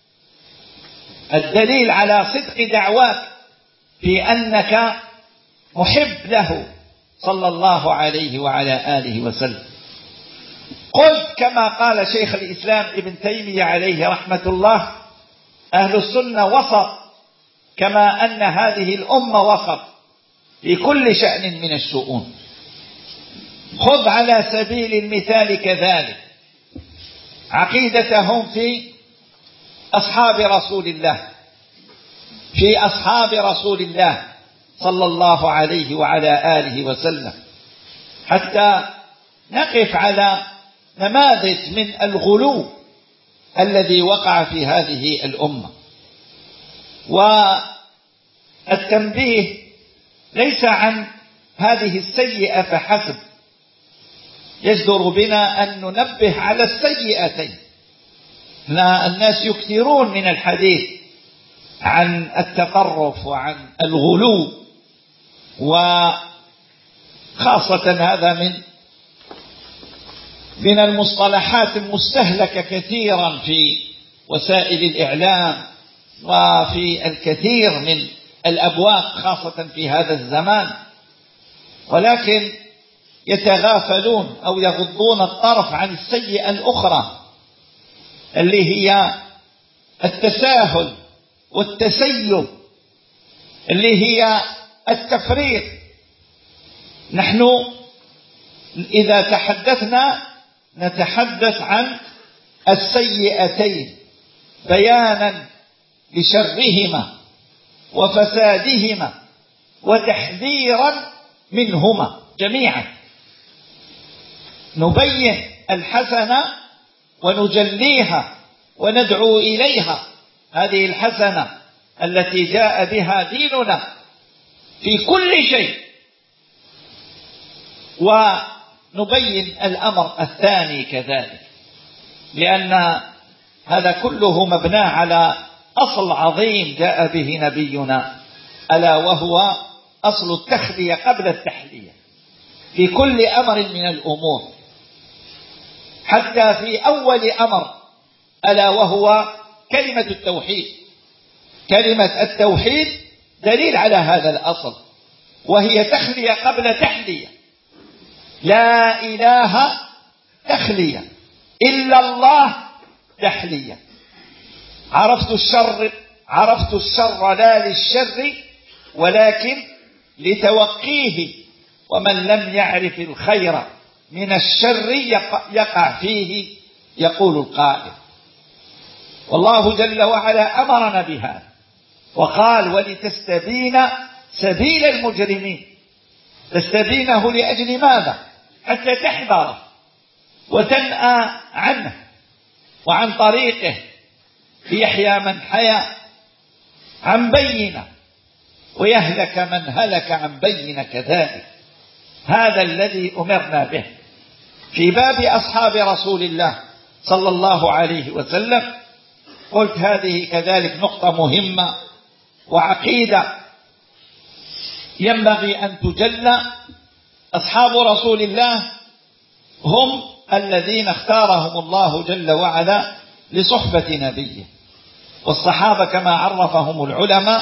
الدليل على صدق دعواك في أنك محب له صلى الله عليه وعلى آله وسلم. قلت كما قال شيخ الإسلام ابن تيمية عليه رحمة الله: أهل السنة وسط، كما أن هذه الأمة وسط في كل شأن من الشؤون. خذ على سبيل المثال كذلك عقيدتهم في أصحاب رسول الله، في أصحاب رسول الله صلى الله عليه وعلى آله وسلم، حتى نقف على نماذج من الغلو الذي وقع في هذه الأمة. والتنبيه ليس عن هذه السيئة فحسب، يجدر بنا أن ننبه على السيئتين. الناس يكثرون من الحديث عن التطرف وعن الغلو، وخاصة هذا من من المصطلحات المستهلكة كثيرا في وسائل الإعلام وفي الكثير من الأبواب خاصة في هذا الزمان، ولكن يتغافلون أو يغضون الطرف عن السيئة الأخرى اللي هي التساهل والتسيب، اللي هي التفريط. نحن إذا تحدثنا نتحدث عن السيئتين بيانا لشرهما وفسادهما وتحذيرا منهما جميعا. نبين الحسنة ونجليها وندعو إليها، هذه الحسنة التي جاء بها ديننا في كل شيء، ونبين الأمر الثاني كذلك، لأن هذا كله مبنى على أصل عظيم جاء به نبينا، ألا وهو أصل التخلية قبل التحلية في كل أمر من الأمور، حتى في أول أمر ألا وهو كلمة التوحيد. كلمة التوحيد دليل على هذا الأصل، وهي تخلية قبل تحلية. لا إله تخلية، إلا الله تحلية. عرفت الشر عرفت الشر لا للشر ولكن لتوقيه، ومن لم يعرف الخير من الشر يقع فيه، يقول القائل. والله جل وعلا أمرنا بهذا وقال: ولتستبين سبيل المجرمين. تستبينه لأجل ماذا؟ حتى تحذره وتنأى عنه وعن طريقه، ليحيى من حيا عن بينه ويهلك من هلك عن بينه كذلك. هذا الذي أمرنا به. في باب أصحاب رسول الله صلى الله عليه وسلم قلت هذه كذلك نقطة مهمة وعقيدة ينبغي أن تجلى. أصحاب رسول الله هم الذين اختارهم الله جل وعلا لصحبة نبيه، والصحابة كما عرفهم العلماء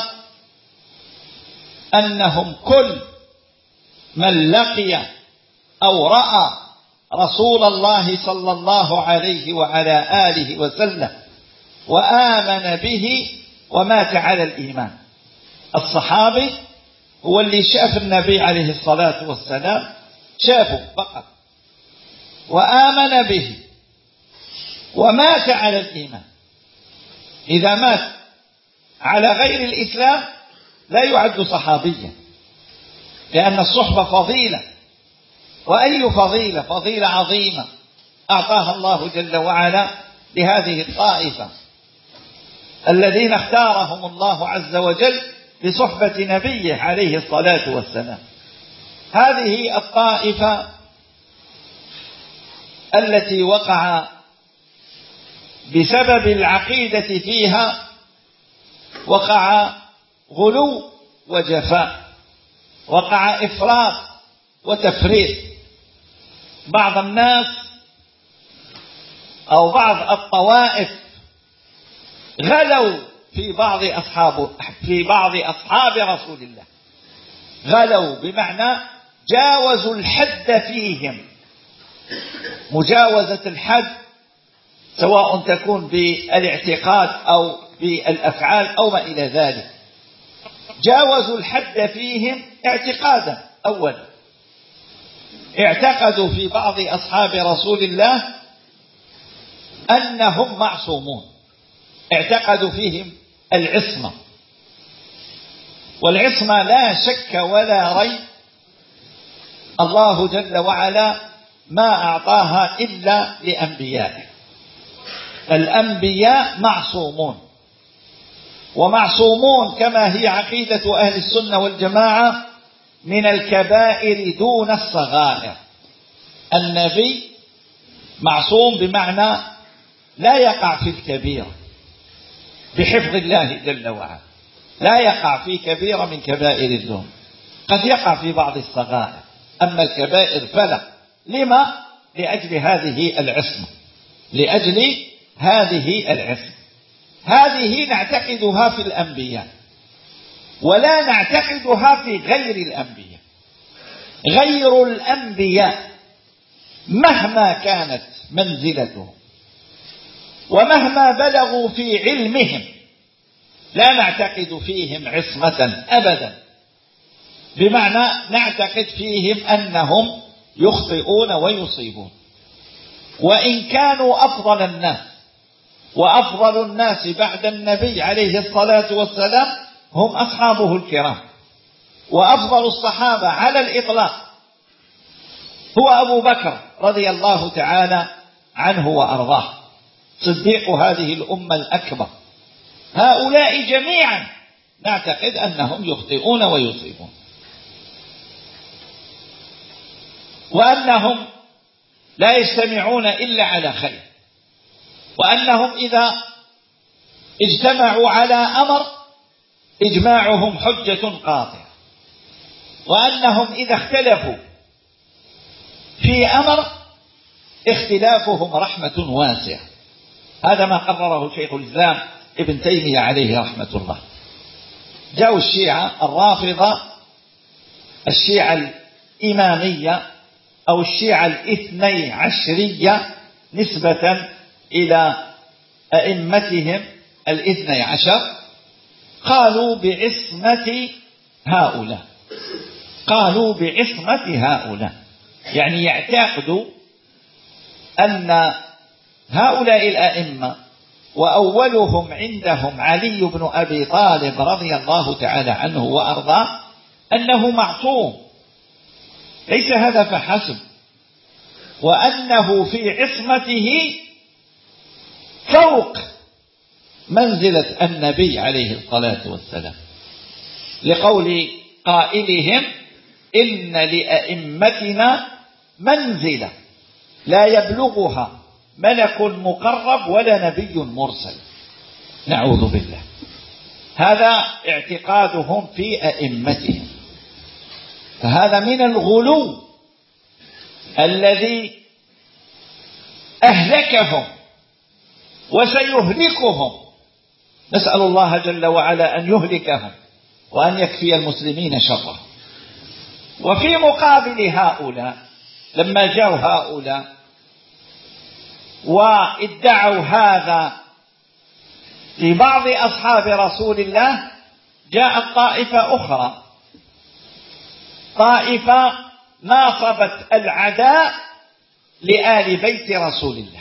أنهم كل من لقي أو رأى رسول الله صلى الله عليه وعلى آله وسلم وآمن به ومات على الإيمان. الصحابي هو اللي شاف النبي عليه الصلاة والسلام، شافه فقط وآمن به ومات على الإيمان. إذا مات على غير الإسلام لا يعد صحابيا، لأن الصحبة فضيلة، وأي فضيلة؟ فضيلة عظيمة أعطاها الله جل وعلا لهذه الطائفة الذين اختارهم الله عز وجل لصحبة نبيه عليه الصلاة والسلام. هذه الطائفة التي وقع بسبب العقيدة فيها وقع غلو وجفاء، وقع إفراط وتفريط. بعض الناس أو بعض الطوائف غلوا في بعض أصحاب في بعض أصحاب رسول الله. غلوا بمعنى جاوزوا الحد فيهم. مجاوزة الحد سواء تكون بالاعتقاد أو بالأفعال أو ما إلى ذلك. جاوزوا الحد فيهم اعتقادا. أولا اعتقدوا في بعض أصحاب رسول الله أنهم معصومون، اعتقدوا فيهم العصمة، والعصمة لا شك ولا ريب الله جل وعلا ما أعطاها إلا لأنبيائه. الأنبياء معصومون، ومعصومون كما هي عقيدة أهل السنة والجماعة من الكبائر دون الصغائر. النبي معصوم بمعنى لا يقع في الكبيرة بحفظ الله جل وعلا، لا يقع في كبيرة من كبائر الذنوب، قد يقع في بعض الصغائر، أما الكبائر فلا. لما؟ لأجل هذه العصمة، لأجل هذه العصمة. هذه نعتقدها في الأنبياء ولا نعتقدها في غير الأنبياء. غير الأنبياء مهما كانت منزلتهم ومهما بلغوا في علمهم لا نعتقد فيهم عصمة أبدا، بمعنى نعتقد فيهم أنهم يخطئون ويصيبون، وإن كانوا أفضل الناس. وأفضل الناس بعد النبي عليه الصلاة والسلام هم أصحابه الكرام، وأفضل الصحابة على الإطلاق هو أبو بكر رضي الله تعالى عنه وأرضاه، صديق هذه الأمة الأكبر. هؤلاء جميعا نعتقد أنهم يخطئون ويصيبون، وأنهم لا يجتمعون إلا على خير، وأنهم إذا اجتمعوا على أمر إجماعهم حجة قاطعة، وأنهم إذا اختلفوا في أمر اختلافهم رحمة واسعة. هذا ما قرره شيخ الإسلام ابن تيمية عليه رحمة الله. جاءوا الشيعة الرافضة، الشيعة الإمامية أو الشيعة الاثني عشرية نسبة إلى أئمتهم الاثني عشر، قالوا بعصمة هؤلاء، قالوا بعصمة هؤلاء، يعني يعتقدوا أن هؤلاء الأئمة وأولهم عندهم علي بن أبي طالب رضي الله تعالى عنه وأرضاه أنه معصوم. ليس هذا فحسب، وأنه في عصمته فوق منزلة النبي عليه الصلاة والسلام، لقول قائلهم إن لأئمتنا منزلة لا يبلغها ملك مقرب ولا نبي مرسل، نعوذ بالله. هذا اعتقادهم في أئمتهم، فهذا من الغلو الذي أهلكهم وسيهلكهم. نسأل الله جل وعلا أن يهلكهم وأن يكفي المسلمين شره. وفي مقابل هؤلاء لما جاءوا هؤلاء وادعوا هذا في بعض أصحاب رسول الله، جاءت طائفة أخرى، طائفة ناصبت العداء لآل بيت رسول الله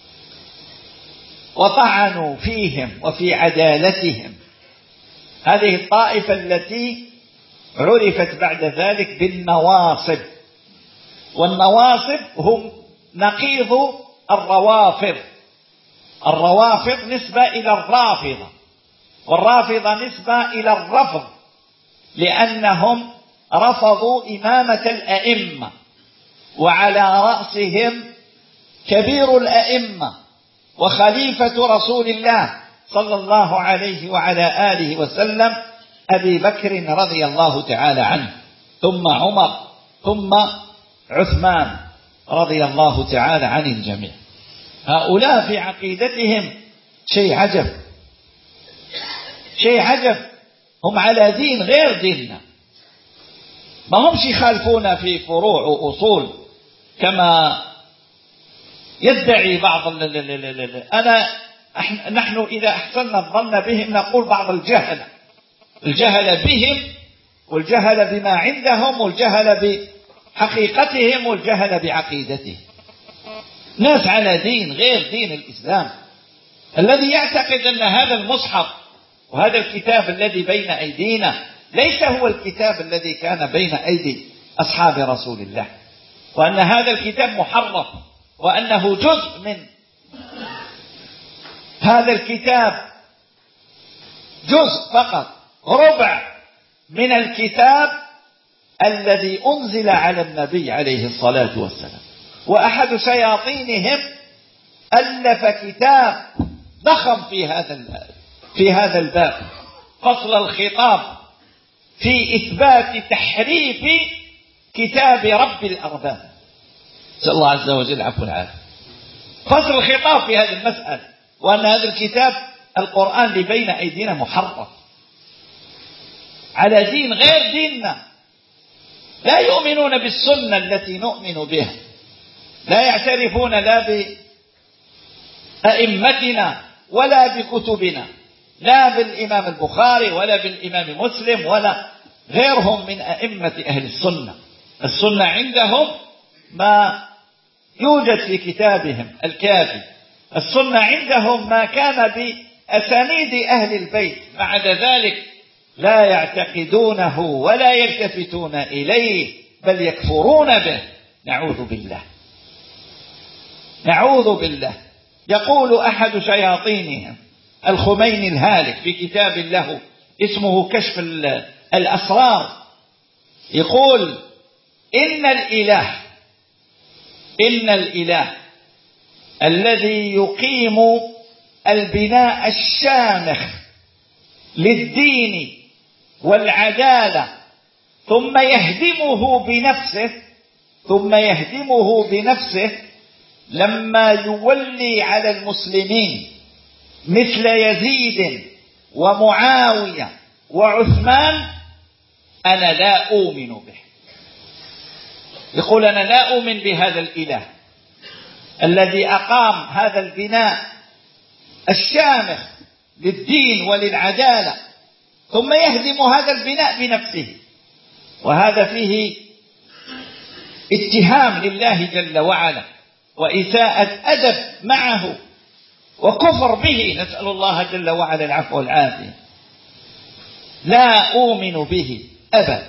وطعنوا فيهم وفي عدالتهم. هذه الطائفة التي عرفت بعد ذلك بالنواصب، والنواصب هم نقيض الروافض. الروافض نسبة إلى الرافضة، والرافضة نسبة إلى الرفض، لأنهم رفضوا إمامة الأئمة، وعلى رأسهم كبير الأئمة وخليفة رسول الله صلى الله عليه وعلى آله وسلم أبي بكر رضي الله تعالى عنه، ثم عمر، ثم عثمان رضي الله تعالى عن الجميع. هؤلاء في عقيدتهم شيء عجب، شيء عجب. هم على دين غير ديننا، ما همش يخالفون في فروع وأصول كما يدعي بعض ال ال ال ال ال أنا نحن إذا أحسننا الظن بهم نقول بعض الجهل، الجهل بهم والجهل بما عندهم والجهل بحقيقتهم والجهل بعقيدتهم. ناس على دين غير دين الإسلام، الذي يعتقد أن هذا المصحف وهذا الكتاب الذي بين أيدينا ليس هو الكتاب الذي كان بين أيدي أصحاب رسول الله، وأن هذا الكتاب محرف، وأنه جزء من هذا الكتاب، جزء فقط، ربع من الكتاب الذي أنزل على النبي عليه الصلاة والسلام. وأحد شياطينهم ألف كتاب ضخم في هذا في هذا الباب، فصل الخطاب في إثبات تحريف كتاب رب الأرباب، نسأل الله عز وجل العفو والعافية. فصل الخطاب في هذه المسألة، وأن هذا الكتاب القرآن اللي بين أيدينا محرف على دين غير ديننا، لا يؤمنون بالسنة التي نؤمن بها، لا يعترفون لا بأئمتنا ولا بكتبنا، لا بالإمام البخاري ولا بالإمام مسلم ولا غيرهم من أئمة أهل السنة. السنة عندهم ما يوجد في كتابهم الكافي، السنة عندهم ما كان بأسانيد أهل البيت، بعد ذلك لا يعتقدونه ولا يلتفتون إليه بل يكفرون به، نعوذ بالله نعوذ بالله. يقول أحد شياطينهم الخميني الهالك في كتاب له اسمه كشف الأسرار، يقول إن الإله إن الإله الذي يقيم البناء الشامخ للدين والعدالة ثم يهدمه بنفسه ثم يهدمه بنفسه لما يولي على المسلمين مثل يزيد ومعاوية وعثمان، أنا لا أؤمن به. يقول أنا لا أؤمن بهذا الإله الذي أقام هذا البناء الشامخ للدين وللعدالة ثم يهدم هذا البناء بنفسه، وهذا فيه اتهام لله جل وعلا وإساءة أدب معه وكفر به، نسأل الله جل وعلا العفو والعافية. لا أؤمن به أبدا.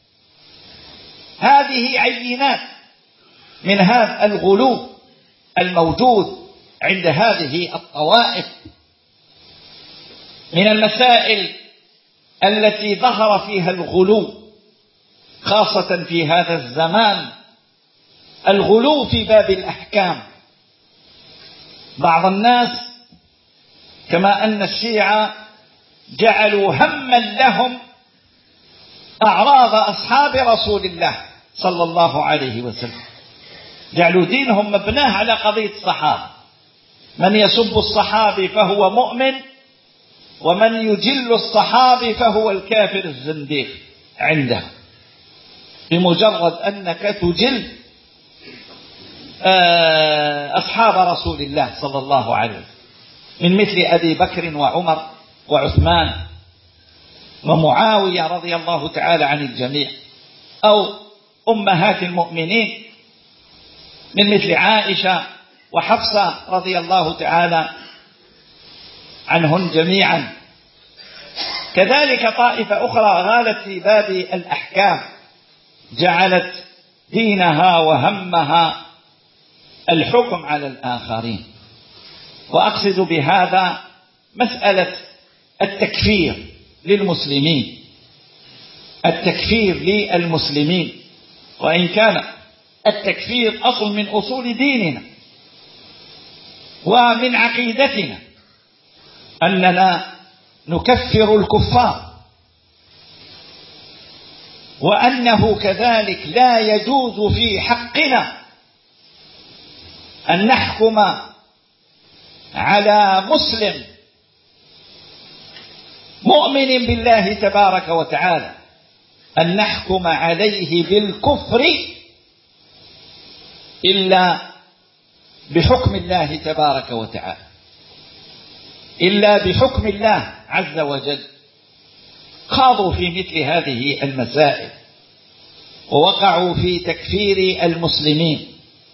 هذه عينات من هذا الغلو الموجود عند هذه الطوائف. من المسائل التي ظهر فيها الغلو خاصة في هذا الزمان الغلو في باب الأحكام. بعض الناس كما أن الشيعة جعلوا هما لهم أعراض أصحاب رسول الله صلى الله عليه وسلم، جعلوا دينهم مبناه على قضية الصحابة، من يسب الصحابي فهو مؤمن، ومن يجل الصحابي فهو الكافر الزنديق عنده، بمجرد أنك تجل أصحاب رسول الله صلى الله عليه وسلم من مثل أبي بكر وعمر وعثمان ومعاوية رضي الله تعالى عن الجميع، أو أمهات المؤمنين من مثل عائشة وحفصة رضي الله تعالى عنهن جميعا. كذلك طائفة أخرى غالت في باب الأحكام، جعلت دينها وهمها الحكم على الآخرين. وأقصد بهذا مسألة التكفير للمسلمين، التكفير للمسلمين، وإن كان التكفير أصل من أصول ديننا ومن عقيدتنا أننا نكفر الكفار، وأنه كذلك لا يجوز في حقنا أن نحكم على مسلم مؤمن بالله تبارك وتعالى أن نحكم عليه بالكفر إلا بحكم الله تبارك وتعالى، إلا بحكم الله عز وجل. خاضوا في مثل هذه المسائل ووقعوا في تكفير المسلمين،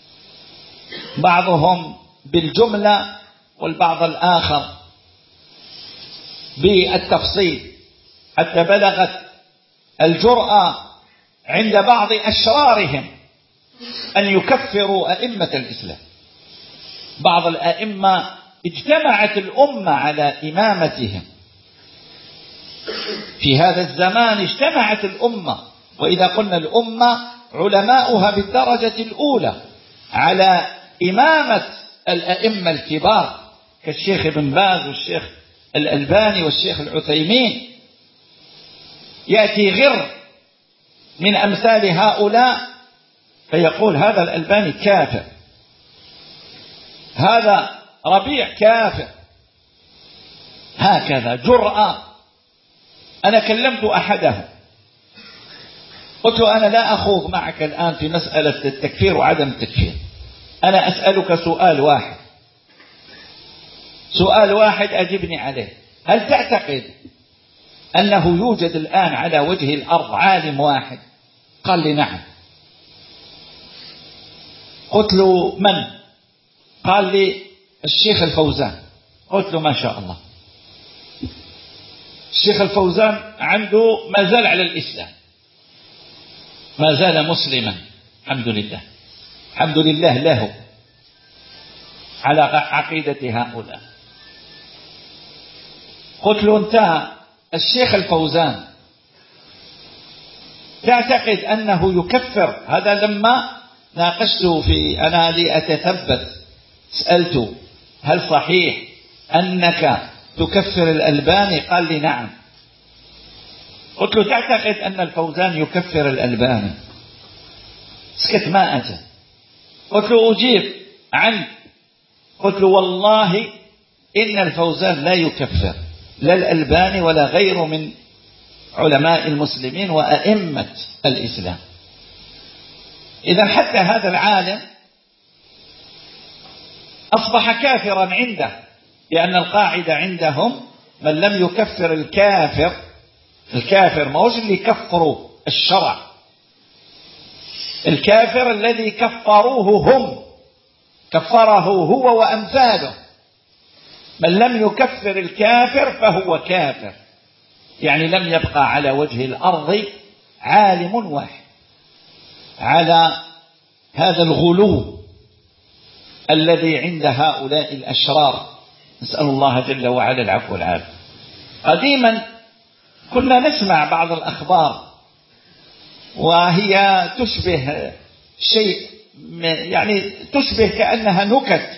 بعضهم بالجملة والبعض الآخر بالتفصيل، حتى بلغت الجرأة عند بعض أشرارهم أن يكفروا أئمة الإسلام. بعض الأئمة اجتمعت الأمة على إمامتهم في هذا الزمان، اجتمعت الأمة وإذا قلنا الأمة علماؤها بالدرجة الأولى على إمامة الأئمة الكبار كالشيخ ابن باز والشيخ الألباني والشيخ العثيمين. يأتي غر من أمثال هؤلاء فيقول هذا الألباني كافر، هذا ربيع كافر، هكذا جرأة. أنا كلمت أحدهم قلت له أنا لا أخوض معك الآن في مسألة التكفير وعدم التكفير، أنا أسألك سؤال واحد، سؤال واحد أجبني عليه، هل تعتقد أنه يوجد الآن على وجه الأرض عالم واحد؟ قال لي نعم. قلت له من؟ قال لي الشيخ الفوزان. قلت له ما شاء الله، الشيخ الفوزان عنده ما زال على الإسلام، ما زال مسلما الحمد لله، الحمد لله له على عقيدة هؤلاء. قلت له انت الشيخ الفوزان تعتقد أنه يكفر؟ هذا لما ناقشته في أنا لي أتثبت سألته هل صحيح أنك تكفر الألباني؟ قال لي نعم. قلت له تعتقد أن الفوزان يكفر الألباني؟ سكت ما أجل. قلت له أجيب عنك. قلت له والله إن الفوزان لا يكفر لا الألباني ولا غيره من علماء المسلمين وأئمة الإسلام. إذا حتى هذا العالم أصبح كافرا عنده، لأن القاعدة عندهم من لم يكفر الكافر، الكافر ما هوش اللي كفروا الشرع، الكافر الذي كفروه هم، كفره هو وأمثاله. من لم يكفر الكافر فهو كافر، يعني لم يبقى على وجه الأرض عالم واحد على هذا الغلو الذي عند هؤلاء الأشرار. نسأل الله جل وعلا العفو والعافية. قديما كنا نسمع بعض الأخبار وهي تشبه شيء يعني تشبه كأنها نكت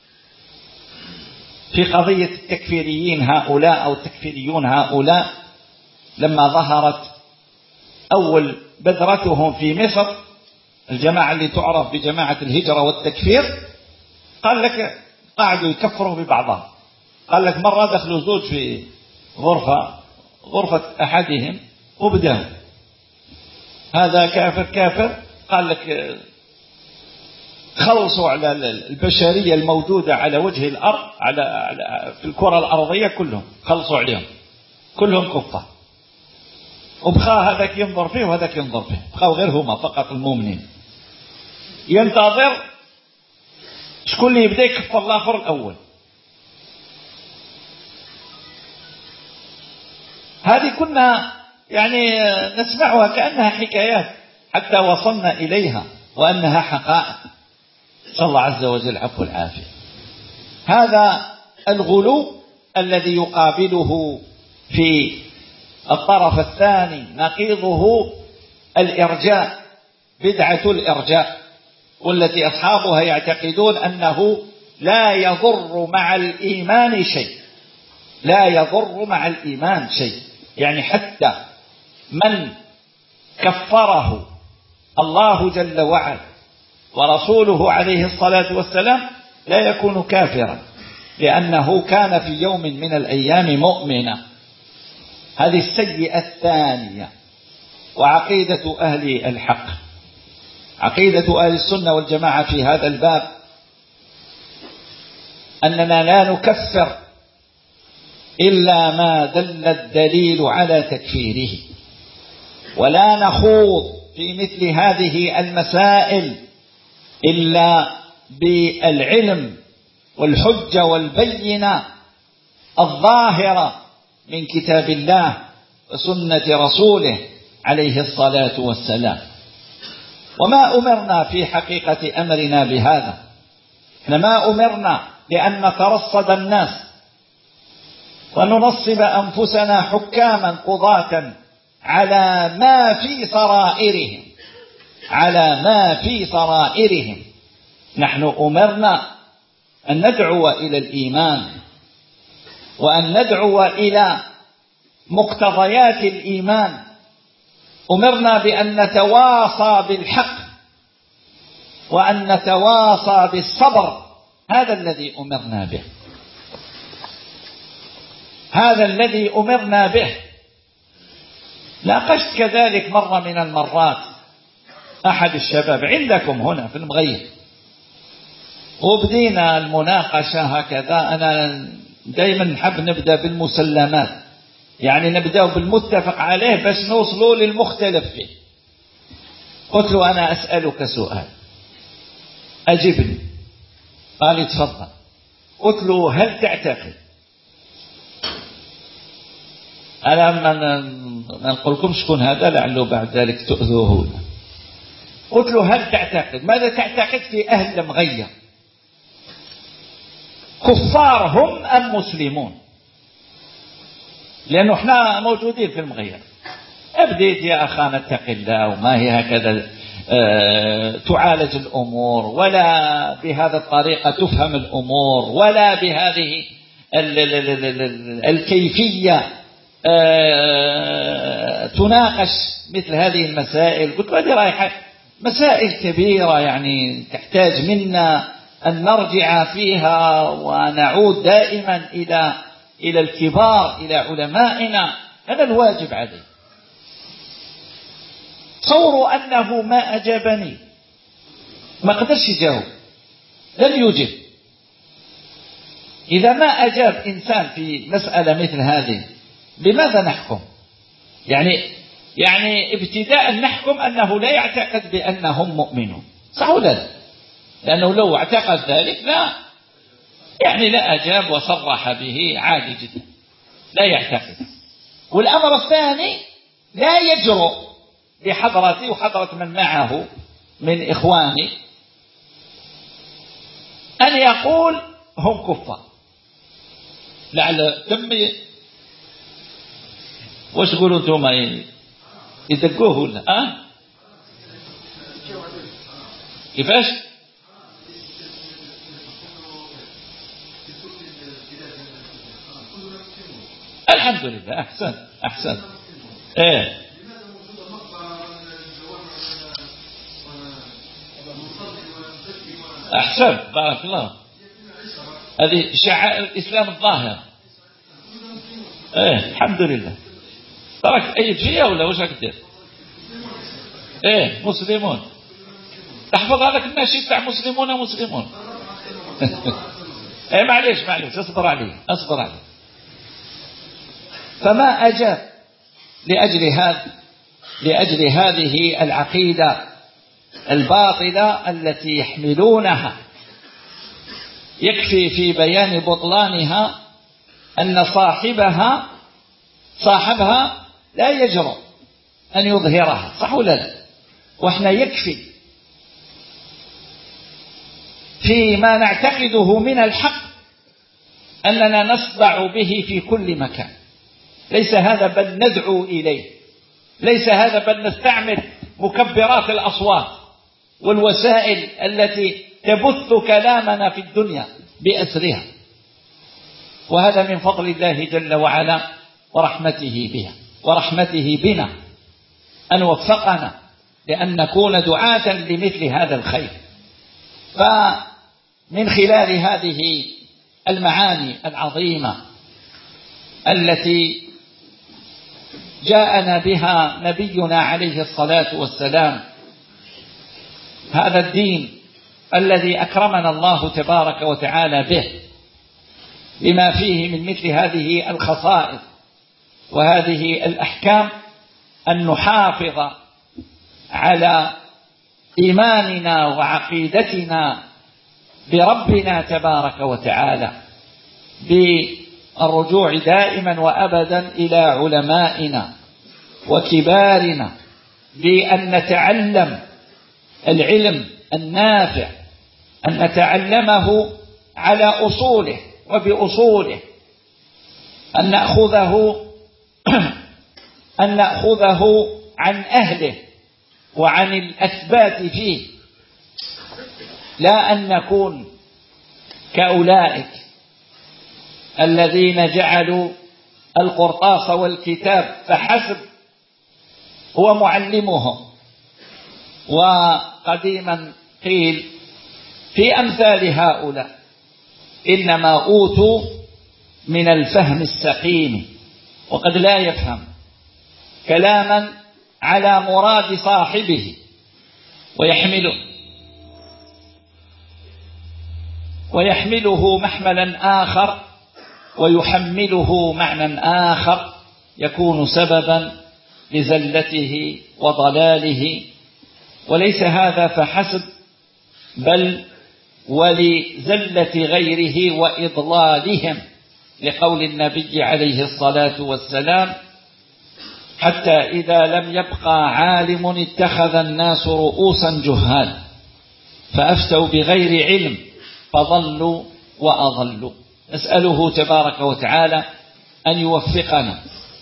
في قضية التكفيريين هؤلاء أو التكفيريون هؤلاء. لما ظهرت أول بذرتهم في مصر الجماعة اللي تعرف بجماعة الهجرة والتكفير، قال لك قاعدوا يكفروا ببعضهم. قال لك مرة دخلوا زوج في غرفة غرفة أحدهم وبدأوا هذا كافر كافر، قال لك خلصوا على البشرية الموجودة على وجه الأرض على, على في الكرة الأرضية كلهم، خلصوا عليهم كلهم كفار، وبقى هذاك ينظر فيه وهذاك ينظر فيه، بقوا غير هما فقط المؤمنين. ينتظر شكون اللي يبدأ يكفر الآخر الأول. هذه كنا يعني نسمعها كأنها حكايات حتى وصلنا إليها وأنها حقائق. صلى الله عز وجل العفو والعافية. هذا الغلو الذي يقابله في الطرف الثاني نقيضه الإرجاء، بدعة الإرجاء، والتي أصحابها يعتقدون أنه لا يضر مع الإيمان شيء، لا يضر مع الإيمان شيء، يعني حتى من كفره الله جل وعلا ورسوله عليه الصلاة والسلام لا يكون كافرا، لأنه كان في يوم من الأيام مؤمنا. هذه السيئة الثانية. وعقيدة أهل الحق، عقيدة أهل السنة والجماعة في هذا الباب أننا لا نكفر إلا ما دل الدليل على تكفيره، ولا نخوض في مثل هذه المسائل إلا بالعلم والحجة والبينة الظاهرة من كتاب الله وسنة رسوله عليه الصلاة والسلام. وما أمرنا في حقيقة أمرنا بهذا، ما أمرنا لأن نترصد الناس وننصب أنفسنا حكاما قضاة على ما في سرائرهم، على ما في سرائرهم. نحن أمرنا أن ندعو إلى الإيمان، وأن ندعو إلى مقتضيات الإيمان. أمرنا بأن نتواصى بالحق، وأن نتواصى بالصبر. هذا الذي أمرنا به، هذا الذي أمرنا به. ناقشت كذلك مرة من المرات أحد الشباب عندكم هنا في المغير، وبدينا المناقشة هكذا. أنا دايما نحب نبدأ بالمسلمات، يعني نبدأ بالمتفق عليه بس نوصلوا للمختلف فيه. قلت له أنا أسألك سؤال أجبني. قال لي تفضل. قلت له هل تعتقد، أنا ما نقولكم شكون هذا لعله بعد ذلك تؤذوه. قلت له هل تعتقد، ماذا تعتقد في أهل المغير، كفار هم أم مسلمون؟ لأنه احنا موجودين في المغير. أبديت يا أخانا اتق الله، وما هي هكذا اه تعالج الأمور، ولا بهذه الطريقة تفهم الأمور، ولا بهذه ال ال ال ال ال الكيفية اه تناقش مثل هذه المسائل. قلت هذه رايحة مسائل كبيرة، يعني تحتاج منا أن نرجع فيها ونعود دائما إلى إلى الكبار، إلى علمائنا. هذا الواجب عليه. تصوروا أنه ما أجابني، ما قدرش يجاوب، لم يجب. إذا ما أجاب إنسان في مسألة مثل هذه بماذا نحكم؟ يعني يعني ابتداء نحكم أنه لا يعتقد بأنهم مؤمنون، صح ولا لا؟ لأنه لو اعتقد ذلك لا يعني لا أجاب وصرح به عادي جدا، لا يعتقد. والأمر الثاني لا يجرؤ بحضرتي وحضرة من معه من إخواني أن يقول هم كفار. لعل تم وش تقولوا أنتم يدقوه ولا أه؟ كيفاش؟ الحمد لله. أحسن أحسن. إيه أحسن بارك الله. هذه شعائر الإسلام الظاهرة. إيه الحمد لله. ترك أي شيء ولا وش أكتر؟ إيه مسلمون. تحفظ هذاك الناشيد تاع مسلمون مسلمون. إيه معليش معليش أصبر عليه أصبر عليه. فما أجاب لأجل هذا، لأجل هذه العقيدة الباطلة التي يحملونها. يكفي في بيان بطلانها أن صاحبها صاحبها لا يجرؤ أن يظهرها، صح ولا لا؟ وإحنا يكفي فيما نعتقده من الحق أننا نصدع به في كل مكان. ليس هذا بل ندعو إليه، ليس هذا بل نستعمل مكبرات الأصوات والوسائل التي تبث كلامنا في الدنيا بأسرها. وهذا من فضل الله جل وعلا ورحمته بها ورحمته بنا أن وفقنا لأن نكون دعاة لمثل هذا الخير. فمن خلال هذه المعاني العظيمة التي جاءنا بها نبينا عليه الصلاة والسلام، هذا الدين الذي أكرمنا الله تبارك وتعالى به بما فيه من مثل هذه الخصائص وهذه الأحكام، أن نحافظ على إيماننا وعقيدتنا بربنا تبارك وتعالى، بالرجوع دائما وأبدا إلى علمائنا وكبارنا، بأن نتعلم العلم النافع، أن نتعلمه على أصوله وبأصوله، أن نأخذه أن نأخذه عن أهله وعن الأثبات فيه، لا أن نكون كأولئك الذين جعلوا القرطاس والكتاب فحسب هو معلمهم. وقديما قيل في أمثال هؤلاء إنما أوتوا من الفهم السقيم، وقد لا يفهم كلاما على مراد صاحبه ويحمله ويحمله محملا آخر ويحمله معنى آخر يكون سببا لزلته وضلاله. وليس هذا فحسب، بل ولزلة غيره وإضلالهم، لقول النبي عليه الصلاة والسلام: حتى إذا لم يبقى عالم اتخذ الناس رؤوسا جهال فأفتوا بغير علم فضلوا وأضلوا. نسأله تبارك وتعالى أن يوفقنا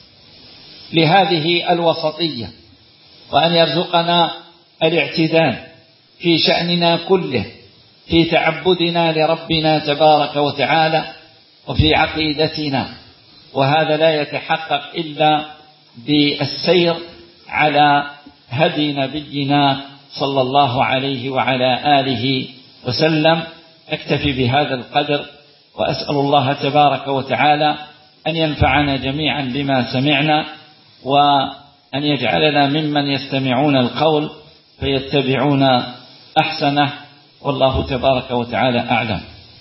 لهذه الوسطية، وأن يرزقنا الاعتدال في شأننا كله، في تعبدنا لربنا تبارك وتعالى وفي عقيدتنا. وهذا لا يتحقق إلا بالسير على هدي نبينا صلى الله عليه وعلى آله وسلم. أكتفي بهذا القدر، وأسأل الله تبارك وتعالى أن ينفعنا جميعا بما سمعنا، وأن يجعلنا ممن يستمعون القول فيتبعون أحسنه، والله تبارك وتعالى أعلم.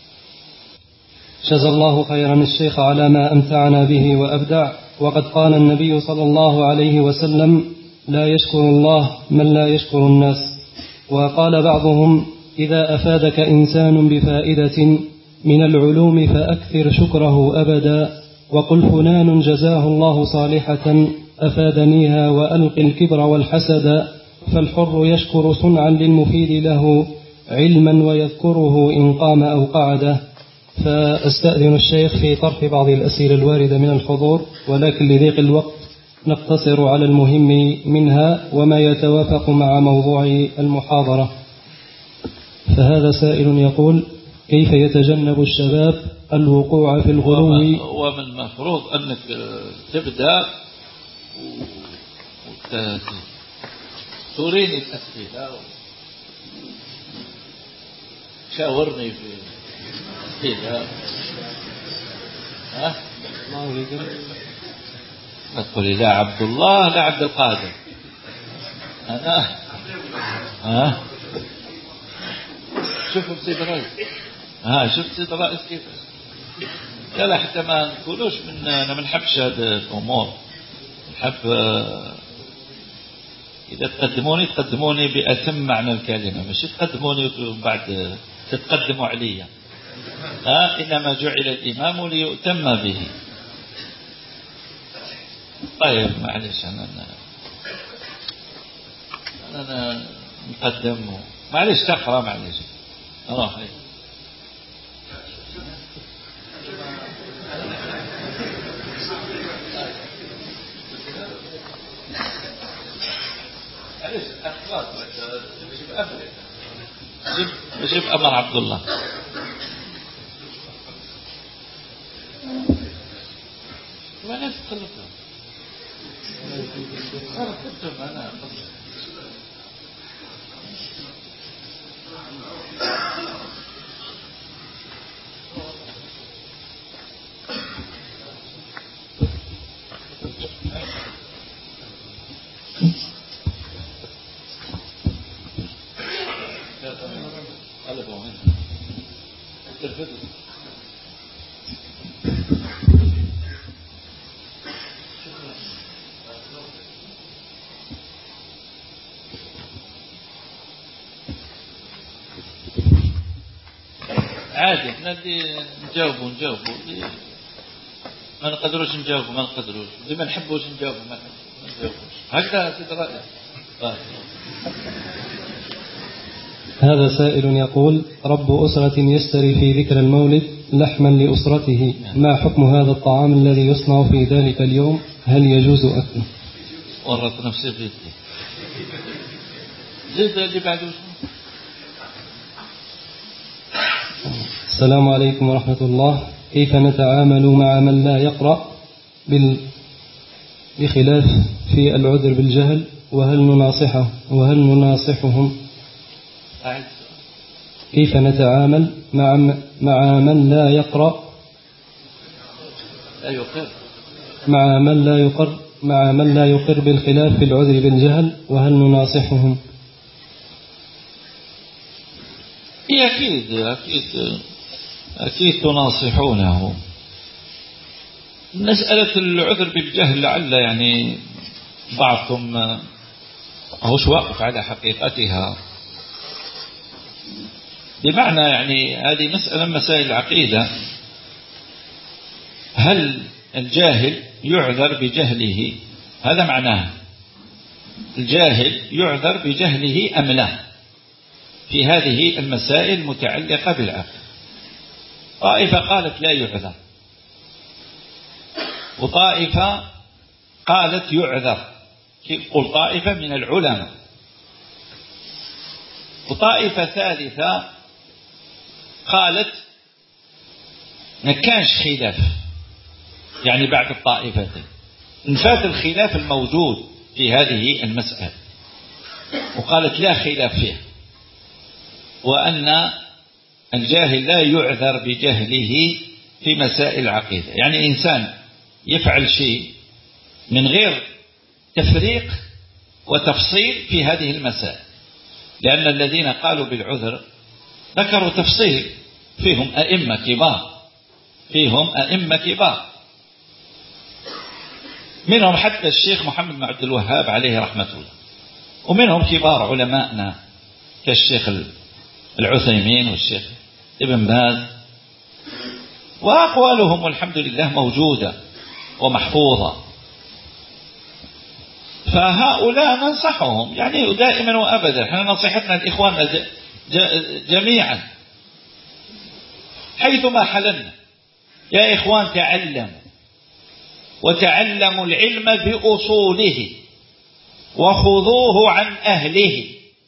جزا الله خيرا الشيخ على ما أمتعنا به وأبدع. وقد قال النبي صلى الله عليه وسلم: لا يشكر الله من لا يشكر الناس. وقال بعضهم: إذا أفادك إنسان بفائدة من العلوم فأكثر شكره أبدا، وقل فلان جزاه الله صالحة أفادنيها وألق الكبر والحسد. فالحر يشكر صنعا للمفيد له علما ويذكره إن قام أو قعده. فأستأذن الشيخ في طرح بعض الأسئلة الواردة من الحضور، ولكن لضيق الوقت نقتصر على المهم منها وما يتوافق مع موضوع المحاضرة. فهذا سائل يقول: كيف يتجنب الشباب الوقوع في الغلو؟
ومن المفروض أنك تبدأ توريني الأسئلة، شاورني في الأسئلة. ها؟ ما تقولي لا عبد الله لا عبد القادر. أنا ها شوفوا سيد الرئيس، ها شوف سيد الرئيس كيف. لا لا حتى ما نقولوش من أنا ما نحبش هذه الأمور. نحب إذا تقدموني تقدموني بأتم معنى الكلمة، مش تقدموني وبعد تتقدموا علي. ها إنما جعل الإمام ليؤتم به. طيب معلش أنا أنا نقدم معلش تقرأ معلش أروح لي. معلش أخلاص بجيب أمر بجيب أمر عبد الله. وأنا أتخلص صرفتم أنا عادي احنا اللي نجاوبوا نجاوبوا ما نقدروش نجاوبوا ما نقدروش اللي ما نحبوش نجاوبوا ما نجاوبوش هكذا سيد الرئيس.
هذا سائل يقول: رب أسرة يشتري في ذكر المولد لحما لأسرته، ما حكم هذا الطعام الذي يصنع في ذلك اليوم؟ هل يجوز أكله؟
ورط نفسي في يدي. زيد اللي بعده.
السلام عليكم ورحمة الله. كيف نتعامل مع من لا يقرأ بال... بخلاف في العذر بالجهل، وهل نناصحه وهل نناصحهم؟ كيف نتعامل مع مع من لا يقرأ
لا يقر
مع من لا يقر مع من لا يقر بالخلاف في العذر بالجهل، وهل نناصحهم؟
أكيد أكيد أكيد تناصحونه. مسألة العذر بالجهل لعل يعني بعضكم هوش واقف على حقيقتها، بمعنى يعني هذه مسألة مسائل العقيدة. هل الجاهل يعذر بجهله؟ هذا معناه الجاهل يعذر بجهله أم لا في هذه المسائل المتعلقة بالعقل. طائفة قالت لا يعذر، وطائفة قالت يعذر، قل طائفة من العلماء، وطائفة ثالثة قالت ما كانش خلاف، يعني بعد الطائفتين انفات الخلاف الموجود في هذه المسألة، وقالت لا خلاف فيها، وأن الجاهل لا يعذر بجهله في مسائل العقيدة. يعني إنسان يفعل شيء من غير تفريق وتفصيل في هذه المسائل، لأن الذين قالوا بالعذر ذكروا تفصيل، فيهم أئمة كبار فيهم أئمة كبار منهم حتى الشيخ محمد بن عبد الوهاب عليه رحمة الله، ومنهم كبار علماءنا كالشيخ العثيمين والشيخ ابن باز، وأقوالهم والحمد لله موجودة ومحفوظة. فهؤلاء ننصحهم يعني دائما وأبدا. احنا نصيحتنا لإخواننا جميعا حيثما حللنا، يا إخوان تعلموا، وتعلموا العلم بأصوله وخذوه عن أهله،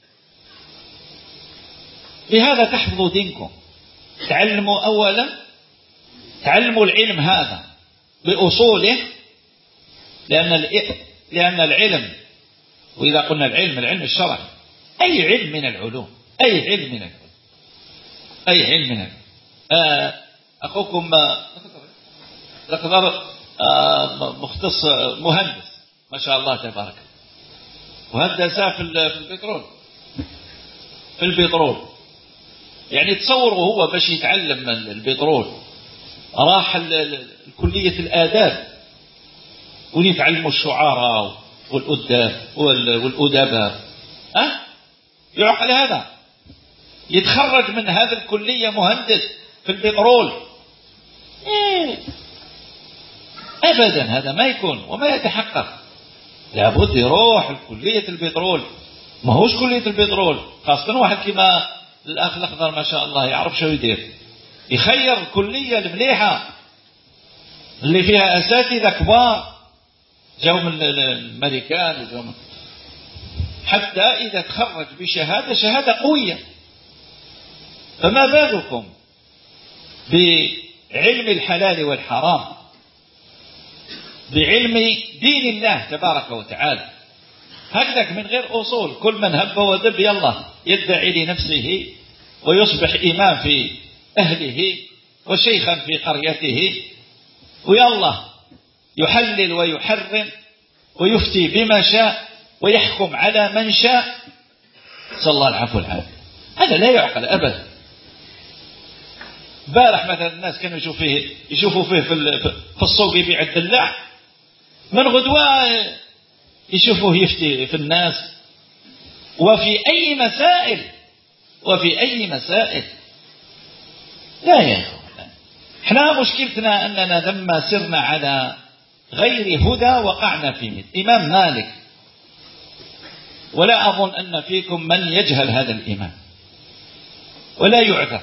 بهذا تحفظوا دينكم. تعلموا أولا، تعلموا العلم هذا بأصوله، لأن لأن العلم، وإذا قلنا العلم العلم الشرعي، أي علم من العلوم، أي علم من العلوم أي علم من العلوم. أخوكم لقدر مختص مهندس ما شاء الله تبارك، وهندس في البترول في البترول يعني تصوروا هو باش يتعلم البترول راح كلية الآداب ويتعلموا الشعراء والأداب والأدباء. أه؟ يعقل هذا؟ يتخرج من هذه الكلية مهندس في البترول؟ إيه؟ أبدا، هذا ما يكون وما يتحقق. لابد يروح الكلية البترول، ما هوش كلية البترول خاصة واحد كما الأخ الأخضر ما شاء الله يعرف شو يدير، يخير الكلية المليحة اللي فيها أساتذة كبار جاءوا من الأمريكان وجاءوا من، حتى إذا تخرج بشهادة شهادة قوية. فما بالكم بعلم الحلال والحرام، بعلم دين الله تبارك وتعالى، هكذا من غير أصول. كل من هب ودب يلا يدعي لنفسه ويصبح إمام في أهله وشيخا في قريته، ويلا يحلل ويحرم ويفتي بما شاء ويحكم على من شاء، صلى الله العفو والعافية. هذا لا يعقل أبدا. بارح مثلا الناس كانوا يشوفوا فيه يشوفوا فيه في السوق يبيع الدلاع، من غدوة يشوفوه يفتي في الناس وفي أي مسائل وفي أي مسائل. لا يا أخوان، احنا مشكلتنا أننا لما سرنا على غير هدى وقعنا في مثل إمام مالك، ولا أظن أن فيكم من يجهل هذا الإمام ولا يعذر.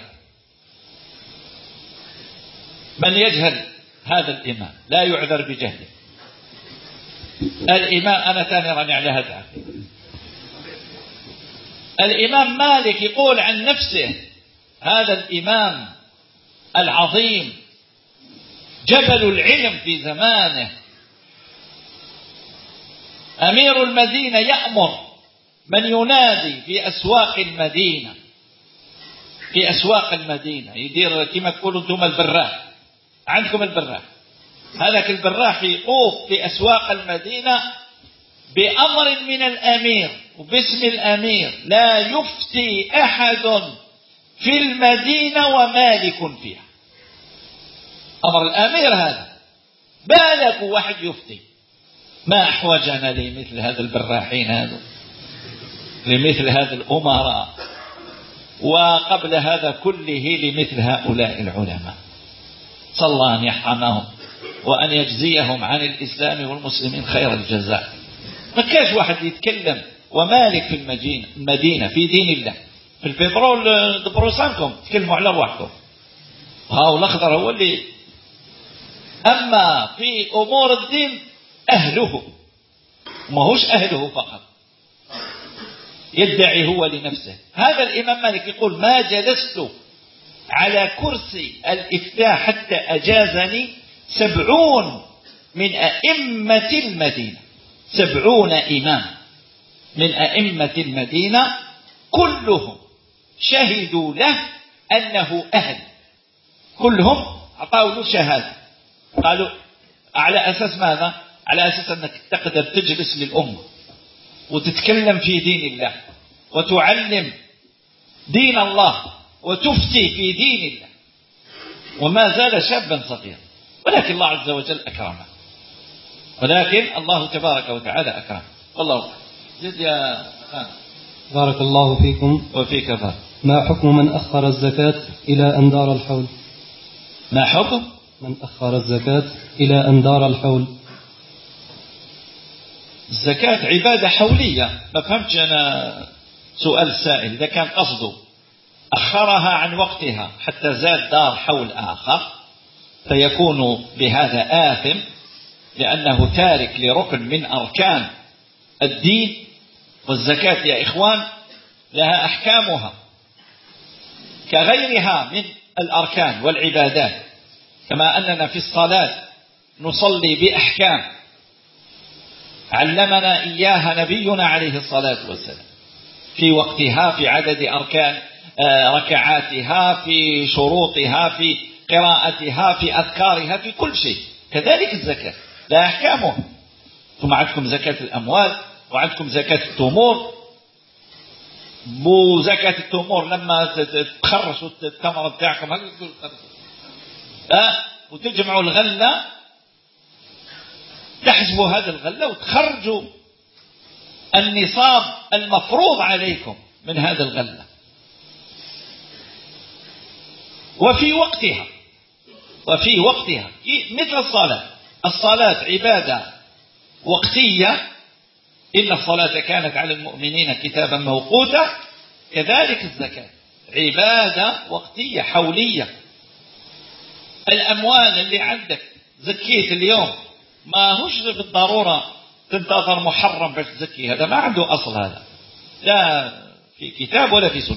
من يجهل هذا الإمام لا يعذر بجهله. الإمام أنا ثاني راني على هذا الإمام مالك يقول عن نفسه هذا الإمام العظيم جبل العلم في زمانه أمير المدينة يأمر من ينادي في أسواق المدينة في أسواق المدينة يدير كما تقولوا أنتم البراح عندكم البراح هذاك البراح يطوف في أسواق المدينة بأمر من الأمير وباسم الأمير لا يفتي أحد في المدينة ومالك فيها أمر الأمير هذا بالك واحد يفتي ما أحوجنا لمثل هذا البراحين هذا لمثل هذا الأمراء وقبل هذا كله لمثل هؤلاء العلماء صلى الله أن يرحمهم وأن يجزيهم عن الإسلام والمسلمين خير الجزاء. ما كاش واحد يتكلم ومالك في المدينة المدينة في دين الله في البترول دبروسانكم تكلموا على رواحكم ها والأخضر هو اللي أما في أمور الدين أهله ما هوش أهله فقط يدعي هو لنفسه. هذا الإمام مالك يقول ما جلست على كرسي الإفتاء حتى أجازني سبعون من أئمة المدينة سبعون إمام من أئمة المدينة كلهم شهدوا له أنه أهل كلهم أعطوا له شهادة قالوا على أساس ماذا؟ على أساس أنك تقدر تجلس للأمة وتتكلم في دين الله وتعلم دين الله وتفتي في دين الله وما زال شابا صغيرا ولكن الله عز وجل أكرمه ولكن الله تبارك وتعالى أكرمه والله زد يا خان.
بارك الله فيكم
وفيك بارك.
ما حكم من أخر الزكاة إلى أن دار الحول؟
ما حكم
من أخر الزكاة إلى أن دار الحول؟
الزكاة عبادة حولية. ما فهمتش أنا سؤال السائل إذا كان قصده أخرها عن وقتها حتى زاد دار حول آخر فيكون بهذا آثم لأنه تارك لركن من أركان الدين. والزكاة يا إخوان لها أحكامها كغيرها من الأركان والعبادات كما أننا في الصلاة نصلي بأحكام علمنا إياها نبينا عليه الصلاة والسلام في وقتها في عدد أركان ركعاتها في شروطها في قراءتها في أذكارها في كل شيء. كذلك الزكاة لا أحكامها. ثم عندكم زكاة الأموال وعندكم زكاة التمور. بو زكاة التمور لما تخرجوا التمر بتاعكم هل أه؟ وتجمعوا الغلة تحسبوا هذا الغلة وتخرجوا النصاب المفروض عليكم من هذا الغلة وفي وقتها وفي وقتها مثل الصلاة. الصلاة عبادة وقتية إن الصلاة كانت على المؤمنين كتابا موقوتا. كذلك الزكاة عبادة وقتية حولية. الأموال اللي عندك زكيت اليوم ما هوش بالضرورة تنتظر محرم باش تزكي هذا ما عنده أصل هذا لا في كتاب ولا في سنة.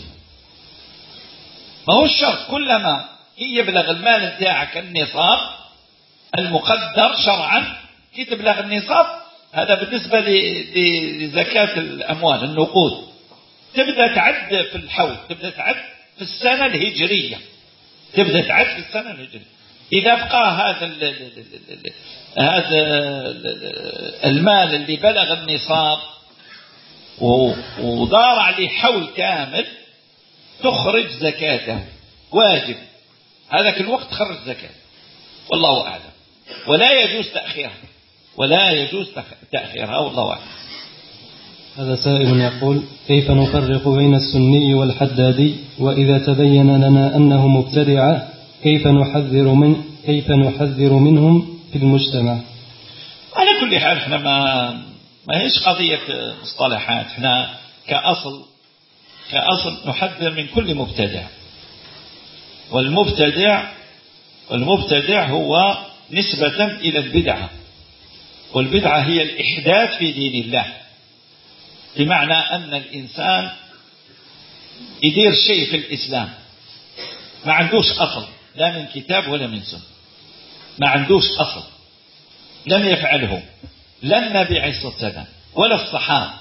ما هو الشرط كلما يبلغ المال بتاعك النصاب المقدر شرعا كي تبلغ النصاب هذا بالنسبة لزكاة الأموال النقود تبدأ تعد في الحول تبدأ تعد في السنة الهجرية تبدأ تعد في السنة الهجرية. إذا بقى هذا ال ال ال هذا المال اللي بلغ النصاب ودار عليه حول كامل تخرج زكاته واجب هذاك الوقت تخرج زكاة والله أعلم. ولا يجوز تأخيرها ولا يجوز تأخيرها والله أعلم.
هذا سائل يقول كيف نفرق بين السني والحدادي وإذا تبين لنا أنه مبتدع كيف نحذر من كيف نحذر منهم في المجتمع؟
على كل حال احنا ما ما هيش قضية مصطلحات. احنا كأصل كأصل نحذر من كل مبتدع. والمبتدع والمبتدع هو نسبة إلى البدعة والبدعة هي الإحداث في دين الله، بمعنى أن الإنسان يدير شيء في الإسلام ما عندوش أصل، لا من كتاب ولا من سنة، ما عندوش أصل، لم يفعله لا النبي عليه الصلاة والسلام ولا الصحابة.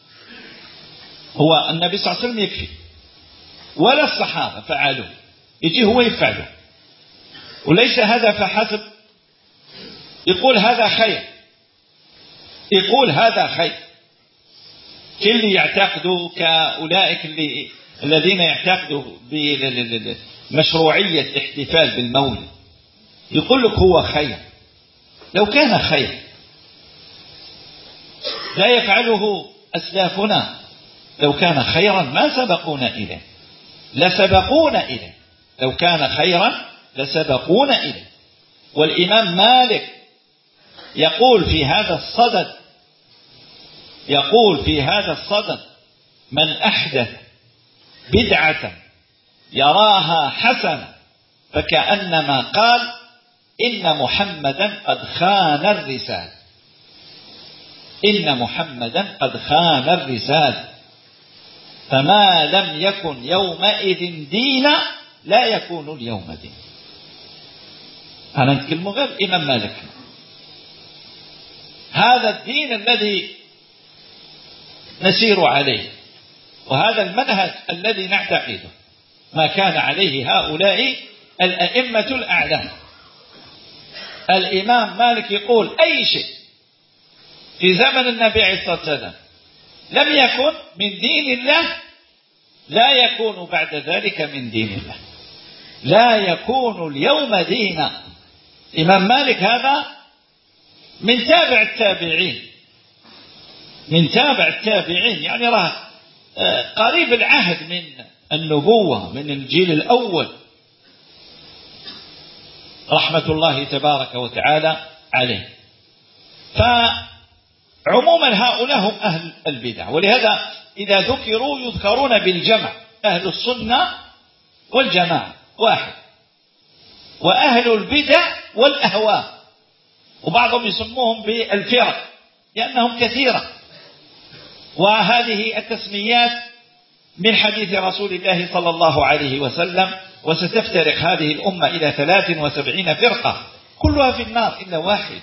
هو النبي صلى الله عليه وسلم يكفي، ولا الصحابة فعلوه، يجي هو يفعله. وليس هذا فحسب، يقول هذا خير، يقول هذا خير. كل يعتقدوا كأولئك اللي الذين يعتقدوا بمشروعية الاحتفال بالمولد، يقول لك هو خير. لو كان خير لا يفعله أسلافنا، لو كان خيرا ما سبقونا إليه، لسبقونا إليه، لو كان خيرا لسبقونا إليه. والإمام مالك يقول في هذا الصدد، يقول في هذا الصدد: من أحدث بدعة يراها حسنة فكأنما قال إن محمدا قد خان الرسالة، إن محمدا قد خان الرسالة، فما لم يكن يومئذ دينا لا يكون اليوم دين. أنا نتكلم غير الإمام مالك. هذا الدين الذي نسير عليه، وهذا المنهج الذي نعتقده، ما كان عليه هؤلاء الأئمة الأعلام. الإمام مالك يقول أي شيء في زمن النبي عليه الصلاة والسلام لم يكن من دين الله لا يكون بعد ذلك من دين الله، لا يكون اليوم دينا. إمام مالك هذا من تابع التابعين، من تابع التابعين، يعني راه قريب العهد من النبوة، من الجيل الأول رحمة الله تبارك وتعالى عليه. فعموما هؤلاء هم أهل البدع، ولهذا إذا ذكروا يذكرون بالجمع، أهل السنة والجماعة واحد، وأهل البدع والأهواء، وبعضهم يسموهم بالفرق لأنهم كثيرة. وهذه التسميات من حديث رسول الله صلى الله عليه وسلم: وستفترق هذه الأمة إلى ثلاث وسبعين فرقة كلها في النار إلا واحدة.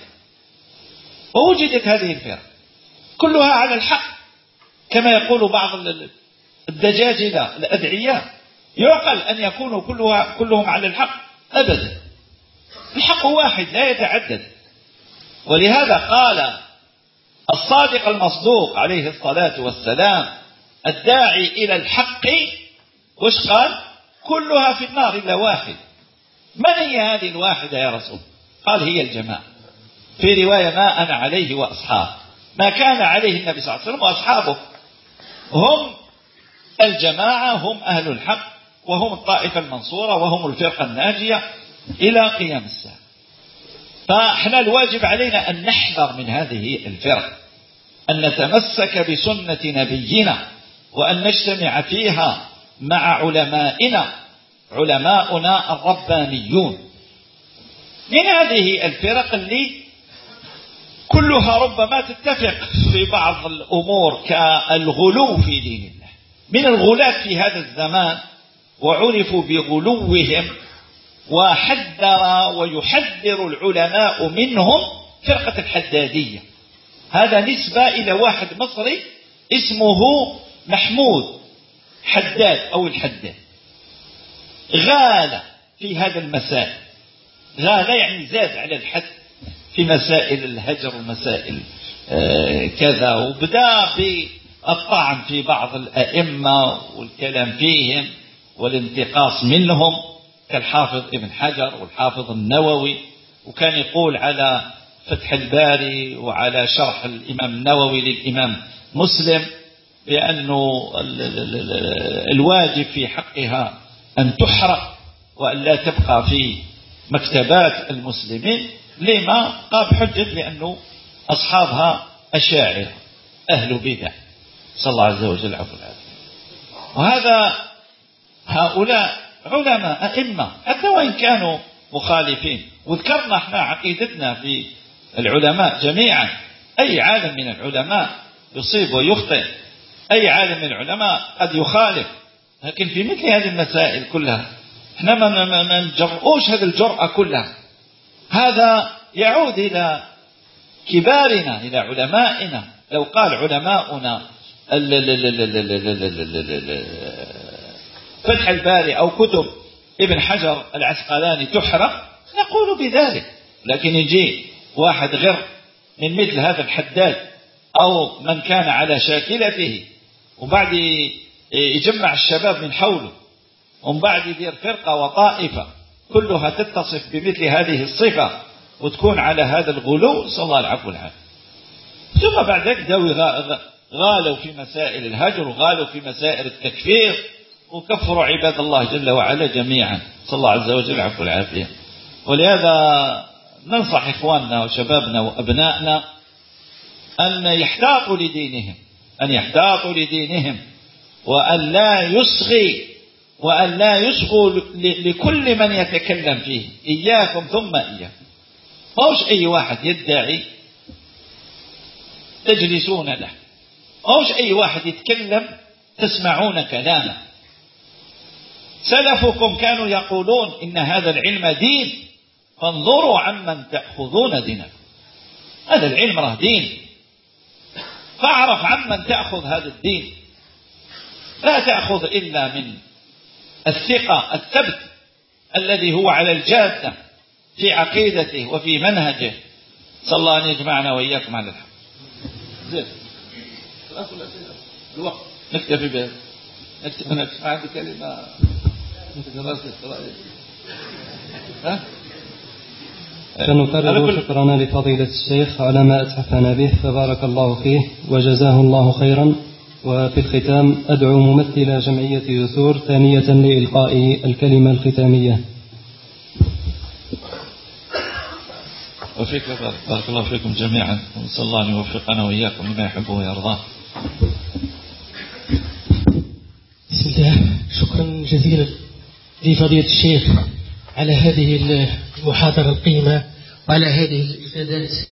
ووجدت هذه الفرق كلها على الحق، كما يقول بعض الدجاجلة الأدعياء: يعقل أن يكونوا كلها كلهم على الحق؟ أبدا، الحق واحد لا يتعدد. ولهذا قال الصادق المصدوق عليه الصلاة والسلام الداعي إلى الحق، وش قال؟ كلها في النار إلا واحد. من هي هذه الواحدة يا رسول؟ قال هي الجماعة. في رواية: ما أنا عليه وأصحاب، ما كان عليه النبي صلى الله عليه وسلم وأصحابه هم الجماعة، هم أهل الحق، وهم الطائفة المنصورة، وهم الفرقة الناجية إلى قيام الساعة. فإحنا الواجب علينا أن نحذر من هذه الفرق، أن نتمسك بسنة نبينا، وأن نجتمع فيها مع علمائنا، علماؤنا الربانيون. من هذه الفرق اللي كلها ربما تتفق في بعض الأمور كالغلو في دين الله، من الغلاة في هذا الزمان وعرفوا بغلوهم، وحذر ويحذر العلماء منهم فرقة الحدادية. هذا نسبة إلى واحد مصري اسمه محمود حداد أو الحداد، غال في هذا المسائل، غال يعني زاد على الحد في مسائل الهجر ومسائل آه كذا، وبدأ بالطعن في بعض الأئمة والكلام فيهم والانتقاص منهم كالحافظ ابن حجر والحافظ النووي. وكان يقول على فتح الباري وعلى شرح الإمام النووي للإمام مسلم بأنه الواجب في حقها أن تحرق وأن لا تبقى في مكتبات المسلمين. لما؟ قام حجة لأنه أصحابها أشاعرة أهل بدع، صلى الله عز وجل عفو العافية. وهذا هؤلاء علماء أئمة حتى وإن كانوا مخالفين. وذكرنا احنا عقيدتنا في العلماء جميعا، أي عالم من العلماء يصيب ويخطئ، أي عالم من العلماء قد يخالف، لكن في مثل هذه المسائل كلها احنا ما نجرؤوش هذه الجرأة كلها. هذا يعود إلى كبارنا، إلى علمائنا. لو قال علماؤنا فتح الباري أو كتب ابن حجر العسقلاني تحرق نقول بذلك، لكن يجي واحد غير من مثل هذا الحداد أو من كان على شاكلته وبعد يجمع الشباب من حوله ومن بعد يدير فرقة وطائفة كلها تتصف بمثل هذه الصفة وتكون على هذا الغلو، صلى الله العفو والعافية. ثم بعد ذلك غالوا في مسائل الهجر وغالوا في مسائل التكفير وكفروا عباد الله جل وعلا جميعا، صلى الله عز وجل العفو والعافية. ولهذا ننصح إخواننا وشبابنا وأبنائنا أن يحتاطوا لدينهم، أن يحتاطوا لدينهم وأن لا يصغي وأن لا يصغوا لكل من يتكلم فيه. إياكم ثم إياكم، موش أي واحد يدعي تجلسون له، موش أي واحد يتكلم تسمعون كلامه. سلفكم كانوا يقولون إن هذا العلم دين فانظروا عمن تأخذون دينكم. هذا العلم راه دين، فاعرف عمن تأخذ هذا الدين، لا تأخذ إلا من الثقة الثبت الذي هو على الجادة في عقيدته وفي منهجه. صلى الله أن يجمعنا وإياكم على الحق. زين الوقت نكتفي به. أنا عندي كلمة ها
فنكرر شكرنا لفضيلة الشيخ على ما أتحفنا به، فبارك الله فيه وجزاه الله خيرا. وفي الختام أدعو ممثل جمعية يثور ثانية لإلقاء الكلمة الختامية.
وفيك بارك الله فيكم جميعا، ونسأل الله أن يوفقنا وإياكم لما يحبه ويرضاه.
بسم الله. شكرا جزيلا لفضيلة الشيخ على هذه المحاضرة القيمة وعلى هذه الإفادات.